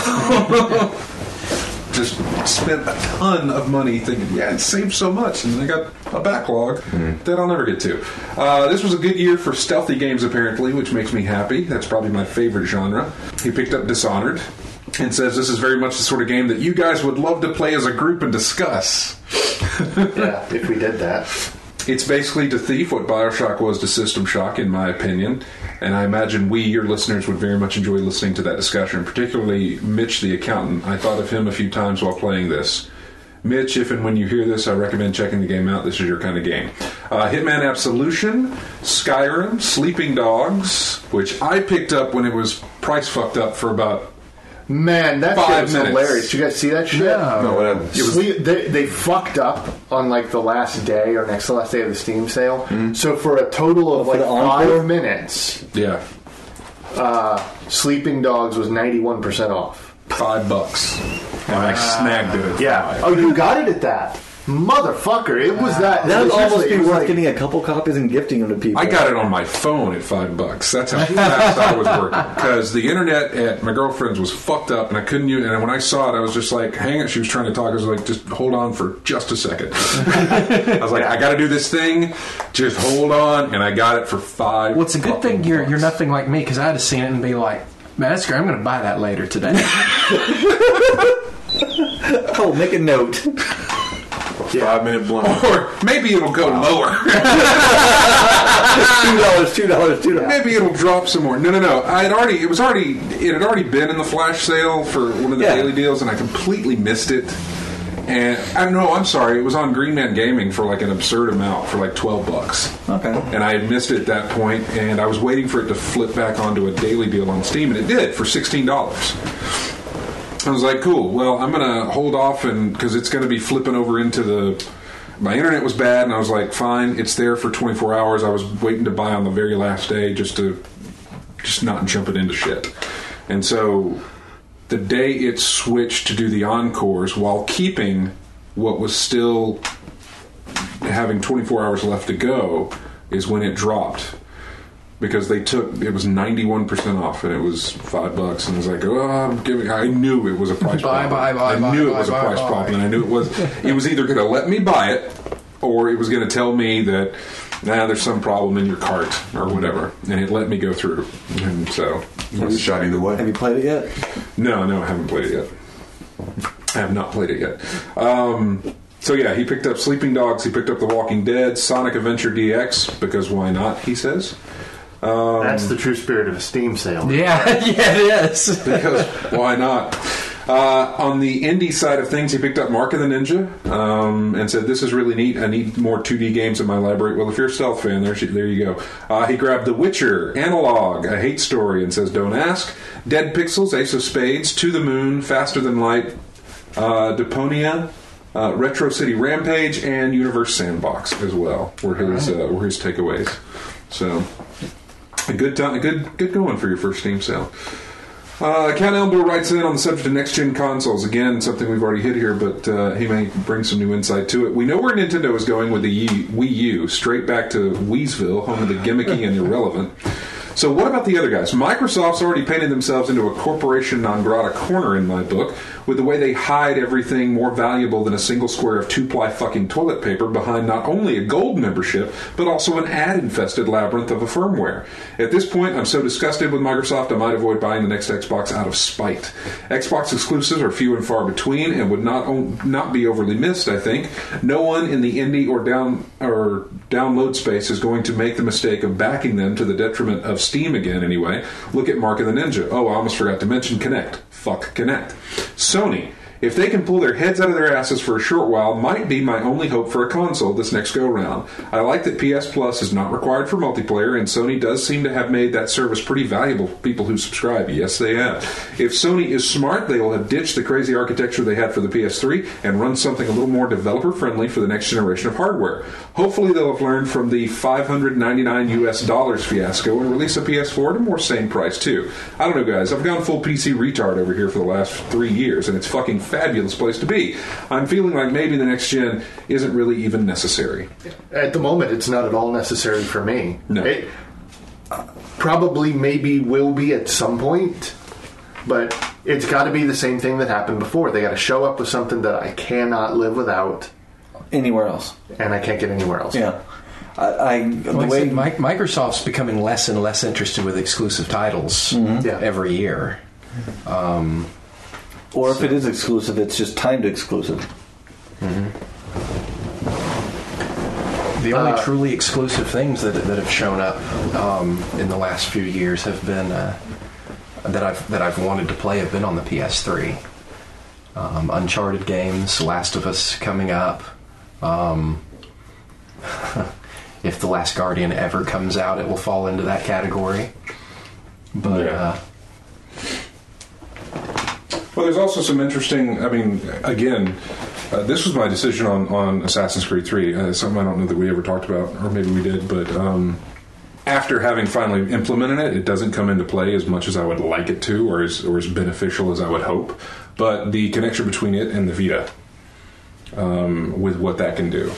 Just spent a ton of money thinking, it saved so much, and I got a backlog that I'll never get to. This was a good year for stealthy games, apparently, which makes me happy. That's probably my favorite genre. He picked up Dishonored and says this is very much the sort of game that you guys would love to play as a group and discuss. Yeah, if we did that. It's basically to Thief what Bioshock was to System Shock, in my opinion. And I imagine your listeners, would very much enjoy listening to that discussion, particularly Mitch the accountant. I thought of him a few times while playing this. Mitch, if and when you hear this, I recommend checking the game out. This is your kind of game. Hitman Absolution, Skyrim, Sleeping Dogs, which I picked up when it was price fucked up for about Man, that 5 shit was minutes. hilarious. Did you guys see that shit? No. They fucked up on like the last day or next to last day of the Steam sale. So for a total of like the encore? 5 minutes, Yeah, Sleeping Dogs was 91% off. $5. And I snagged it. At Yeah. $5. Oh, you got it at that. Motherfucker. It was that. That it would was almost usually- be it was worth like- getting a couple copies and gifting them to people. I got it on my phone at $5. That's how fast I was working. Because the internet at my girlfriend's was fucked up, and I couldn't use. And when I saw it, I was just like, "Hang it!" She was trying to talk. I was like, "Just hold on for just a second." I was like, "I got to do this thing. Just hold on." And I got it for $5. Well, it's a good thing you're nothing like me, because I'd have seen it and be like, man, that's great. I'm going to buy that later today. Oh, make a note. 5-minute blunt. Or maybe it'll go lower. $2. Maybe it'll drop some more. No. It had already been in the flash sale for one of the daily deals, and I completely missed it. And I don't know. I'm sorry. It was on Green Man Gaming for like an absurd amount for like $12. Okay. And I had missed it at that point, and I was waiting for it to flip back onto a daily deal on Steam, and it did for $16. I was like, cool. Well, I'm going to hold off because it's going to be flipping over into my internet was bad, and I was like, fine, it's there for 24 hours. I was waiting to buy on the very last day just not jumping into shit. And so the day it switched to do the encores while keeping what was still having 24 hours left to go is when it dropped. Because it was 91% off, and it was $5, and I was like, I knew it was a price problem. I knew it was a price problem, and I knew it was either going to let me buy it, or it was going to tell me that, there's some problem in your cart, or whatever, and it let me go through. And so, it was shot either way. Have you played it yet? No, I haven't played it yet. I have not played it yet. So yeah, he picked up Sleeping Dogs, he picked up The Walking Dead, Sonic Adventure DX, because why not, he says. That's the true spirit of a Steam sale. Yeah, it is. Because why not? On the indie side of things, he picked up Mark of the Ninja and said, this is really neat. I need more 2D games in my library. Well, if you're a stealth fan, there you go. He grabbed The Witcher, Analog, A Hate Story, and says, don't ask. Dead Pixels, Ace of Spades, To the Moon, Faster Than Light, Deponia, Retro City Rampage, and Universe Sandbox as well were his takeaways. So... a good time, good going for your first Steam sale. Cat Elmore writes in on the subject of next-gen consoles. Again, something we've already hit here, but he may bring some new insight to it. We know where Nintendo is going with the Wii U, straight back to Weesville, home of the gimmicky and irrelevant. So what about the other guys? Microsoft's already painted themselves into a corporation non grata corner in my book, with the way they hide everything more valuable than a single square of 2-ply fucking toilet paper behind not only a gold membership, but also an ad-infested labyrinth of a firmware. At this point, I'm so disgusted with Microsoft, I might avoid buying the next Xbox out of spite. Xbox exclusives are few and far between and would not be overly missed, I think. No one in the indie or download space is going to make the mistake of backing them to the detriment of Steam again, anyway. Look at Mark of the Ninja. Oh, I almost forgot to mention Kinect. Fuck Kinect. Sony, if they can pull their heads out of their asses for a short while, might be my only hope for a console this next go-round. I like that PS Plus is not required for multiplayer, and Sony does seem to have made that service pretty valuable for people who subscribe. Yes, they have. If Sony is smart, they will have ditched the crazy architecture they had for the PS3 and run something a little more developer-friendly for the next generation of hardware. Hopefully they'll have learned from the $599 fiasco and release a PS4 at a more sane price, too. I don't know, guys. I've gone full PC retard over here for the last 3 years, and it's fucking fabulous place to be. I'm feeling like maybe the next gen isn't really even necessary. At the moment, it's not at all necessary for me. No. It probably maybe will be at some point, but it's got to be the same thing that happened before. They got to show up with something that I cannot live without anywhere else, and I can't get anywhere else. Yeah. Microsoft's becoming less and less interested with exclusive titles every year. Or if it is exclusive, it's just timed exclusive. Mm-hmm. The only truly exclusive things that have shown up in the last few years have been that I've wanted to play have been on the PS3. Uncharted games, Last of Us coming up. If The Last Guardian ever comes out, it will fall into that category. But well, there's also some interesting. I mean, again, this was my decision on Assassin's Creed 3. Something I don't know that we ever talked about, or maybe we did. But after having finally implemented it, it doesn't come into play as much as I would like it to, or as beneficial as I would hope. But the connection between it and the Vita, with what that can do,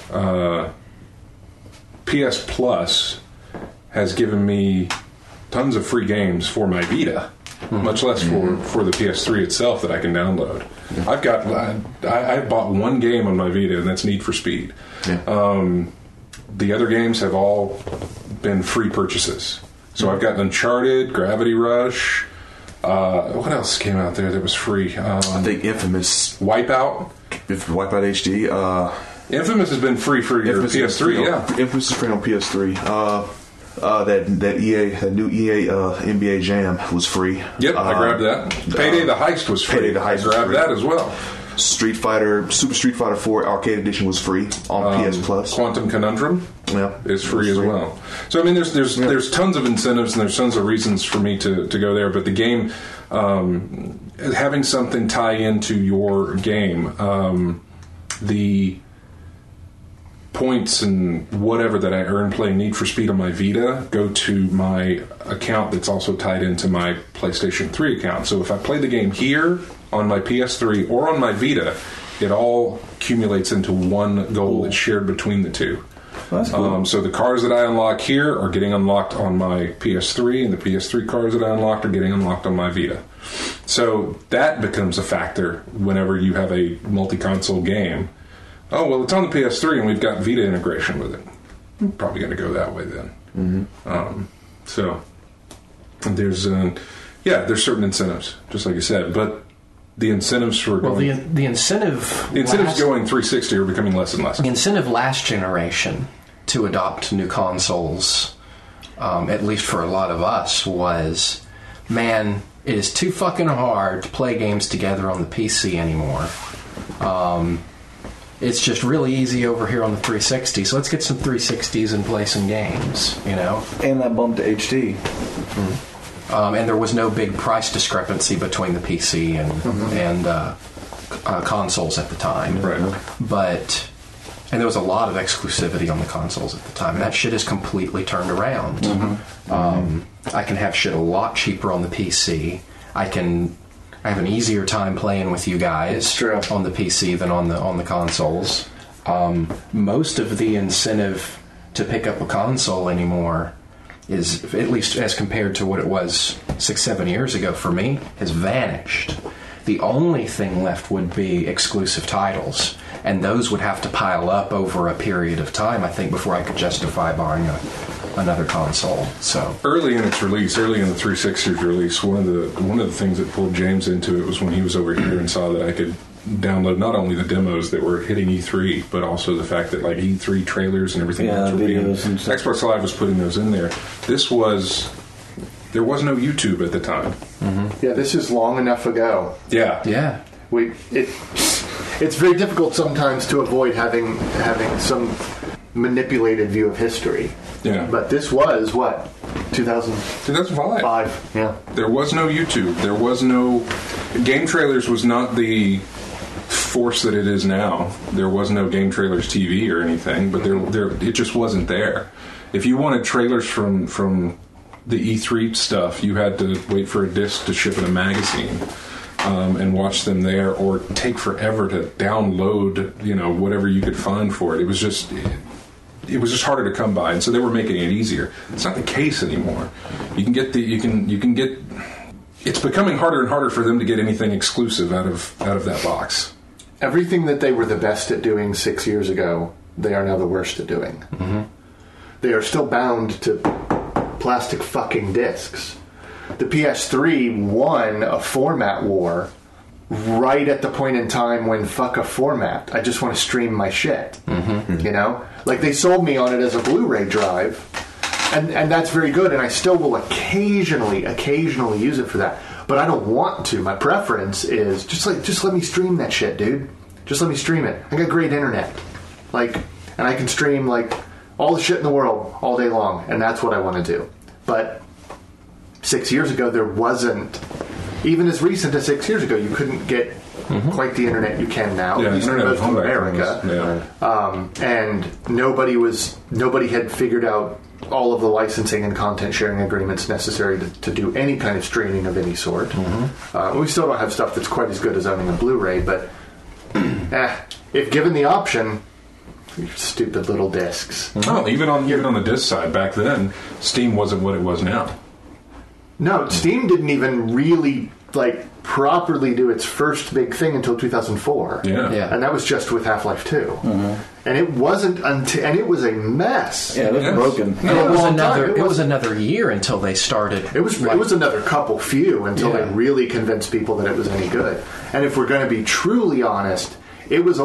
PS Plus has given me tons of free games for my Vita. Much less for the PS3 itself that I can download. I bought one game on my Vita, and that's Need for Speed. The other games have all been free purchases. So I've got Uncharted, Gravity Rush. What else came out there that was free? I think Infamous. Wipeout HD. Infamous has been free for your PS3, Infamous is free on PS3. That new EA NBA Jam was free. Yep, I grabbed that. Payday the Heist was free. Payday the Heist I grabbed that as well. Super Street Fighter 4 Arcade Edition was free on PS Plus. Quantum Conundrum is free as free. well. So I mean, there's tons of incentives and there's tons of reasons for me to go there. But the game, having something tie into your game, the points and whatever that I earn playing Need for Speed on my Vita go to my account that's also tied into my PlayStation 3 account. So if I play the game here on my PS3 or on my Vita, it all accumulates into one goal that's shared between the two. That's cool. So the cars that I unlock here are getting unlocked on my PS3, and the PS3 cars that I unlocked are getting unlocked on my Vita. So that becomes a factor whenever you have a multi-console game. Oh, well, it's on the PS3 and we've got Vita integration with it. I'm probably going to go that way then. So there's certain incentives, just like you said, but the incentives for going, the incentive going 360 are becoming less and less. The incentive last generation to adopt new consoles, at least for a lot of us, was, man, it is too fucking hard to play games together on the PC anymore. It's just really easy over here on the 360, so let's get some 360s and play some games, you know? And that bump to HD. And there was no big price discrepancy between the PC and consoles at the time. Right. And there was a lot of exclusivity on the consoles at the time. That shit is completely turned around. I can have shit a lot cheaper on the PC. I have an easier time playing with you guys on the PC than on the consoles. Most of the incentive to pick up a console anymore is, at least as compared to what it was 6-7 years ago for me, has vanished. The only thing left would be exclusive titles, and those would have to pile up over a period of time, I think, before I could justify buying another console. So early in the 360's release, one of the things that pulled James into it was when he was over here and saw that I could download not only the demos that were hitting E3, but also the fact that like E3 trailers and everything else were Xbox Live was putting those in there. There was no YouTube at the time. Yeah, this is long enough ago. Yeah. It's very difficult sometimes to avoid having some manipulated view of history. Yeah. But this was what? 2005. Yeah. There was no YouTube. There was no Game Trailers was not the force that it is now. There was no Game Trailers TV or anything, but it just wasn't there. If you wanted trailers from the E3 stuff, you had to wait for a disc to ship in a magazine and watch them there, or take forever to download, whatever you could find for it. It was just harder to come by, and so they were making it easier. It's not the case anymore. You can get. It's becoming harder and harder for them to get anything exclusive out of that box. Everything that they were the best at doing 6 years ago, they are now the worst at doing. They are still bound to plastic fucking discs. The PS3 won a format war right at the point in time when fuck a format. I just want to stream my shit. Like they sold me on it as a Blu-ray drive, and that's very good, and I still will occasionally use it for that. But I don't want to. My preference is just let me stream that shit, dude. Just let me stream it. I got great internet, and I can stream all the shit in the world all day long, and that's what I want to do. But 6 years ago, there wasn't. Even as recent as 6 years ago, you couldn't get quite the internet you can now. Yeah, Internet of America, and nobody had figured out all of the licensing and content sharing agreements necessary to do any kind of streaming of any sort. We still don't have stuff that's quite as good as owning a Blu-ray, but if given the option, stupid little discs. Oh, even on the disc side back then, Steam wasn't what it was now. No, Steam didn't even really properly do its first big thing until 2004. Yeah. And that was just with Half-Life 2. And it wasn't until, and it was a mess. Yeah, it was broken. No, it was another year until they started. It was another couple few until they really convinced people that it was any good. And if we're going to be truly honest, it was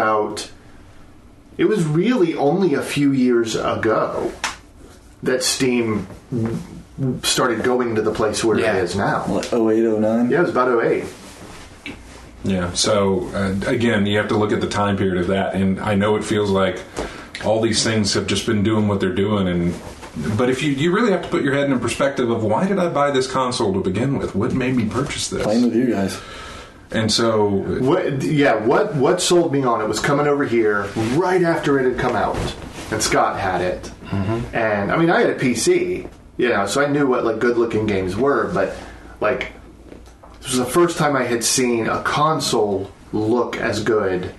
really only a few years ago that Steam started going to the place where it is now. What, 08, 09? Yeah, it was about 08. Yeah. So again, you have to look at the time period of that, and I know it feels like all these things have just been doing what they're doing, but if you really have to put your head in perspective of why did I buy this console to begin with? What made me purchase this? Playing with you guys. And so, what sold me on it was coming over here right after it had come out, and Scott had it, and I mean I had a PC, so I knew what like good looking games were, but like this was the first time I had seen a console look as good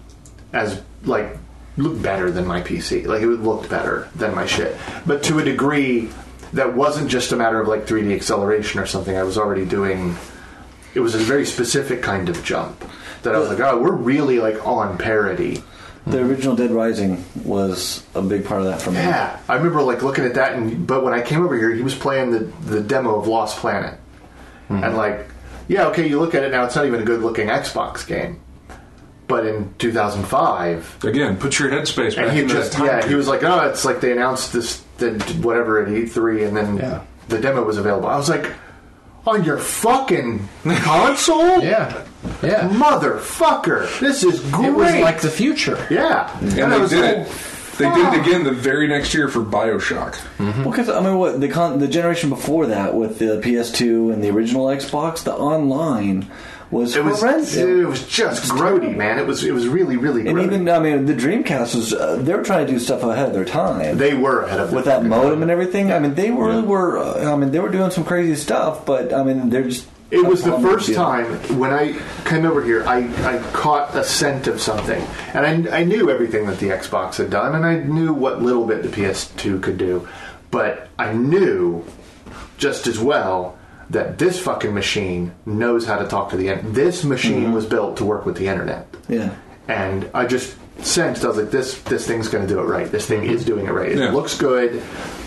as like look better than my PC. Like it looked better than my shit, but to a degree that wasn't just a matter of like 3D acceleration or something. I was already doing. It was a very specific kind of jump that I was like, oh, we're really like on parity. The original Dead Rising was a big part of that for me. Yeah, I remember like looking at that, but when I came over here, he was playing the demo of Lost Planet, and like, yeah, okay, you look at it now, it's not even a good looking Xbox game, but in 2005, again, put your headspace back and he in just that time period. he was like, oh, it's like they announced this whatever at E3, and then the demo was available. I was like. On your fucking console? Yeah. Motherfucker. This is great. It was like the future. Yeah. And they did it. They did it again the very next year for BioShock. Well, because I mean, the generation before that with the PS2 and the original Xbox, the online was horrendous. It was just grody, man. It was really, really grody. And even, I mean, the Dreamcast was, they were trying to do stuff ahead of their time. They were ahead of with that modem and everything. I mean, they really were, I mean, they were doing some crazy stuff, but, I mean, they're just... It was the first time when I came over here, I caught a scent of something. And I knew everything that the Xbox had done, and I knew what little bit the PS2 could do. But I knew just as well that this fucking machine knows how to talk to the internet. This machine was built to work with the internet. Yeah. And I just sensed, I was like, this thing's going to do it right. This thing is doing it right. It looks good.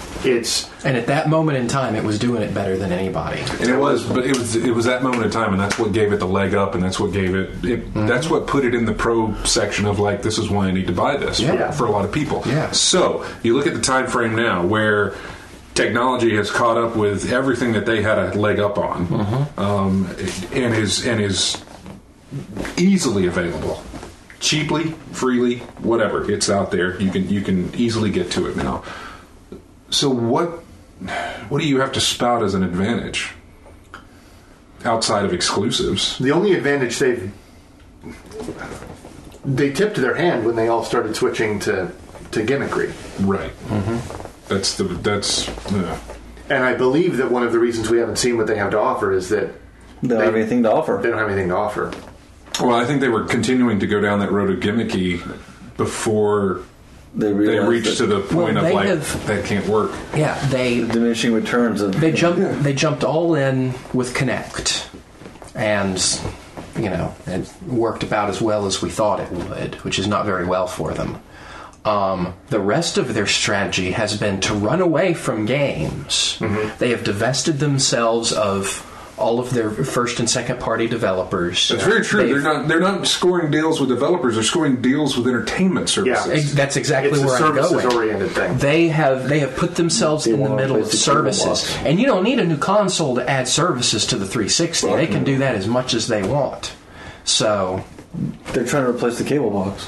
And at that moment in time, it was doing it better than anybody. And it was that moment in time, and that's what gave it the leg up, and that's what gave it that's what put it in the pro section of like, this is why I need to buy this for a lot of people. Yeah. So you look at the time frame now where technology has caught up with everything that they had a leg up on, and is easily available, cheaply, freely, whatever. It's out there. You can easily get to it now. So what do you have to spout as an advantage outside of exclusives? the only advantage they tipped their hand when they all started switching to gimmickry. Right. That's And I believe that one of the reasons we haven't seen what they have to offer is that They don't have anything to offer. they don't have anything to offer. Well, I think they were continuing to go down that road of gimmicky before they reached to the point of like that can't work. Yeah, the diminishing returns of they jumped all in with Kinect, and it worked about as well as we thought it would, which is not very well for them. The rest of their strategy has been to run away from games. They have divested themselves of all of their first and second party developers. That's very true. They're not scoring deals with developers. They're scoring deals with entertainment services. Yeah, that's exactly where I'm going. It's a services-oriented thing. They have put themselves in the middle of services, and you don't need a new console to add services to the 360. They can do that as much as they want. So they're trying to replace the cable box.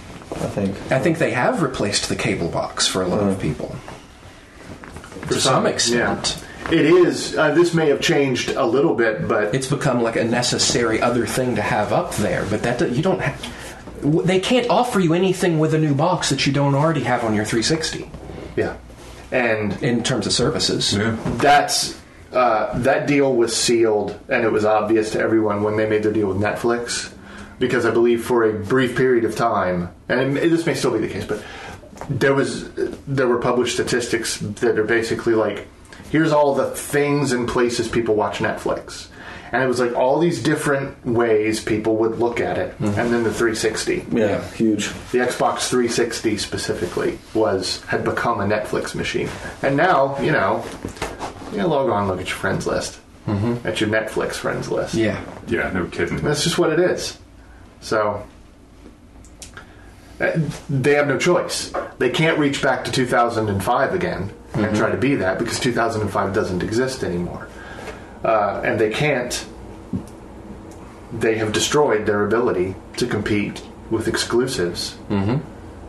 I think they have replaced the cable box for a lot of people. To some extent. Yeah. It is. This may have changed a little bit, but it's become like a necessary other thing to have up there. But you don't have. They can't offer you anything with a new box that you don't already have on your 360. Yeah, and in terms of services, that's that deal was sealed, and it was obvious to everyone when they made their deal with Netflix, because I believe for a brief period of time, and this may still be the case, but there were published statistics that are basically like, here's all the things and places people watch Netflix. And it was like all these different ways people would look at it. And then the 360. Yeah, huge. The Xbox 360 specifically had become a Netflix machine. And now, log on, look at your friends list. At your Netflix friends list. Yeah, no kidding. That's just what it is. So they have no choice. They can't reach back to 2005 again and try to be that, because 2005 doesn't exist anymore. And they can't they have destroyed their ability to compete with exclusives. Mm-hmm.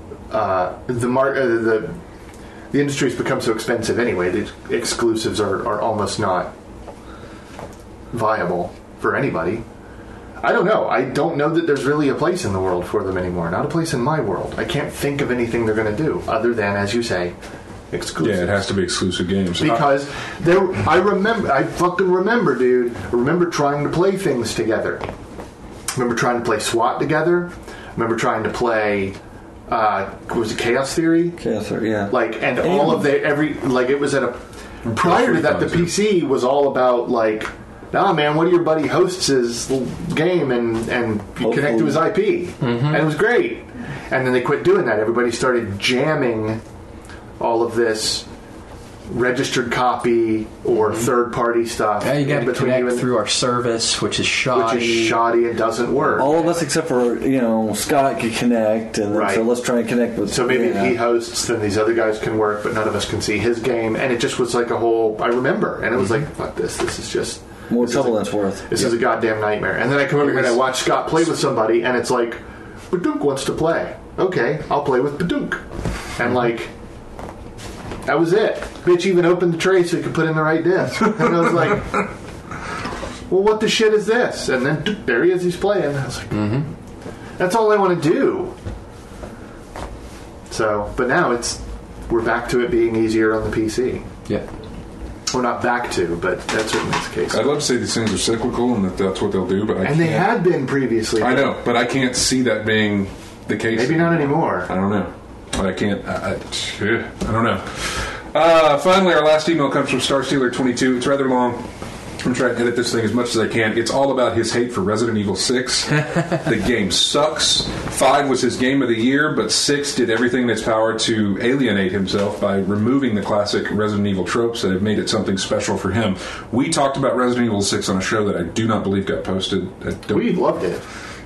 The industry's become so expensive anyway that exclusives are almost not viable for anybody. I don't know. I don't know that there's really a place in the world for them anymore. Not a place in my world. I can't think of anything they're going to do other than, as you say, exclusive. Yeah, it has to be exclusive games. Because I fucking remember, dude. I remember trying to play things together. I remember trying to play SWAT together. I remember trying to play, was it Chaos Theory? Chaos Theory, yeah. And all of it was at a... Prior to that, the PC was all about, nah, man, one of your buddy hosts his game and you connect to his IP. Mm-hmm. And it was great. And then they quit doing that. Everybody started jamming all of this registered copy or third-party stuff. Yeah, you got to connect through our service, which is shoddy. It doesn't work. All of us except for, Scott can connect, and then, so let's try and connect with... So maybe he hosts, then these other guys can work, but none of us can see his game. And it just was like a whole... I remember. And it was like, fuck this. This is just... More trouble than it's worth. This is a goddamn nightmare. And then I come over here and I watch Scott play with somebody, and it's like, Badunk wants to play. Okay, I'll play with Badunk. And that was it. Bitch even opened the tray so he could put in the right disc. And I was like, well, what the shit is this? And then there he is, he's playing. I was like, that's all I want to do. So, but now we're back to it being easier on the PC. Yeah. We're not back to, but that's certainly the case. I'd love to say these things are cyclical and that's what they'll do, but I can't. And they had been previously. I know, but I can't see that being the case. Maybe not anymore. I don't know. I can't. I don't know. Finally, our last email comes from StarStealer22. It's rather long. I'm trying to edit this thing as much as I can. It's all about his hate for Resident Evil 6. The game sucks. 5 was his game of the year, but 6 did everything in its power to alienate himself by removing the classic Resident Evil tropes that have made it something special for him. We talked about Resident Evil 6 on a show that I do not believe got posted. We loved it.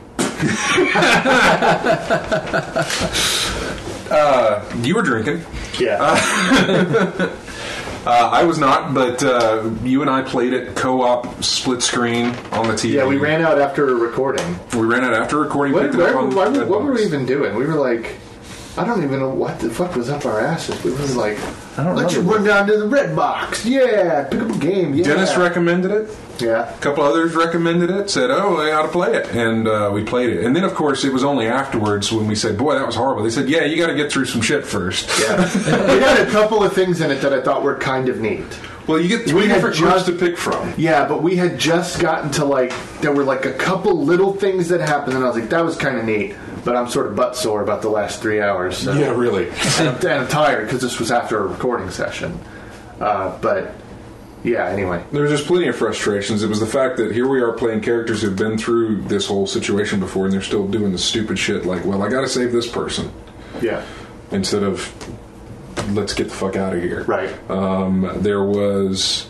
You were drinking. Yeah. I was not, but you and I played it co-op split screen on the TV. Yeah, we ran out after recording. What were we even doing? We were like, I don't even know what the fuck was up our asses. We were like, let's run down to the red box. Yeah, pick up a game. Yeah. Dennis recommended it. Yeah. A couple others recommended it, said, I ought to play it. And we played it. And then, of course, it was only afterwards when we said, boy, that was horrible. They said, yeah, you got to get through some shit first. Yeah. It had a couple of things in it that I thought were kind of neat. Well, you get 3 different groups to pick from. Yeah, but we had just gotten to, there were, a couple little things that happened, and I was like, that was kind of neat. But I'm sort of butt sore about the last 3 hours. So. Yeah, really. and I'm tired because this was after a recording session. But... yeah, anyway. There was just plenty of frustrations. It was the fact that here we are playing characters who've been through this whole situation before, and they're still doing the stupid shit like, well, I gotta save this person. Yeah. Instead of, let's get the fuck out of here. Right. There was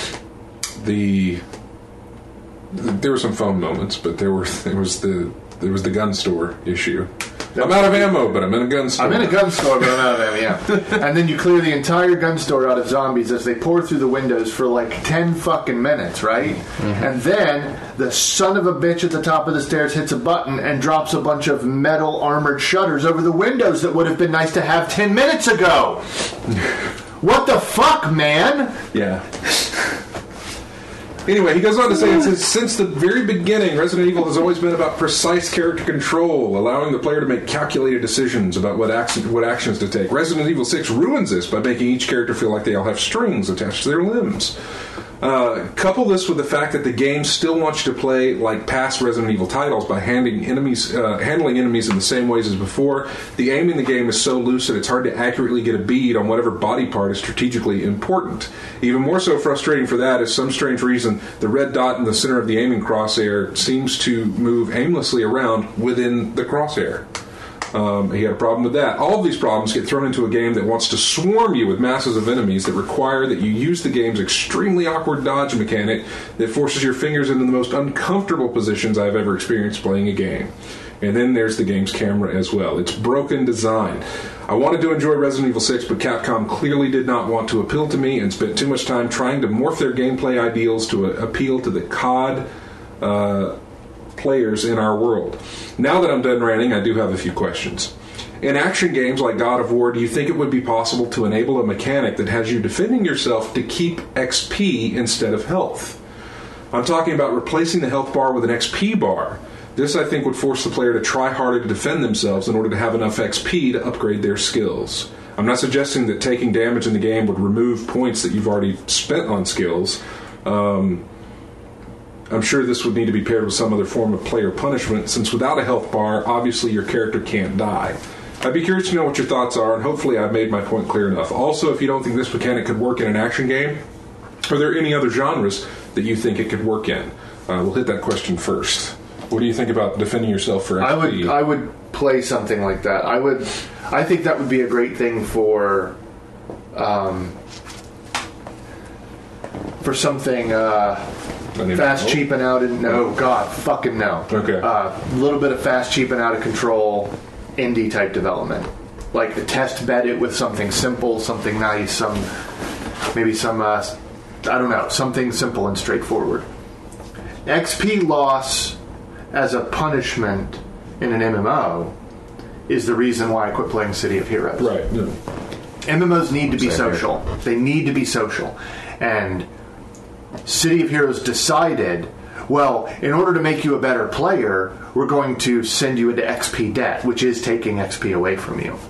there were some fun moments, but there was the gun store issue. I'm out of ammo, but I'm in a gun store. I'm in a gun store, but I'm out of ammo, yeah. And then you clear the entire gun store out of zombies as they pour through the windows for 10 fucking minutes, right? Mm-hmm. And then the son of a bitch at the top of the stairs hits a button and drops a bunch of metal armored shutters over the windows that would have been nice to have 10 minutes ago. What the fuck, man? Yeah. Anyway, he goes on to say, since the very beginning, Resident Evil has always been about precise character control, allowing the player to make calculated decisions about what actions to take. Resident Evil 6 ruins this by making each character feel like they all have strings attached to their limbs. Couple this with the fact that the game still wants you to play like past Resident Evil titles by handling enemies in the same ways as before. The aim in the game is so loose that it's hard to accurately get a bead on whatever body part is strategically important. Even more so frustrating for that is some strange reason the red dot in the center of the aiming crosshair seems to move aimlessly around within the crosshair. He had a problem with that. All of these problems get thrown into a game that wants to swarm you with masses of enemies that require that you use the game's extremely awkward dodge mechanic that forces your fingers into the most uncomfortable positions I've ever experienced playing a game. And then there's the game's camera as well. It's broken design. I wanted to enjoy Resident Evil 6, but Capcom clearly did not want to appeal to me and spent too much time trying to morph their gameplay ideals to appeal to the COD players in our world. Now that I'm done ranting, I do have a few questions. In action games like God of War, do you think it would be possible to enable a mechanic that has you defending yourself to keep XP instead of health? I'm talking about replacing the health bar with an XP bar. This, I think, would force the player to try harder to defend themselves in order to have enough XP to upgrade their skills. I'm not suggesting that taking damage in the game would remove points that you've already spent on skills. I'm sure this would need to be paired with some other form of player punishment, since without a health bar, obviously your character can't die. I'd be curious to know what your thoughts are, and hopefully I've made my point clear enough. Also, if you don't think this mechanic could work in an action game, are there any other genres that you think it could work in? We'll hit that question first. What do you think about defending yourself for XP? I would play something like that. I think that would be a great thing for something fast, cheap, and out. Fucking no. Okay. A little bit of fast, cheap, and out of control indie type development, like the test bed it with something simple, something nice, something simple and straightforward. XP loss as a punishment in an MMO is the reason why I quit playing City of Heroes. Right. Yeah. MMOs need to be social. They need to be social. And City of Heroes decided, well, in order to make you a better player, we're going to send you into XP debt, which is taking XP away from you.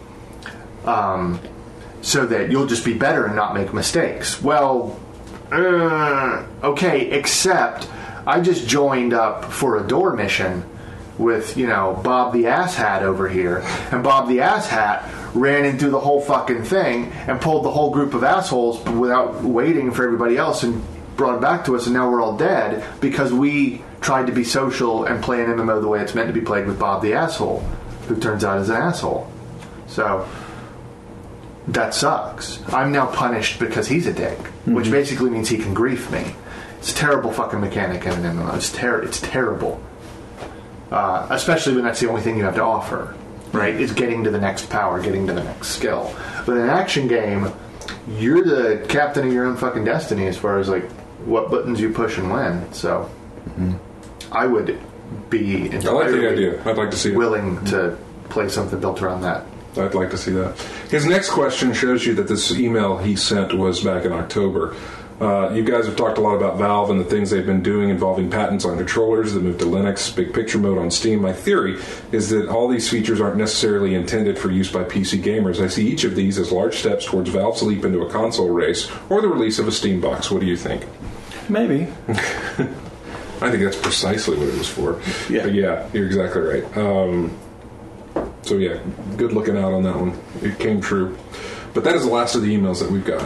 So that you'll just be better and not make mistakes. Well, okay, except I just joined up for a door mission with, Bob the Asshat over here. And Bob the Asshat ran in through the whole fucking thing and pulled the whole group of assholes without waiting for everybody else and brought it back to us, and now we're all dead because we tried to be social and play an MMO the way it's meant to be played with Bob the Asshole, who turns out is an asshole. So that sucks. I'm now punished because he's a dick, which basically means he can grief me. It's a terrible fucking mechanic in an MMO. It's terrible. Especially when that's the only thing you have to offer, right? Is getting to the next power, getting to the next skill. But in an action game, you're the captain of your own fucking destiny as far as like what buttons you push and when. So I would be entirely I like the idea. I'd like to see willing to play something built around that. I'd like to see that. His next question shows you that this email he sent was back in October. You guys have talked a lot about Valve and the things they've been doing involving patents on controllers, the move to Linux, big picture mode on Steam. My theory is that all these features aren't necessarily intended for use by PC gamers. I see each of these as large steps towards Valve's leap into a console race or the release of a Steam box. What do you think? Maybe. I think that's precisely what it was for. Yeah. But yeah, you're exactly right. So yeah, good looking out on that one. It came true. But that is the last of the emails that we've got.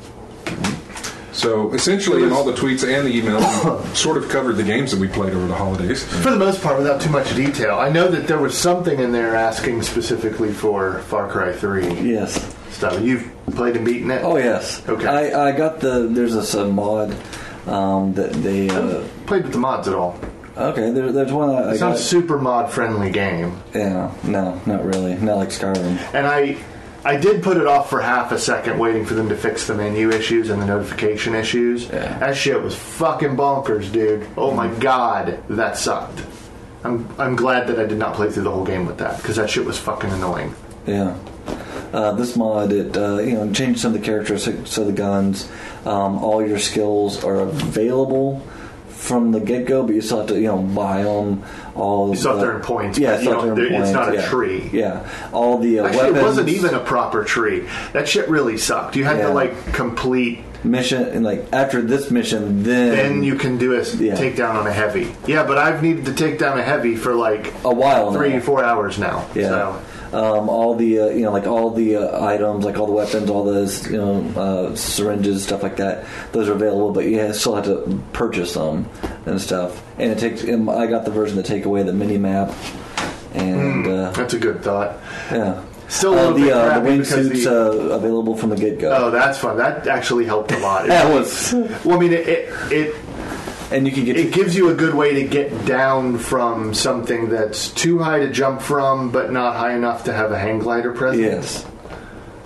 So essentially, in all the tweets and the emails, we sort of covered the games that we played over the holidays. For the most part, without too much detail. I know that there was something in there asking specifically for Far Cry 3. Yes. Stuff. You've played and beaten it? Oh, yes. Okay. I got there's a mod that they... played with the mods at all. Okay, there's one I it's got. not a super mod-friendly game. Yeah, no, not really. Not like Skyrim. And I did put it off for half a second waiting for them to fix the menu issues and the notification issues. Yeah. That shit was fucking bonkers, dude. Oh my god, that sucked. I'm glad that I did not play through the whole game with that, because that shit was fucking annoying. Yeah. This mod, it changed some of the characteristics of the guns. All your skills are available from the get-go, but you still have to, buy them. You still have to earn points. Yeah, it's not a tree. Yeah. All the Actually, weapons. it wasn't even a proper tree. That shit really sucked. You had to, complete... mission, and, after this mission, then you can do a takedown on a heavy. Yeah, but I've needed to take down a heavy for, a while 3-4 hours now. Yeah. So. All the all the items, all the weapons, all those syringes, stuff like that. Those are available, but you still have to purchase them and stuff. And it takes. I got the version to take away the mini map, and that's a good thought. Yeah. Still a little bit the wingsuits available from the get go. Oh, that's fun. That actually helped a lot. That was. Well, I mean, it and you can get. It gives you a good way to get down from something that's too high to jump from, but not high enough to have a hang glider present. Yes.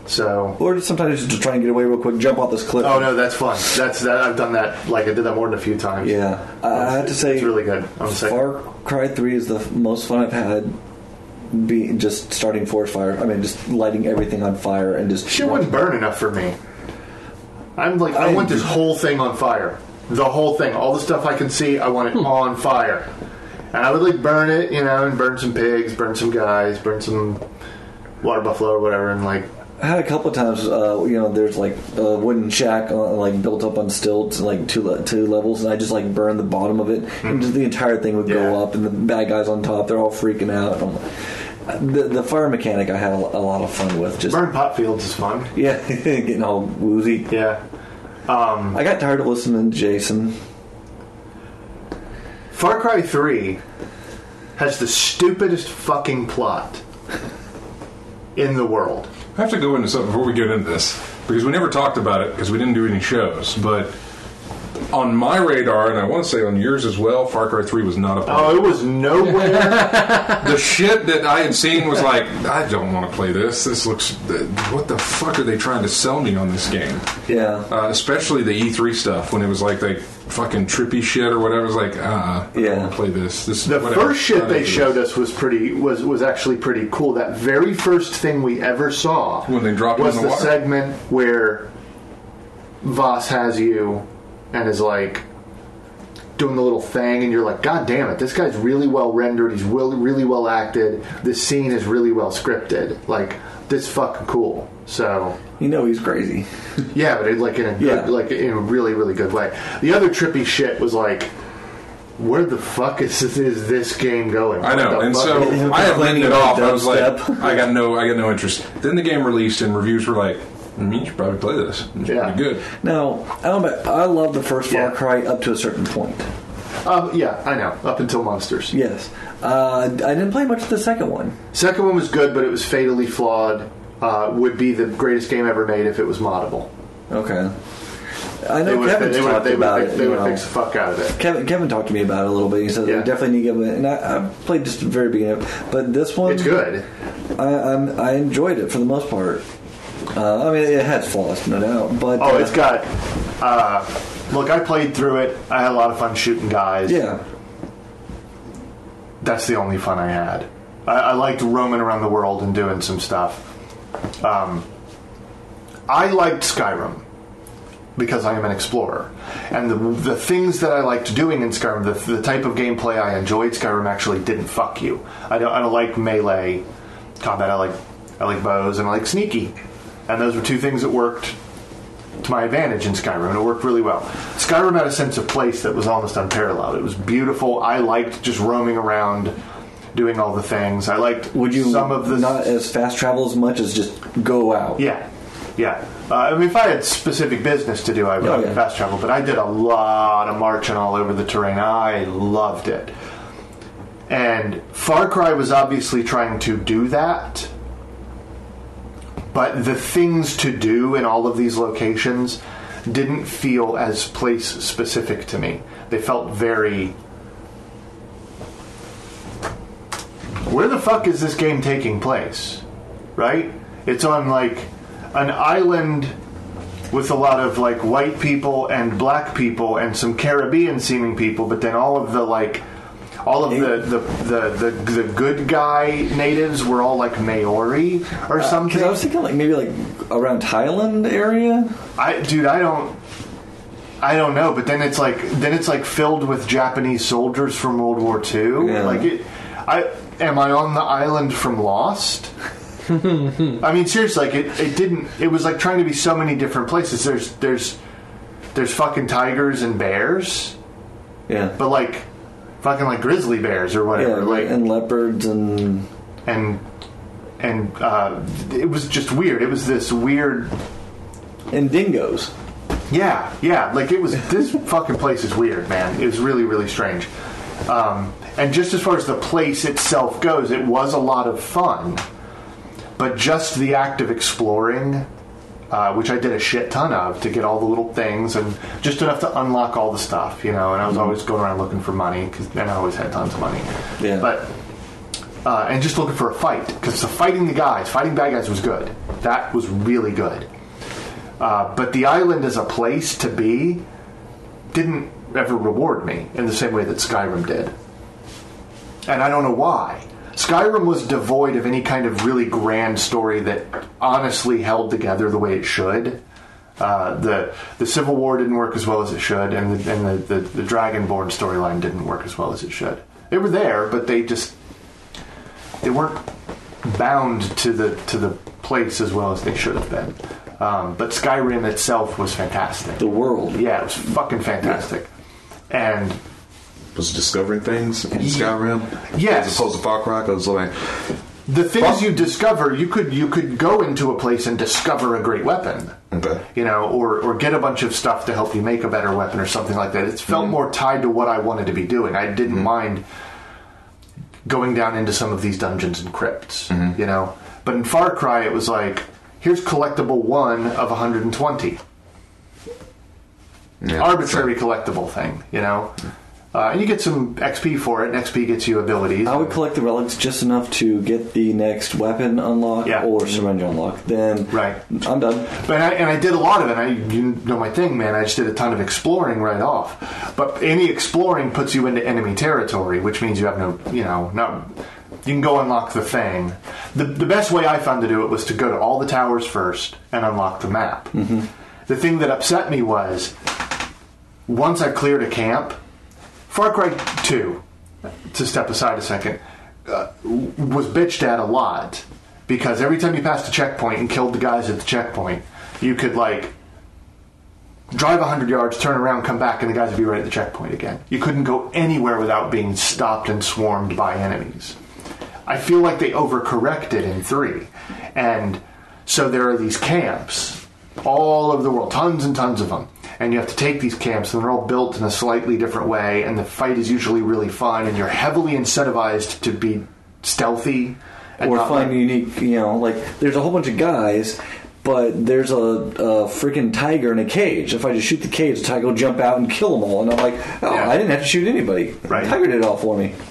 So, or sometimes just trying to get away real quick, jump off this cliff. oh no, that's fun. That's that. I've done that. Like I did that more than a few times. Yeah, I have to say, it's really good. Far Cry 3 is the most fun I've had. Be just starting forest fire. I mean, just lighting everything on fire and just. Shit wouldn't burn enough for me. I'm like, I want this whole thing on fire. The whole thing, all the stuff I can see, I want it on fire. And I would like burn it, and burn some pigs, burn some guys, burn some water buffalo or whatever, and like. I had a couple of times, there's like a wooden shack built up on stilts, like two levels, and I just like burned the bottom of it, and just the entire thing would go up, and the bad guys on top, they're all freaking out. The fire mechanic I had a lot of fun with. Just burn pot fields is fun. Yeah, getting all woozy. Yeah. I got tired of listening to Jason. Far Cry 3 has the stupidest fucking plot in the world. I have to go into something before we get into this, because we never talked about it because we didn't do any shows, but on my radar, and I want to say on yours as well, Far Cry 3 was not a part. Oh, it was nowhere. The shit that I had seen was like, I don't want to play this. This looks... What the fuck are they trying to sell me on this game? Yeah. Especially the E3 stuff, when it was like fucking trippy shit or whatever. It was like, I don't want to play this. The first shit they showed us was actually pretty cool. That very first thing we ever saw when they dropped was in the the water. segment where Voss has you and is like doing the little thing, and you're like, God damn it, this guy's really well rendered, he's really well acted, this scene is really well scripted, like, this fucking cool. So he's crazy. Yeah, but in a really, really good way. The other trippy shit was like, where the fuck is this game going? I know, and so I had written it off. I was like, I got no interest. Then the game released, and reviews were like, you should probably play this. It's pretty good. Now, I love the first Far Cry up to a certain point. Yeah, I know. Up until Monsters. Yes. I didn't play much of the second one. Second one was good, but it was fatally flawed. Would be the greatest game ever made if it was moddable. Okay. I know Kevin's talked about it. They would fix the fuck out of it. Kevin talked to me about it a little bit. He said they definitely need to give it. And I played just the very beginning. But this one... It's good. I enjoyed it for the most part. I mean, it has flaws, no doubt. But it's got... look, I played through it. I had a lot of fun shooting guys. Yeah. That's the only fun I had. I liked roaming around the world and doing some stuff. I liked Skyrim because I am an explorer. And the things that I liked doing in Skyrim, the type of gameplay I enjoyed, Skyrim actually didn't fuck you. I don't like melee combat. I like bows, and I like sneaky. And those were two things that worked to my advantage in Skyrim, and it worked really well. Skyrim had a sense of place that was almost unparalleled. It was beautiful. I liked just roaming around, doing all the things. I liked some of the... not as fast travel as much as just go out? Yeah. I mean, if I had specific business to do, I would fast travel, but I did a lot of marching all over the terrain. I loved it. And Far Cry was obviously trying to do that, but the things to do in all of these locations didn't feel as place-specific to me. They felt very... Where the fuck is this game taking place? Right? It's on, like, an island with a lot of, like, white people and black people and some Caribbean-seeming people, but then all of the, like... All of the good guy natives were all like Maori or something. I was thinking maybe around Thailand area. I don't know. But then it's like filled with Japanese soldiers from World War II. Yeah. Am I on the island from Lost? I mean, seriously, it was like trying to be so many different places. There's fucking tigers and bears. Yeah. But like. Fucking like grizzly bears or whatever, and leopards and it was just weird. It was this weird and dingoes. Yeah. Like it was. This fucking place is weird, man. It was really, really strange. And just as far as the place itself goes, it was a lot of fun. But just the act of exploring. Which I did a shit ton of to get all the little things and just enough to unlock all the stuff, and I was always going around looking for money and I always had tons of money. Yeah. But and just looking for a fight, because fighting bad guys was good. That was really good. But the island as a place to be didn't ever reward me in the same way that Skyrim did. And I don't know why. Skyrim was devoid of any kind of really grand story that honestly held together the way it should. The Civil War didn't work as well as it should, and the Dragonborn storyline didn't work as well as it should. They were there, but they weren't bound to the place as well as they should have been. But Skyrim itself was fantastic. The world. Yeah, it was fucking fantastic. Yeah. And was discovering things in Skyrim, yes, as opposed to Far Cry. Because like the things you discover, you could go into a place and discover a great weapon, okay, or get a bunch of stuff to help you make a better weapon or something like that. It felt more tied to what I wanted to be doing. I didn't mind going down into some of these dungeons and crypts, But in Far Cry, it was like, here's collectible 1 of 120. Yeah, arbitrary collectible thing, and you get some XP for it, and XP gets you abilities. I would collect the relics just enough to get the next weapon unlock or syringe unlock. Then I'm done. But I did a lot of it. You know my thing, man. I just did a ton of exploring right off. But any exploring puts you into enemy territory, which means you have you can go unlock the thing. The best way I found to do it was to go to all the towers first and unlock the map. Mm-hmm. The thing that upset me was, once I cleared a camp, Far Cry 2, to step aside a second, was bitched at a lot, because every time you passed a checkpoint and killed the guys at the checkpoint, you could drive 100 yards, turn around, come back, and the guys would be right at the checkpoint again. You couldn't go anywhere without being stopped and swarmed by enemies. I feel like they overcorrected in 3. And so there are these camps all over the world, tons and tons of them. And you have to take these camps, and they're all built in a slightly different way, and the fight is usually really fun, and you're heavily incentivized to be stealthy. Or find unique, there's a whole bunch of guys, but there's a freaking tiger in a cage. If I just shoot the cage, the tiger will jump out and kill them all. And I'm like, I didn't have to shoot anybody. Right. The tiger did it all for me.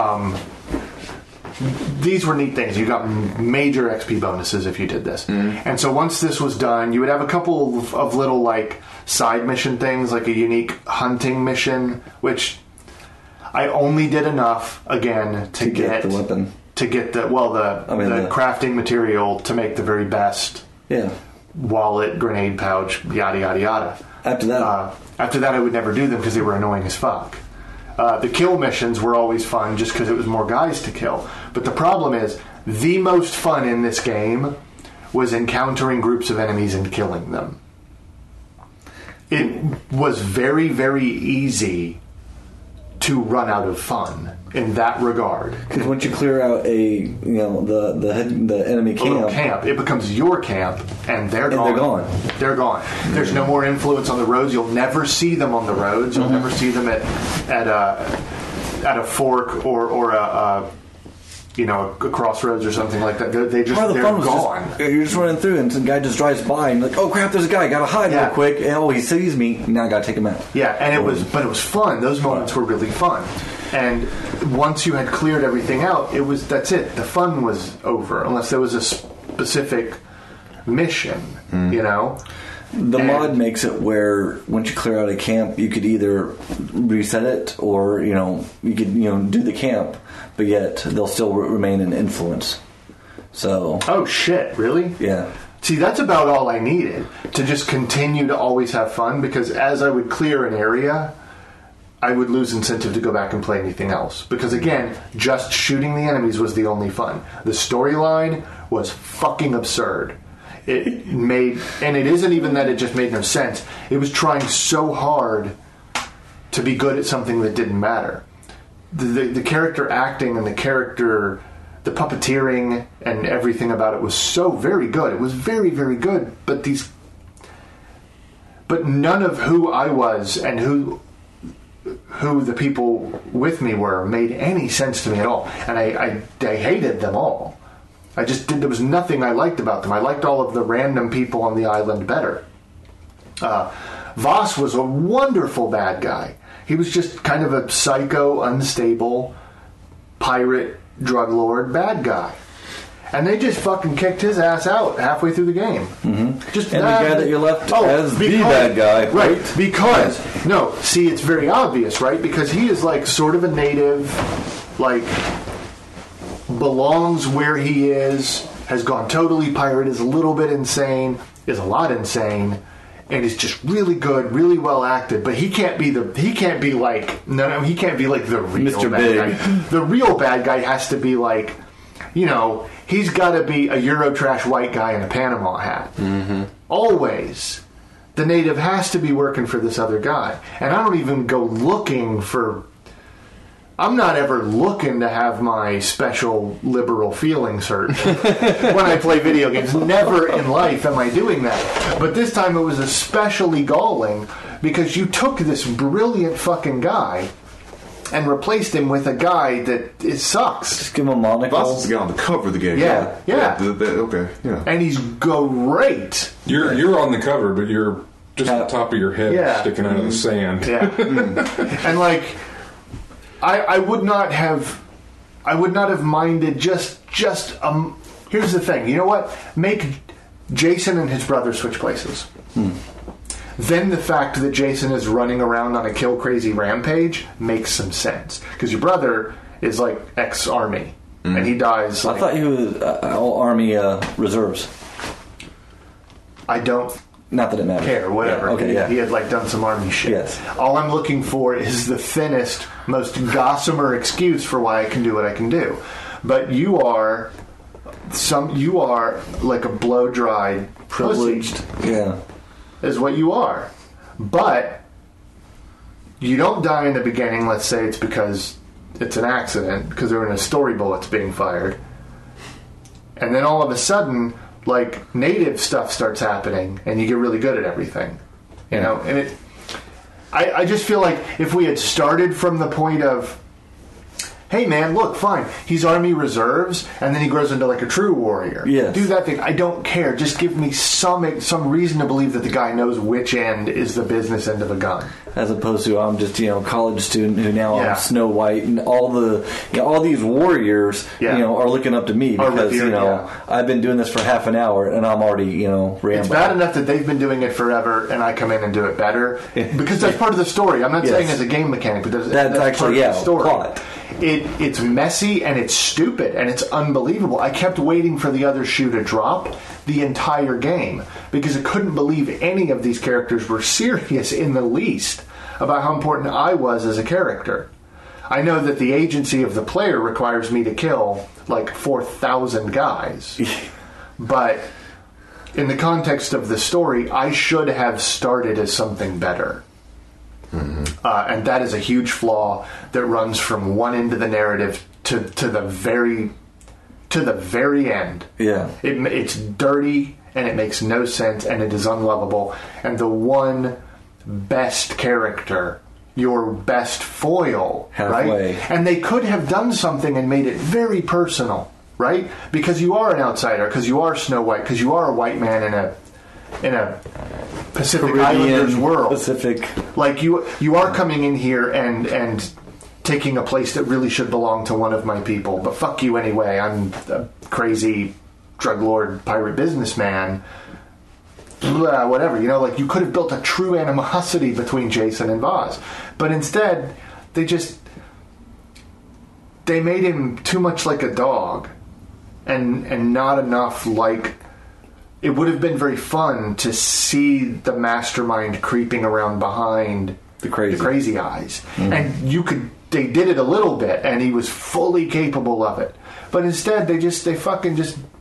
These were neat things. You got major XP bonuses if you did this. Mm-hmm. And so once this was done, you would have a couple of little side mission things, like a unique hunting mission, which I only did enough again to get the weapon, to get the crafting material to make the very best wallet, grenade pouch, yada yada yada. After that, I would never do them because they were annoying as fuck. The kill missions were always fun just because it was more guys to kill. But the problem is, the most fun in this game was encountering groups of enemies and killing them. It was very, very easy to run out of fun in that regard. Because once you clear out the enemy camp, it becomes your camp, and they're gone. They're gone. There's no more influence on the roads. You'll never see them on the roads. You'll never see them at a fork or a crossroads or something like that. They're gone. You're just running through, and some guy just drives by, and oh crap, there's a guy. Gotta hide real quick. And, he sees me. Now I gotta take him out. Yeah, and it was fun. Those moments were really fun. And once you had cleared everything out, that's it. The fun was over, unless there was a specific mission. The mod makes it where once you clear out a camp, you could either reset it, or you could do the camp, but yet they'll still remain in influence. So oh shit, really? Yeah. See, that's about all I needed to just continue to always have fun, because as I would clear an area, I would lose incentive to go back and play anything else. Because again, just shooting the enemies was the only fun. The storyline was fucking absurd. It isn't even that it just made no sense. It was trying so hard to be good at something that didn't matter. The character acting and the puppeteering and everything about it was so very good. It was very, very good. But none of who I was and who the people with me were made any sense to me at all. And I hated them all. There was nothing I liked about them. I liked all of the random people on the island better. Voss was a wonderful bad guy. He was just kind of a psycho, unstable pirate drug lord bad guy. And they just fucking kicked his ass out halfway through the game. Mm-hmm. Just and the guy that you're left as the bad guy, right? Because no, see, it's very obvious, right? Because he is like sort of a native, like belongs where he is, has gone totally pirate, is a little bit insane, is a lot insane, and is just really good, really well acted. But he can't be the he can't be like the real Mr. bad Big. guy. The real bad guy has to be like, you know. He's got to be a Eurotrash white guy in a Panama hat. Mm-hmm. Always. The native has to be working for this other guy. And I don't even go looking for... I'm not ever looking to have my special liberal feelings hurt when I play video games. Never in life am I doing that. But this time it was especially galling because you took this brilliant fucking guy and replaced him with a guy that it sucks. Just give him a monocle. Boston's the guy on the cover of the game. Yeah. Okay, yeah. And he's great. You're on the cover, but you're just the top of your head sticking out of the sand. Yeah. And like, I would not have minded just here's the thing. You know what? Make Jason and his brother switch places. Then the fact that Jason is running around on a kill crazy rampage makes some sense. Because your brother is like ex-army. And he dies like... I thought he was all Army reserves. I don't... Not that it matters. Care, whatever. Yeah, okay, he had like done some Army shit. Yes. All I'm looking for is the thinnest, most gossamer excuse for why I can do what I can do. But you are like a blow-dried Privileged. pussy. Yeah. Is what you are. But you don't die in the beginning. Let's say it's because it's an accident, because there were no story bullets being fired. And then all of a sudden, like, native stuff starts happening, and you get really good at everything. You know? And I just feel like if we had started from the point of, hey man, look, fine, he's Army Reserves, and then he grows into like a true warrior. Yes. Do that thing. I don't care. Just give me some reason to believe that the guy knows which end is the business end of a gun. As opposed to I'm just college student who now I'm Snow White, and all these warriors are looking up to me because I've been doing this for half an hour and I'm already Rambo. It's bad enough that they've been doing it forever and I come in and do it better because that's part of the story. I'm not saying as a game mechanic, but that's actually part of the story. Plot. It's messy and it's stupid and it's unbelievable. I kept waiting for the other shoe to drop the entire game because I couldn't believe any of these characters were serious in the least about how important I was as a character. I know that the agency of the player requires me to kill like 4,000 guys, but in the context of the story, I should have started as something better. Mm-hmm. And that is a huge flaw that runs from one end of the narrative to the very end. Yeah, it's dirty and it makes no sense and it is unlovable. And the one best character, your best foil, halfway, right? And they could have done something and made it very personal, right? Because you are an outsider, because you are Snow White, because you are a white man in a Pacific Caribbean, Islanders world. Pacific. Like you are coming in here and taking a place that really should belong to one of my people, but fuck you anyway. I'm a crazy drug lord pirate businessman. Blah, whatever, like you could have built a true animosity between Jason and Vaz, but instead they made him too much like a dog and not enough like. It would have been very fun to see the mastermind creeping around behind the crazy eyes. Mm. And they did it a little bit, and he was fully capable of it. But instead, they fucking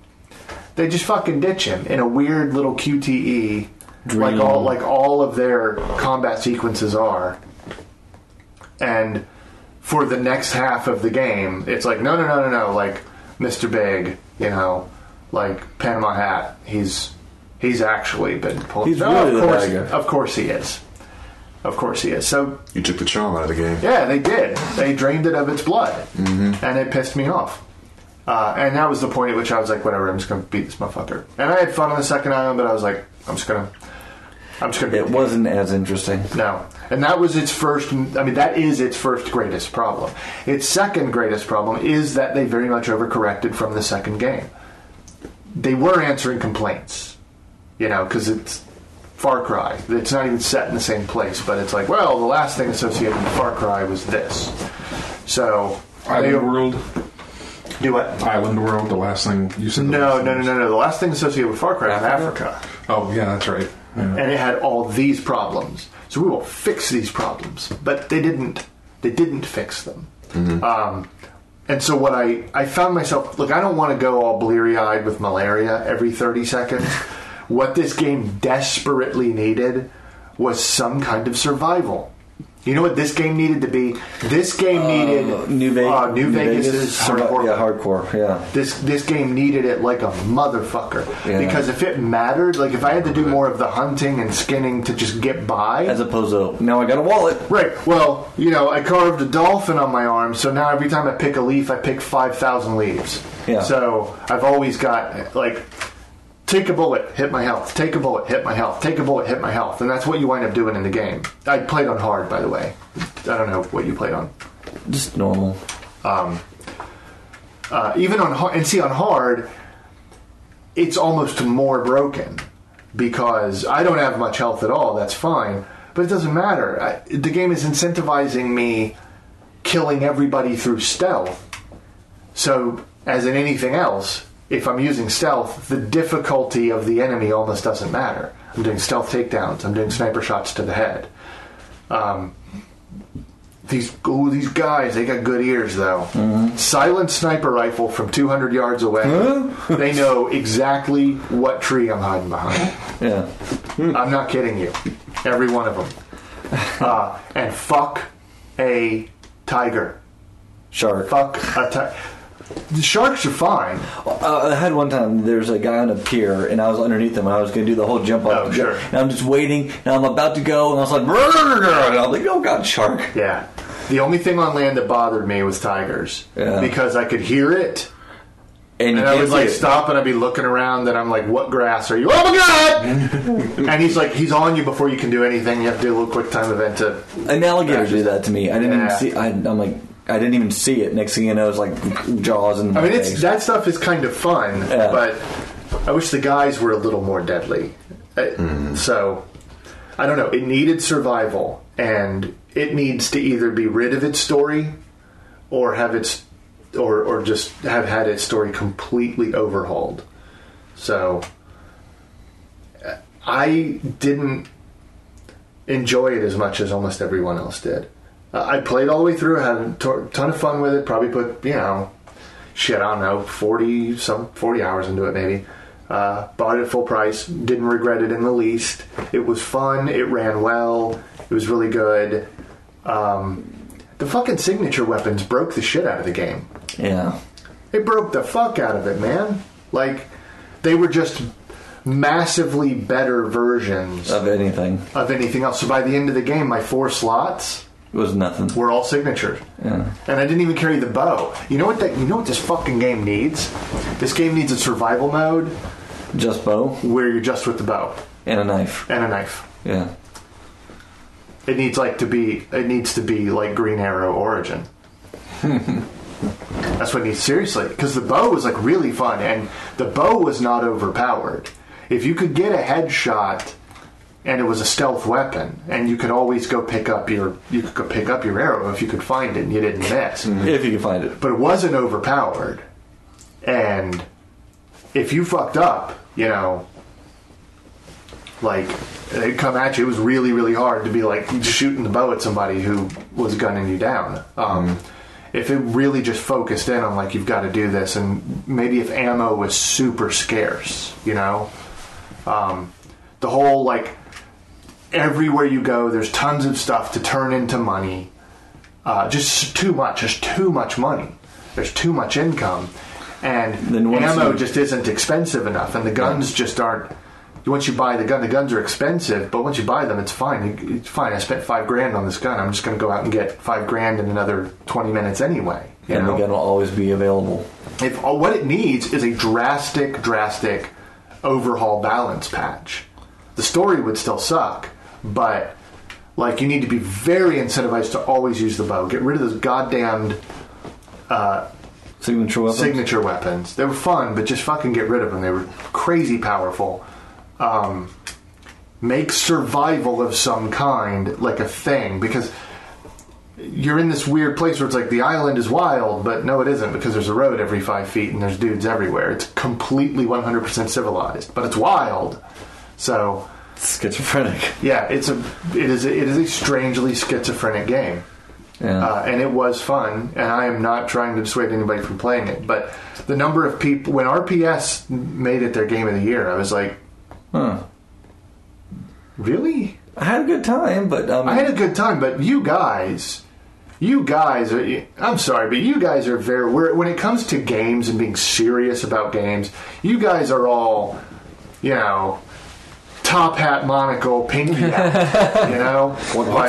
ditch him in a weird little QTE, dream. like all of their combat sequences are. And for the next half of the game, it's like no, like Mr. Big, like Panama Hat, he's actually been pulled. He's really the bad guy. Of course he is. So you took the charm out of the game. Yeah, they did. They drained it of its blood, and it pissed me off. And that was the point at which I was like, whatever, I'm just going to beat this motherfucker. And I had fun on the second island, but I was like, I'm just going to I'm just going to. It wasn't as interesting. No. And that was its first. I mean, that is its first greatest problem. Its second greatest problem is that they very much overcorrected from the second game. They were answering complaints, because it's Far Cry. It's not even set in the same place, but it's like, well, the last thing associated with Far Cry was this. So Island World. Do what? Island World. The last thing you said. No. The last thing associated with Far Cry was Africa. Oh yeah, that's right. Yeah. And it had all these problems. So we will fix these problems, but they didn't. They didn't fix them. Mm-hmm. And so what I found myself, look, I don't want to go all bleary-eyed with malaria every 30 seconds. What this game desperately needed was some kind of survival. You know what this game needed to be? This game needed New Vegas' hardcore. Yeah, hardcore. Yeah. This game needed it like a motherfucker. Yeah. Because if it mattered, like if I had to do more of the hunting and skinning to just get by, As opposed to, now I got a wallet. right? Well, I carved a dolphin on my arm, so now every time I pick a leaf, I pick 5,000 leaves. Yeah. So I've always got like. Take a bullet, hit my health. Take a bullet, hit my health. Take a bullet, hit my health. And that's what you wind up doing in the game. I played on hard, by the way. I don't know what you played on. Just normal. Even on hard, and see, on hard, it's almost more broken. Because I don't have much health at all, that's fine. But it doesn't matter. The game is incentivizing me killing everybody through stealth. So, as in anything else, if I'm using stealth, the difficulty of the enemy almost doesn't matter. I'm doing stealth takedowns. I'm doing sniper shots to the head. These guys, they got good ears, though. Mm-hmm. Silent sniper rifle from 200 yards away. They know exactly what tree I'm hiding behind. Yeah. I'm not kidding you. Every one of them. And fuck a tiger. Shark. Fuck a tiger. The sharks are fine. I had one time, there's a guy on a pier, and I was underneath him, and I was going to do the whole jump up. Oh, sure. And I'm just waiting, and I'm about to go, and I was like, and I'm like, oh god, shark. Yeah. The only thing on land that bothered me was tigers. Yeah. Because I could hear it, And I would like stop, and I'd be looking around, and I'm like, what grass are you? Oh my god! And he's on you before you can do anything. You have to do a little quick time event to... An alligator did that to me. I didn't even see, I'm like... I didn't even see it. Next thing you know, it's like jaws and. I mean, that stuff is kind of fun, but I wish the guys were a little more deadly. So, I don't know. It needed survival, and it needs to either be rid of its story, or have its, or just have had its story completely overhauled. So, I didn't enjoy it as much as almost everyone else did. I played all the way through, had a ton of fun with it, probably put, I don't know, 40 hours into it maybe. Bought it at full price, didn't regret it in the least. It was fun, it ran well, it was really good. The fucking signature weapons broke the shit out of the game. Yeah. It broke the fuck out of it, man. Like, they were just massively better versions Of anything. else. So by the end of the game, my 4 slots... It was nothing. We're all signatures. Yeah. And I didn't even carry the bow. You know what this fucking game needs? This game needs a survival mode Just bow where you're just with the bow. and a knife. Yeah. It needs to be like Green Arrow Origin. That's what it needs, seriously. Because the bow was like really fun, and the bow was not overpowered. If you could get a headshot and it was a stealth weapon, and you could always go pick up your arrow if you could find it and you didn't miss. If you can find it. But it wasn't overpowered. And if you fucked up, like, they'd come at you. It was really, really hard to be like shooting the bow at somebody who was gunning you down. If it really just focused in on like, you've got to do this, and maybe if ammo was super scarce, the whole like, everywhere you go, there's tons of stuff to turn into money. Just too much money. There's too much income, and ammo just isn't expensive enough, and the guns just aren't. Once you buy the guns are expensive, but once you buy them, it's fine. It's fine. I spent $5,000 on this gun. I'm just going to go out and get $5,000 in another 20 minutes anyway. And the gun will always be available. If what it needs is a drastic overhaul balance patch. The story would still suck, but like you need to be very incentivized to always use the bow. Get rid of those goddamned signature weapons. They were fun, but just fucking get rid of them. They were crazy powerful. Make survival of some kind like a thing, because you're in this weird place where it's like the island is wild, but no, it isn't, because there's a road every 5 feet and there's dudes everywhere. It's completely 100% civilized, but it's wild. So schizophrenic. Yeah, it is a strangely schizophrenic game. Yeah. And it was fun, and I am not trying to dissuade anybody from playing it, but the number of people, when RPS made it their game of the year, I was like, really? I had a good time, but I had a good time, but you guys are, I'm sorry, but you guys are when it comes to games and being serious about games, you guys are all, top hat, monocle, pinky hat,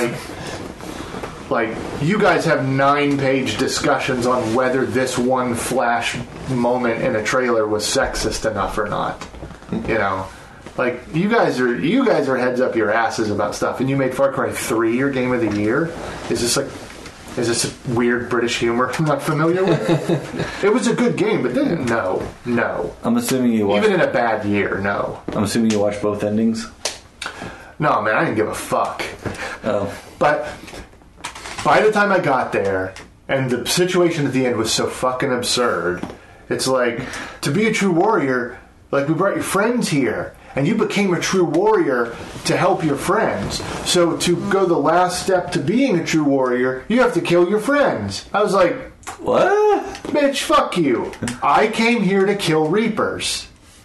like you guys have 9-page discussions on whether this one flash moment in a trailer was sexist enough or not. Like you guys are heads up your asses about stuff, and you made Far Cry 3 your game of the year. Is this a weird British humor I'm not familiar with? It was a good game, but no. I'm assuming you watched, even in a bad year, no. I'm assuming you watched both endings. No, man, I didn't give a fuck. Oh, but by the time I got there, and the situation at the end was so fucking absurd, it's like, to be a true warrior, like we brought your friends here, and you became a true warrior to help your friends. So to go the last step to being a true warrior, you have to kill your friends. I was like, what? Bitch, fuck you. I came here to kill Reapers.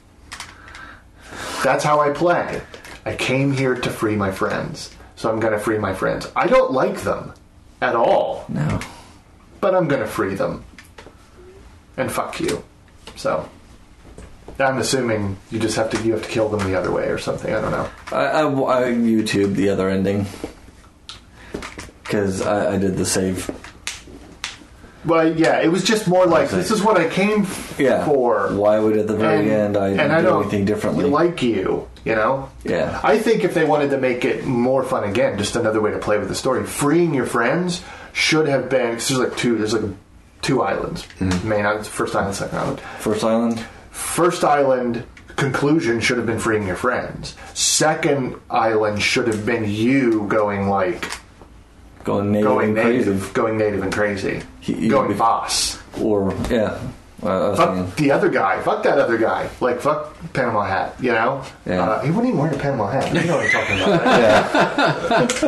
That's how I play. I came here to free my friends. So I'm going to free my friends. I don't like them at all. No. But I'm going to free them. And fuck you. So I'm assuming you have to kill them the other way or something. I don't know. I YouTubed the other ending because I did the save. Well, yeah, it was just more like, this is what I came for. Why would at the very end I do anything differently? Like you, Yeah. I think if they wanted to make it more fun again, just another way to play with the story, freeing your friends should have been, cause there's like two islands. Mm-hmm. Main island, first island, second island. First island conclusion should have been freeing your friends. Second island should have been you going native and crazy. Going boss. Or, yeah. Fuck the other guy. Fuck that other guy. Like, fuck Panama Hat, Yeah. He wasn't even wearing a Panama hat. You know what I'm talking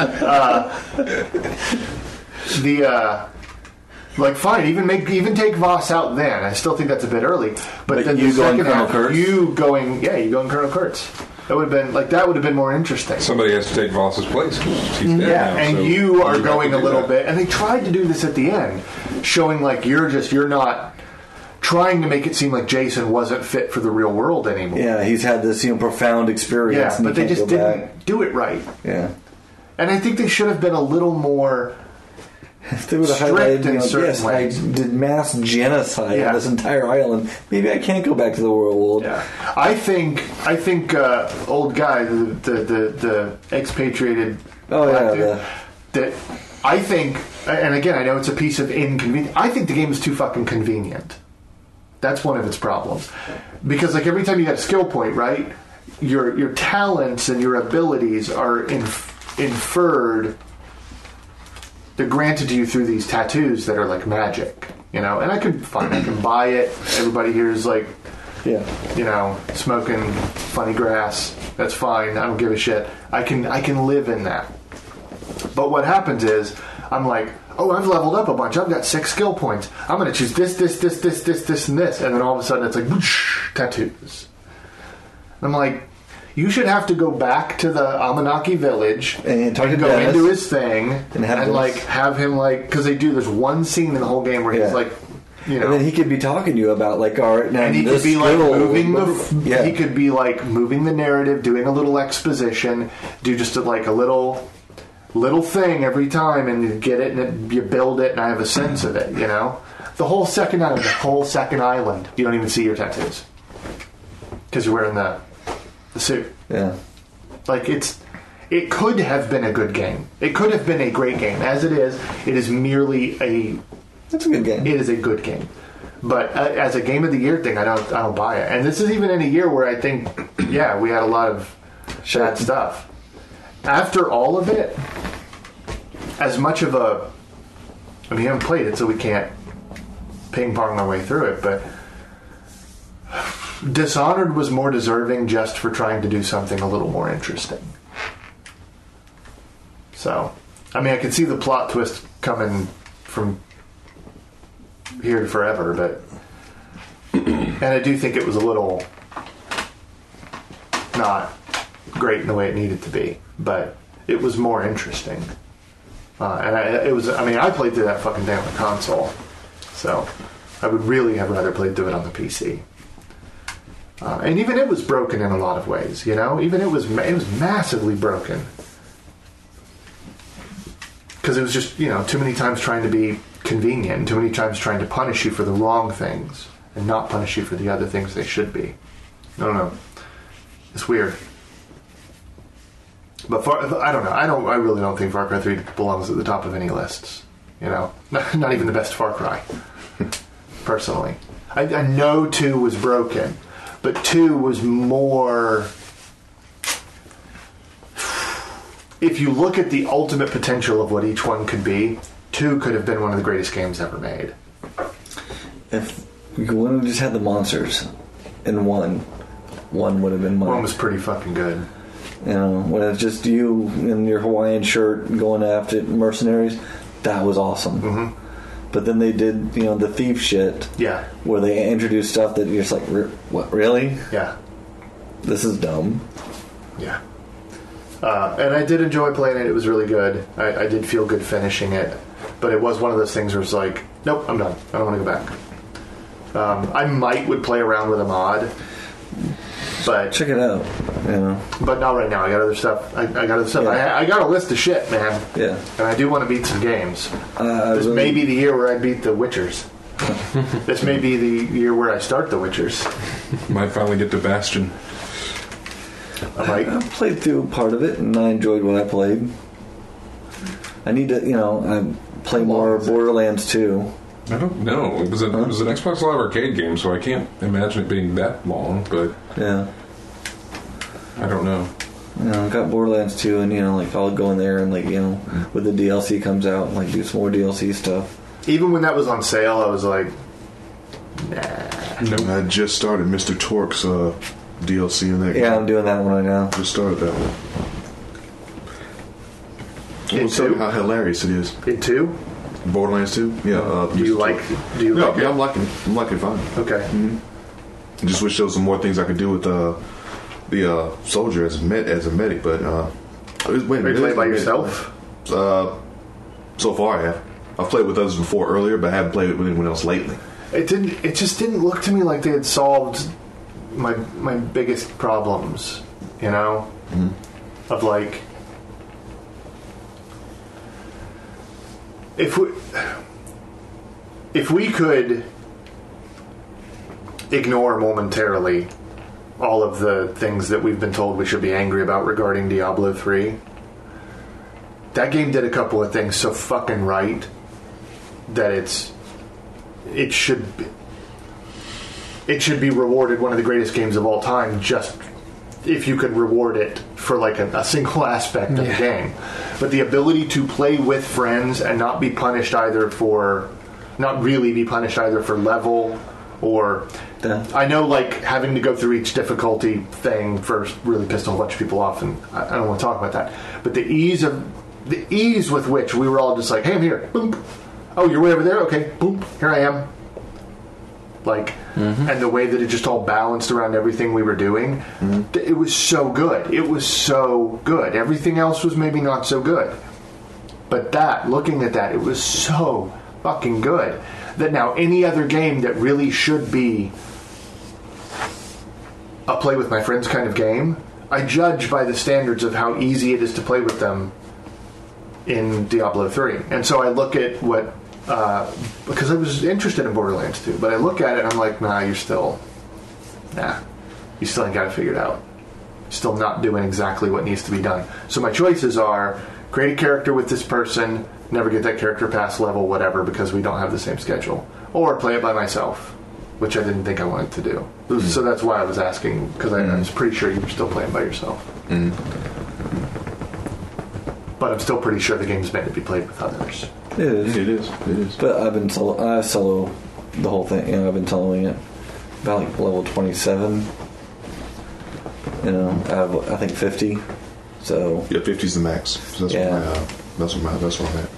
about, right? Like, fine, even take Voss out then. I still think that's a bit early. But then you the going second Colonel half, Kurtz? you going Colonel Kurtz. That would have been more interesting. Somebody has to take Voss's place. He's dead now, and so you are going a little that. bit. And they tried to do this at the end, showing like you're not trying to make it seem like Jason wasn't fit for the real world anymore. Yeah, he's had this profound experience. Yeah, and but they just didn't do it right. Yeah, and I think they should have been a little more. If they would have strict highlighted, in certain ways. I did mass genocide on this entire island. Maybe I can't go back to the real world. Yeah, I think old guy, the expatriated. That I think, and again, I know it's a piece of inconvenience. I think the game is too fucking convenient. That's one of its problems, because like every time you get a skill point, right, your talents and your abilities are inferred. They're granted to you through these tattoos that are like magic, and I can buy it. Everybody here is like, smoking funny grass. That's fine. I don't give a shit. I can live in that. But what happens is, I'm like, oh, I've leveled up a bunch. I've got 6 skill points. I'm going to choose this, and this, and then all of a sudden it's like, whoosh, tattoos. And I'm like, you should have to go back to the Amanaki village and go into his thing and have him because they do. There's one scene in the whole game where he's like, and then he could be talking to you about like, all right, now and he could be like moving he could be like moving the narrative, doing a little exposition, do just a little thing every time, and you get it and you build it, and I have a sense of it. The whole second island, you don't even see your tattoos because you're wearing the suit. Yeah. Like, it could have been a good game. It could have been a great game. As it is merely a... It's a good game. It is a good game. But as a Game of the Year thing, I don't buy it. And this is even in a year where I think, yeah, we had a lot of bad stuff. After all of it, as much of a... I mean, we haven't played it, so we can't ping-pong our way through it, but Dishonored was more deserving just for trying to do something a little more interesting. So, I mean, I could see the plot twist coming from here to forever, but... And I do think it was a little not great in the way it needed to be, but it was more interesting. I played through that fucking thing on the console, so I would really have rather played through it on the PC. And even it was broken in a lot of ways, you know? Even it was massively broken. Because it was just, you know, too many times trying to be convenient, and too many times trying to punish you for the wrong things, and not punish you for the other things they should be. I don't know. It's weird. But I don't know. I really don't think Far Cry 3 belongs at the top of any lists. You know? Not even the best Far Cry. Personally. I know 2 was broken, but 2 was more... If you look at the ultimate potential of what each one could be, 2 could have been one of the greatest games ever made. If we would have just had the monsters in 1 would have been mine. 1 was pretty fucking good. You know, when it's just you in your Hawaiian shirt going after mercenaries, that was awesome. Mm-hmm. But then they did, you know, the thief shit. Yeah. Where they introduced stuff that you're just like, what, really? Yeah. This is dumb. Yeah. And I did enjoy playing it. It was really good. I did feel good finishing it. But it was one of those things where it's like, nope, I'm done. I don't want to go back. I would play around with a mod. But check it out. You know. But not right now. I got other stuff. I got other stuff. Yeah. I got a list of shit, man. Yeah. And I do want to beat some games. This may be the year where I beat the Witchers. This may be the year where I start the Witchers. Might finally get to Bastion. I played through part of it, and I enjoyed what I played. I need to, you know, play more Borderlands 2. I don't know. It was an Xbox Live Arcade game, so I can't imagine it being that long, but... Yeah. I don't know. You know, I've got Borderlands 2, and, you know, like, I'll go in there and, like, you know, when the DLC comes out, like, do some more DLC stuff. Even when that was on sale, I was like, nah. Nope. I just started Mr. Torque's DLC in that game. Yeah, I'm doing that one right now. Just started that one. I will tell you how hilarious it is. In 2? Borderlands 2? Yeah. Do you like it? Yeah, I'm liking it fine. Okay. Mm-hmm. I just wish there was some more things I could do with the soldier as a medic, but are you playing by yourself? So far I have. I've played with others before earlier, but I haven't played with anyone else lately. It just didn't look to me like they had solved my biggest problems, you know? Mm-hmm. Of like, if we could ignore momentarily all of the things that we've been told we should be angry about regarding Diablo 3, that game did a couple of things so fucking right that it should be rewarded one of the greatest games of all time, just if you could reward it for like a single aspect of the game. But the ability to play with friends and not really be punished either for level or... I know, like, having to go through each difficulty thing first really pissed a whole bunch of people off, and I don't want to talk about that. But the ease with which we were all just like, hey, I'm here. Boom. Oh, you're way over there? Okay. Boom. Here I am. Like, and the way that it just all balanced around everything we were doing, it was so good. It was so good. Everything else was maybe not so good. But looking at that, it was so fucking good that now any other game that really should be a play with my friends kind of game, I judge by the standards of how easy it is to play with them in Diablo 3. And so I look at what... because I was interested in Borderlands 2, but I look at it and I'm like, you still ain't got it figured out. still not doing exactly what needs to be done. So my choices are create a character with this person, never get that character past level whatever because we don't have the same schedule, or play it by myself, which I didn't think I wanted to do. So that's why I was asking, because I was pretty sure you were still playing by yourself. But I'm still pretty sure the game's meant to be played with others. It is. It is. But I've been solo the whole thing. I've been soloing it about like level 27. Out of I think 50. So yeah, 50's the max. So that's what I'm at.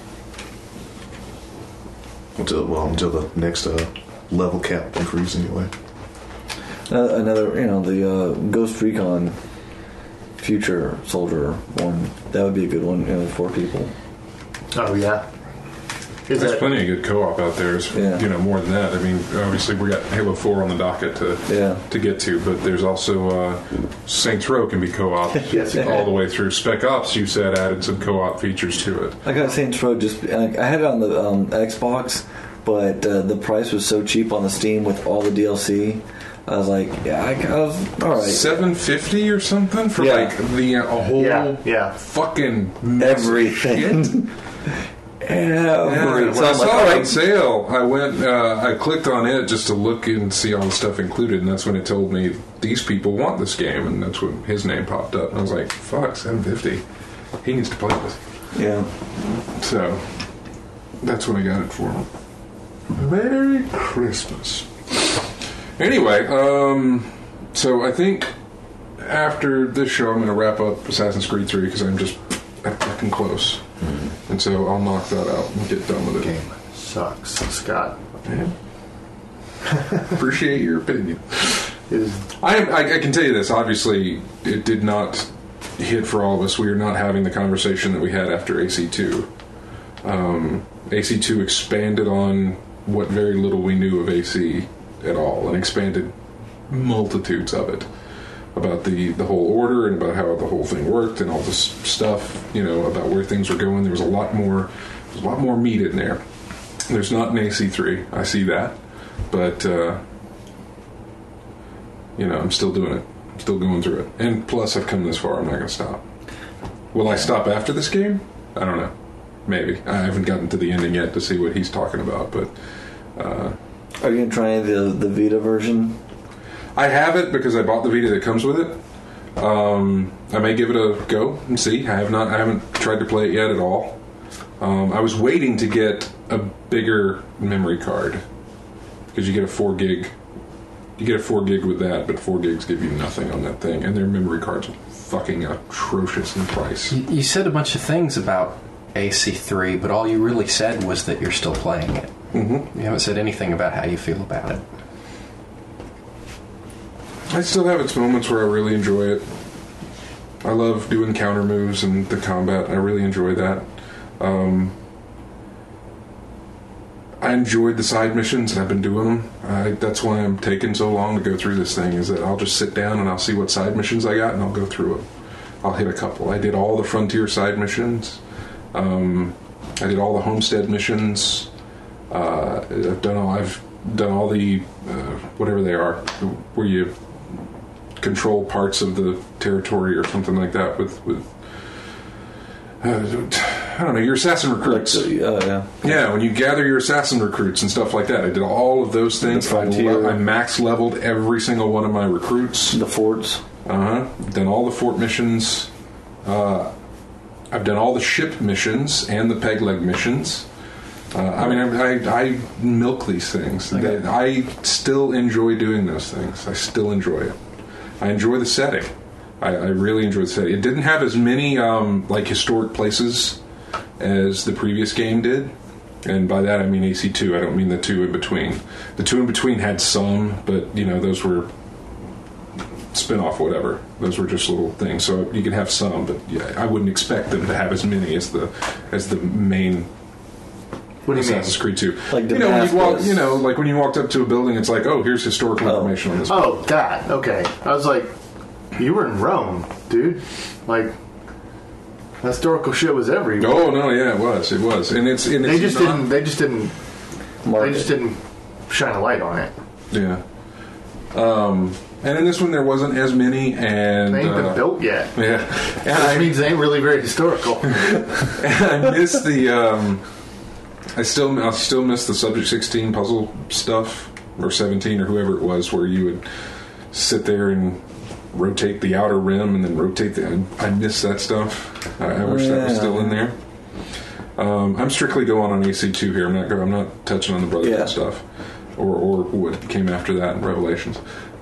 Until the next level cap increase anyway. Another, the Ghost Recon Future Soldier one. That would be a good one, 4 people. Oh yeah. There's plenty of good co-op out there. More than that. I mean, obviously we got Halo 4 on the docket to get to, but there's also Saints Row can be co-op all the way through. Spec Ops, you said, added some co-op features to it. I got Saints Row I had it on the Xbox, but the price was so cheap on the Steam with all the DLC. I was like, I was all right. $750 or something for a whole fucking everything. When I saw it on sale, I went. I clicked on it just to look and see all the stuff included, and that's when it told me these people want this game, and that's when his name popped up. And I was like, "Fuck, $750. He needs to play this." Yeah. So that's when I got it for him. Merry Christmas. Anyway, so I think after this show, I'm going to wrap up Assassin's Creed 3 because I'm just fucking close. And so I'll knock that out and get done with it. Game sucks, Scott. Yeah. Appreciate your opinion. I can tell you this. Obviously, it did not hit for all of us. We are not having the conversation that we had after AC2. AC2 expanded on what very little we knew of AC at all, and expanded multitudes of it. About the whole order and about how the whole thing worked and all this stuff, about where things were going. There was a lot more meat in there. There's not an AC3. I see that. But, I'm still doing it. I'm still going through it. And plus, I've come this far. I'm not going to stop. Will I stop after this game? I don't know. Maybe. I haven't gotten to the ending yet to see what he's talking about, but... Are you going to try the Vita version? I have it because I bought the Vita that comes with it. I may give it a go and see. I haven't tried to play it yet at all. I was waiting to get a bigger memory card because you get a 4 gig. You get a 4 gig with that, but 4 gigs give you nothing on that thing, and their memory cards are fucking atrocious in price. You said a bunch of things about AC3, but all you really said was that you're still playing it. Mm-hmm. You haven't said anything about how you feel about it. I still have its moments where I really enjoy it. I love doing counter moves and the combat. I really enjoy that. I enjoyed the side missions, and I've been doing them. That's why I'm taking so long to go through this thing, is that I'll just sit down and I'll see what side missions I got, and I'll go through them. I'll hit a couple. I did all the Frontier side missions. I did all the Homestead missions. I've done all the whatever they are, where you control parts of the territory or something like that with I don't know, your assassin recruits. Yeah, when you gather your assassin recruits and stuff like that. I did all of those things. I max leveled every single one of my recruits. The forts. Done all the fort missions. I've done all the ship missions and the peg leg missions. I milk these things. Okay. I still enjoy doing those things. I still enjoy it. I enjoy the setting. I really enjoy the setting. It didn't have as many historic places as the previous game did. And by that I mean AC2. I don't mean the two in between. The two in between had some, but those were spin-off whatever. Those were just little things. So you can have some, but I wouldn't expect them to have as many as the main. What do you mean? Assassin's Creed 2. Like when you walk, like when you walked up to a building, it's like, oh, here's historical information on this. Oh, that. Okay. I was like, you were in Rome, dude. Like, historical shit was everywhere. Oh no, yeah, it was, and it's. They just didn't shine a light on it. Yeah. And in this one, there wasn't as many, and They ain't been built yet. yeah, That means they ain't really very historical. and I miss the. I still miss the Subject 16 puzzle stuff, or 17, or whoever it was, where you would sit there and rotate the outer rim and then rotate the. I miss that stuff. I wish that was still in there. I'm strictly going on AC2 here. I'm not touching on the Brotherhood stuff, or what came after that in Revelations.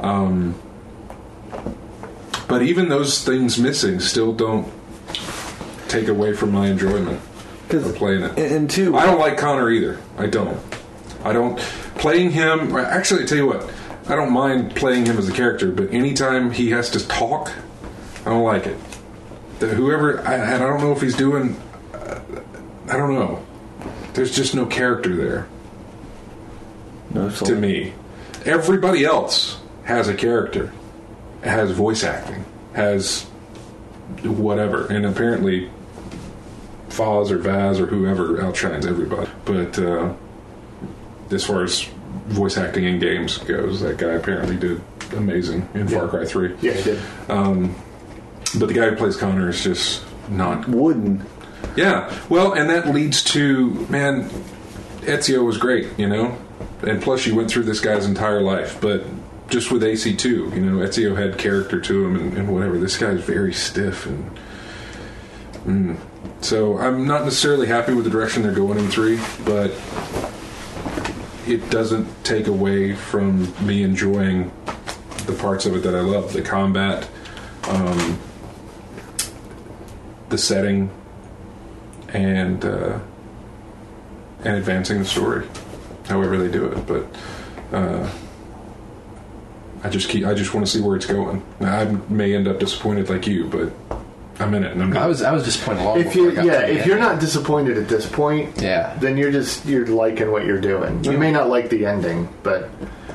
But even those things missing still don't take away from my enjoyment of playing it. And two, I don't like Connor either. I don't playing him. Actually, I tell you what, I don't mind playing him as a character, but anytime he has to talk, I don't like it. I don't know if he's doing. I don't know. There's just no character there. no soul. To me, everybody else has a character, has voice acting, has whatever, and apparently Foz or Vaz or whoever outshines everybody. But as far as voice acting in games goes, that guy apparently did amazing in Far Cry 3. Yeah, he did. But the guy who plays Connor is just not Wooden. Yeah, well, and that leads to, man, Ezio was great, and plus you went through this guy's entire life, but just with AC2, Ezio had character to him and whatever. This guy's very stiff, and so I'm not necessarily happy with the direction they're going in 3, but it doesn't take away from me enjoying the parts of it that I love. The combat, the setting, and advancing the story, however they do it. But I just want to see where it's going. Now, I may end up disappointed like you, but I'm in it. And I'm good. I was disappointed long If before you I got to the if end. you're not disappointed at this point, then you're liking what you're doing. You may not like the ending, but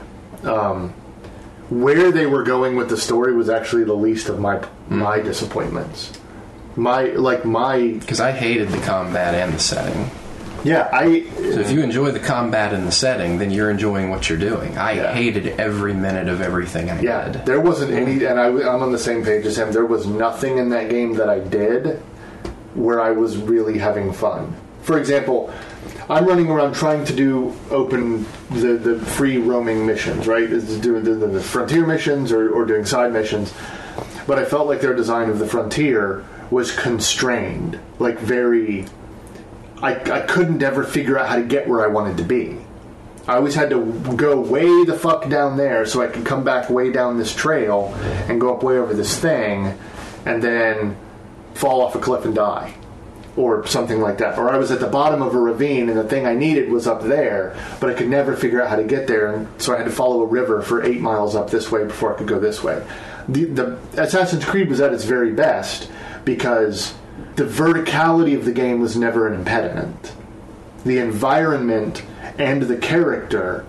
where they were going with the story was actually the least of my disappointments. Because I hated the combat and the setting. Yeah, So if you enjoy the combat and the setting, then you're enjoying what you're doing. I hated every minute of everything I did. There wasn't any, and I'm on the same page as him. There was nothing in that game that I did where I was really having fun. For example, I'm running around trying to open the free roaming missions, right? Doing the frontier missions or doing side missions. But I felt like their design of the frontier was constrained, like very. I couldn't ever figure out how to get where I wanted to be. I always had to go way the fuck down there so I could come back way down this trail and go up way over this thing and then fall off a cliff and die. Or something like that. Or I was at the bottom of a ravine and the thing I needed was up there, but I could never figure out how to get there, and so I had to follow a river for 8 miles up this way before I could go this way. The Assassin's Creed was at its very best because the verticality of the game was never an impediment. The environment and the character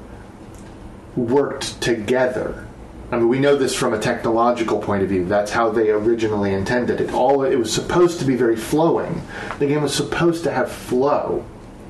worked together. I mean, we know this from a technological point of view. That's how they originally intended it. It was supposed to be very flowing. The game was supposed to have flow.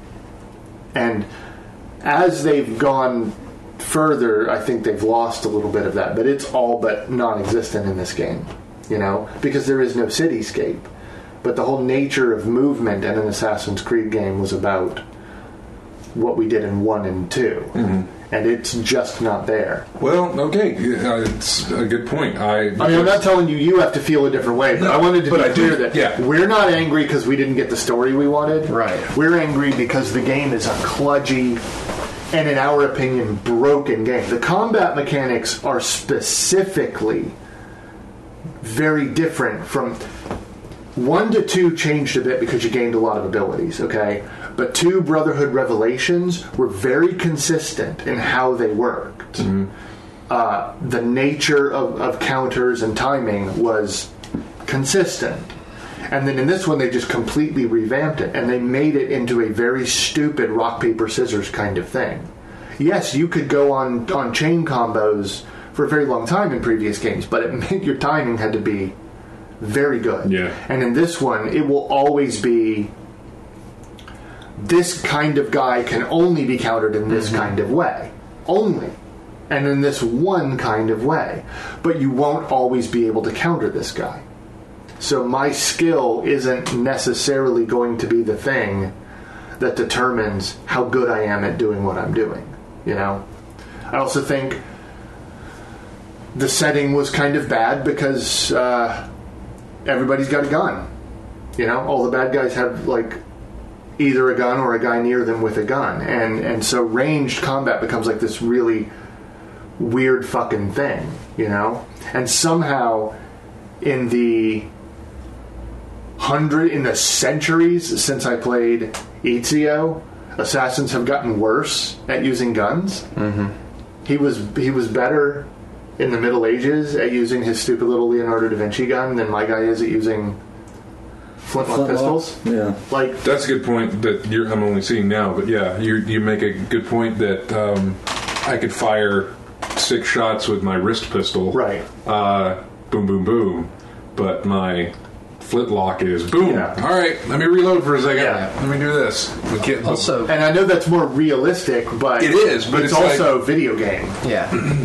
And as they've gone further, I think they've lost a little bit of that. But it's all but non-existent in this game, because there is no cityscape. But the whole nature of movement in an Assassin's Creed game was about what we did in 1 and 2. Mm-hmm. And it's just not there. Well, okay, it's a good point. I'm not telling you have to feel a different way, but I wanted to be clear that we're not angry because we didn't get the story we wanted. Right. We're angry because the game is a kludgy and, in our opinion, broken game. The combat mechanics are specifically very different from... 1 to 2 changed a bit because you gained a lot of abilities, okay? But 2 Brotherhood Revelations were very consistent in how they worked. Mm-hmm. The nature of counters and timing was consistent. And then in this one, they just completely revamped it, and they made it into a very stupid rock, paper, scissors kind of thing. Yes, you could go on chain combos for a very long time in previous games, but it meant your timing had to be very good. Yeah. And in this one, it will always be this kind of guy can only be countered in this kind of way. Only. and in this one kind of way. But you won't always be able to counter this guy. So my skill isn't necessarily going to be the thing that determines how good I am at doing what I'm doing. You know? I also think the setting was kind of bad because everybody's got a gun. You know? All the bad guys have, like, either a gun or a guy near them with a gun. And so ranged combat becomes like this really weird fucking thing, you know? And somehow in the centuries since I played Ezio, assassins have gotten worse at using guns. Mm-hmm. He was better in the Middle Ages at using his stupid little Leonardo da Vinci gun than my guy is at using flintlock pistols. Yeah, like that's a good point that I'm only seeing now. But yeah, you make a good point that I could fire 6 shots with my wrist pistol. Right. Boom, boom, boom. But my flintlock is boom. Yeah. All right, let me reload for a second. Yeah. Let me do this. Also, and I know that's more realistic, but it is. But it's also a video game. Yeah.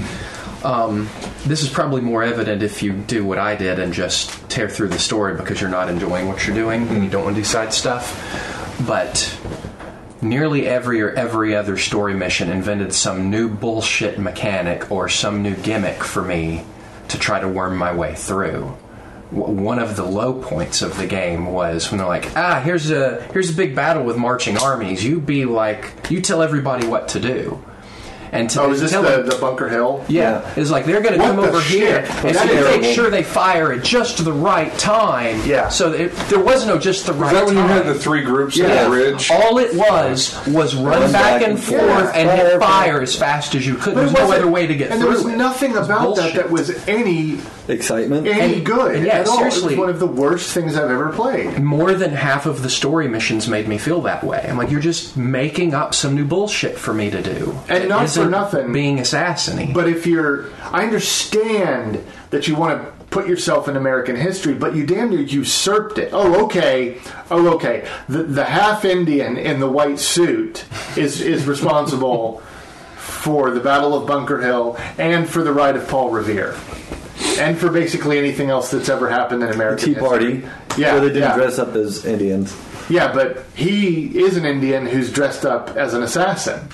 This is probably more evident if you do what I did and just tear through the story because you're not enjoying what you're doing and you don't want to do side stuff. But nearly every other story mission invented some new bullshit mechanic or some new gimmick for me to try to worm my way through. One of the low points of the game was when they're like, here's a big battle with marching armies. You tell everybody what to do. And is this the Bunker Hill? Yeah. It's like they're going to come over here and make sure they fire at just the right time. Yeah. So there was no just the right time. Is that when you had the 3 groups on the bridge? All it was run back and forth and hit fire as fast as you could. There's no other way to get through it. And there was nothing about that was any excitement, any good at all. Seriously, it was one of the worst things I've ever played. More than half of the story missions made me feel that way. I'm like, you're just making up some new bullshit for me to do, and not for nothing being assassin-y. But I understand that you want to put yourself in American history, but you damn near usurped it. Oh, okay. The half Indian in the white suit is responsible for the Battle of Bunker Hill and for the Ride of Paul Revere. And for basically anything else that's ever happened in American Tea Party. Yeah, where they didn't dress up as Indians. Yeah, but he is an Indian who's dressed up as an assassin.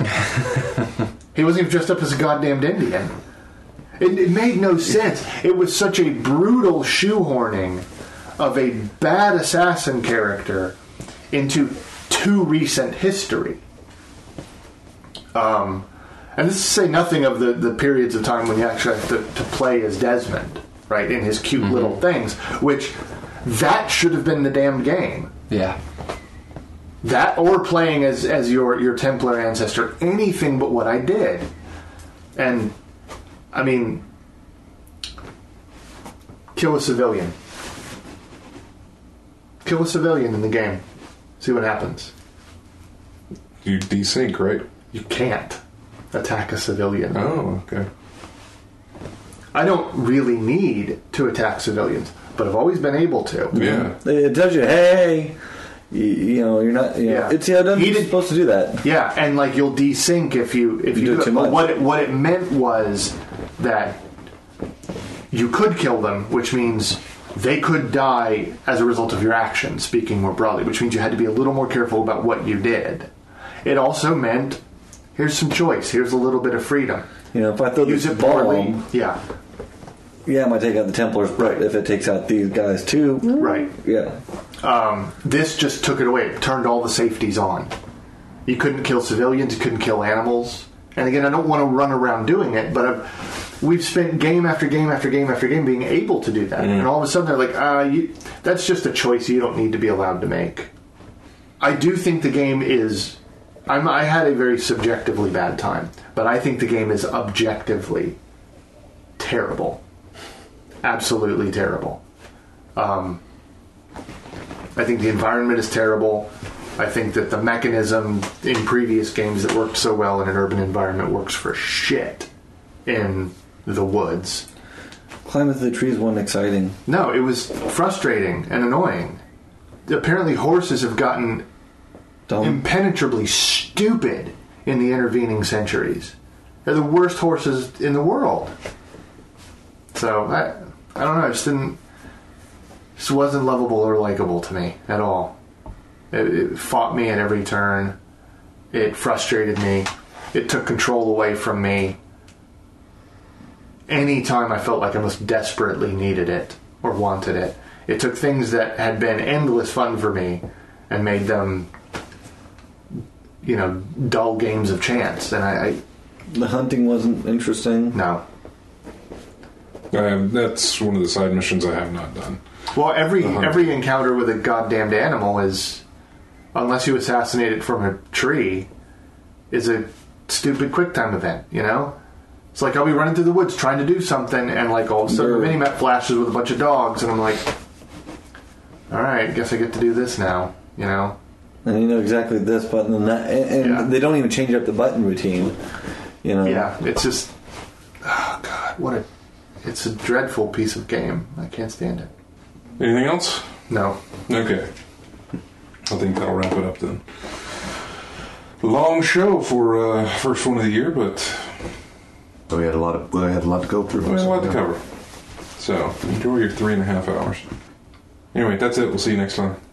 He wasn't even dressed up as a goddamned Indian. It made no sense. It was such a brutal shoehorning of a bad assassin character into too recent history. And this is to say nothing of the periods of time when you actually have to play as Desmond, right, in his cute little things, which that should have been the damned game. Yeah. That or playing as your Templar ancestor, anything but what I did. And, I mean, kill a civilian. Kill a civilian in the game. See what happens. You desync, right? You can't attack a civilian. Oh, okay. I don't really need to attack civilians, but I've always been able to. Yeah. It tells you, hey, you're not. It's supposed to do that. Yeah, and like you'll desync if you do it too much. But what it meant was that you could kill them, which means they could die as a result of your action. Speaking more broadly, which means you had to be a little more careful about what you did. It also meant, here's some choice. Here's a little bit of freedom. If I throw this bomb, it might take out the Templars, but if it takes out these guys too, right? Yeah. This just took it away. It turned all the safeties on. You couldn't kill civilians. You couldn't kill animals. And again, I don't want to run around doing it, but we've spent game after game after game after game being able to do that. And all of a sudden, they're like, that's just a choice you don't need to be allowed to make. I do think the game is... I had a very subjectively bad time, but I think the game is objectively terrible. Absolutely terrible. I think the environment is terrible. I think that the mechanism in previous games that worked so well in an urban environment works for shit in the woods. Climbing through the trees wasn't exciting. No, it was frustrating and annoying. Apparently horses have gotten impenetrably stupid in the intervening centuries. They're the worst horses in the world. So I don't know. It just wasn't lovable or likable to me at all. It fought me at every turn. It frustrated me. It took control away from me. Anytime I felt like I most desperately needed it or wanted it, it took things that had been endless fun for me and made them, dull games of chance. And the hunting wasn't interesting. No. That's one of the side missions I have not done. Well, every encounter with a goddamned animal is, unless you assassinate it from a tree, is a stupid QuickTime event, It's like I'll be running through the woods trying to do something, and like all of a sudden the mini-map flashes with a bunch of dogs, and I'm like, alright, I guess I get to do this now, And you know exactly this button and that, and they don't even change up the button routine, Yeah, it's just, oh god, it's a dreadful piece of game. I can't stand it. Anything else? No. Okay. I think that'll wrap it up then. Long show for first one of the year, but we had a lot to go through. We had a lot to cover. So enjoy your 3.5 hours. Anyway, that's it. We'll see you next time.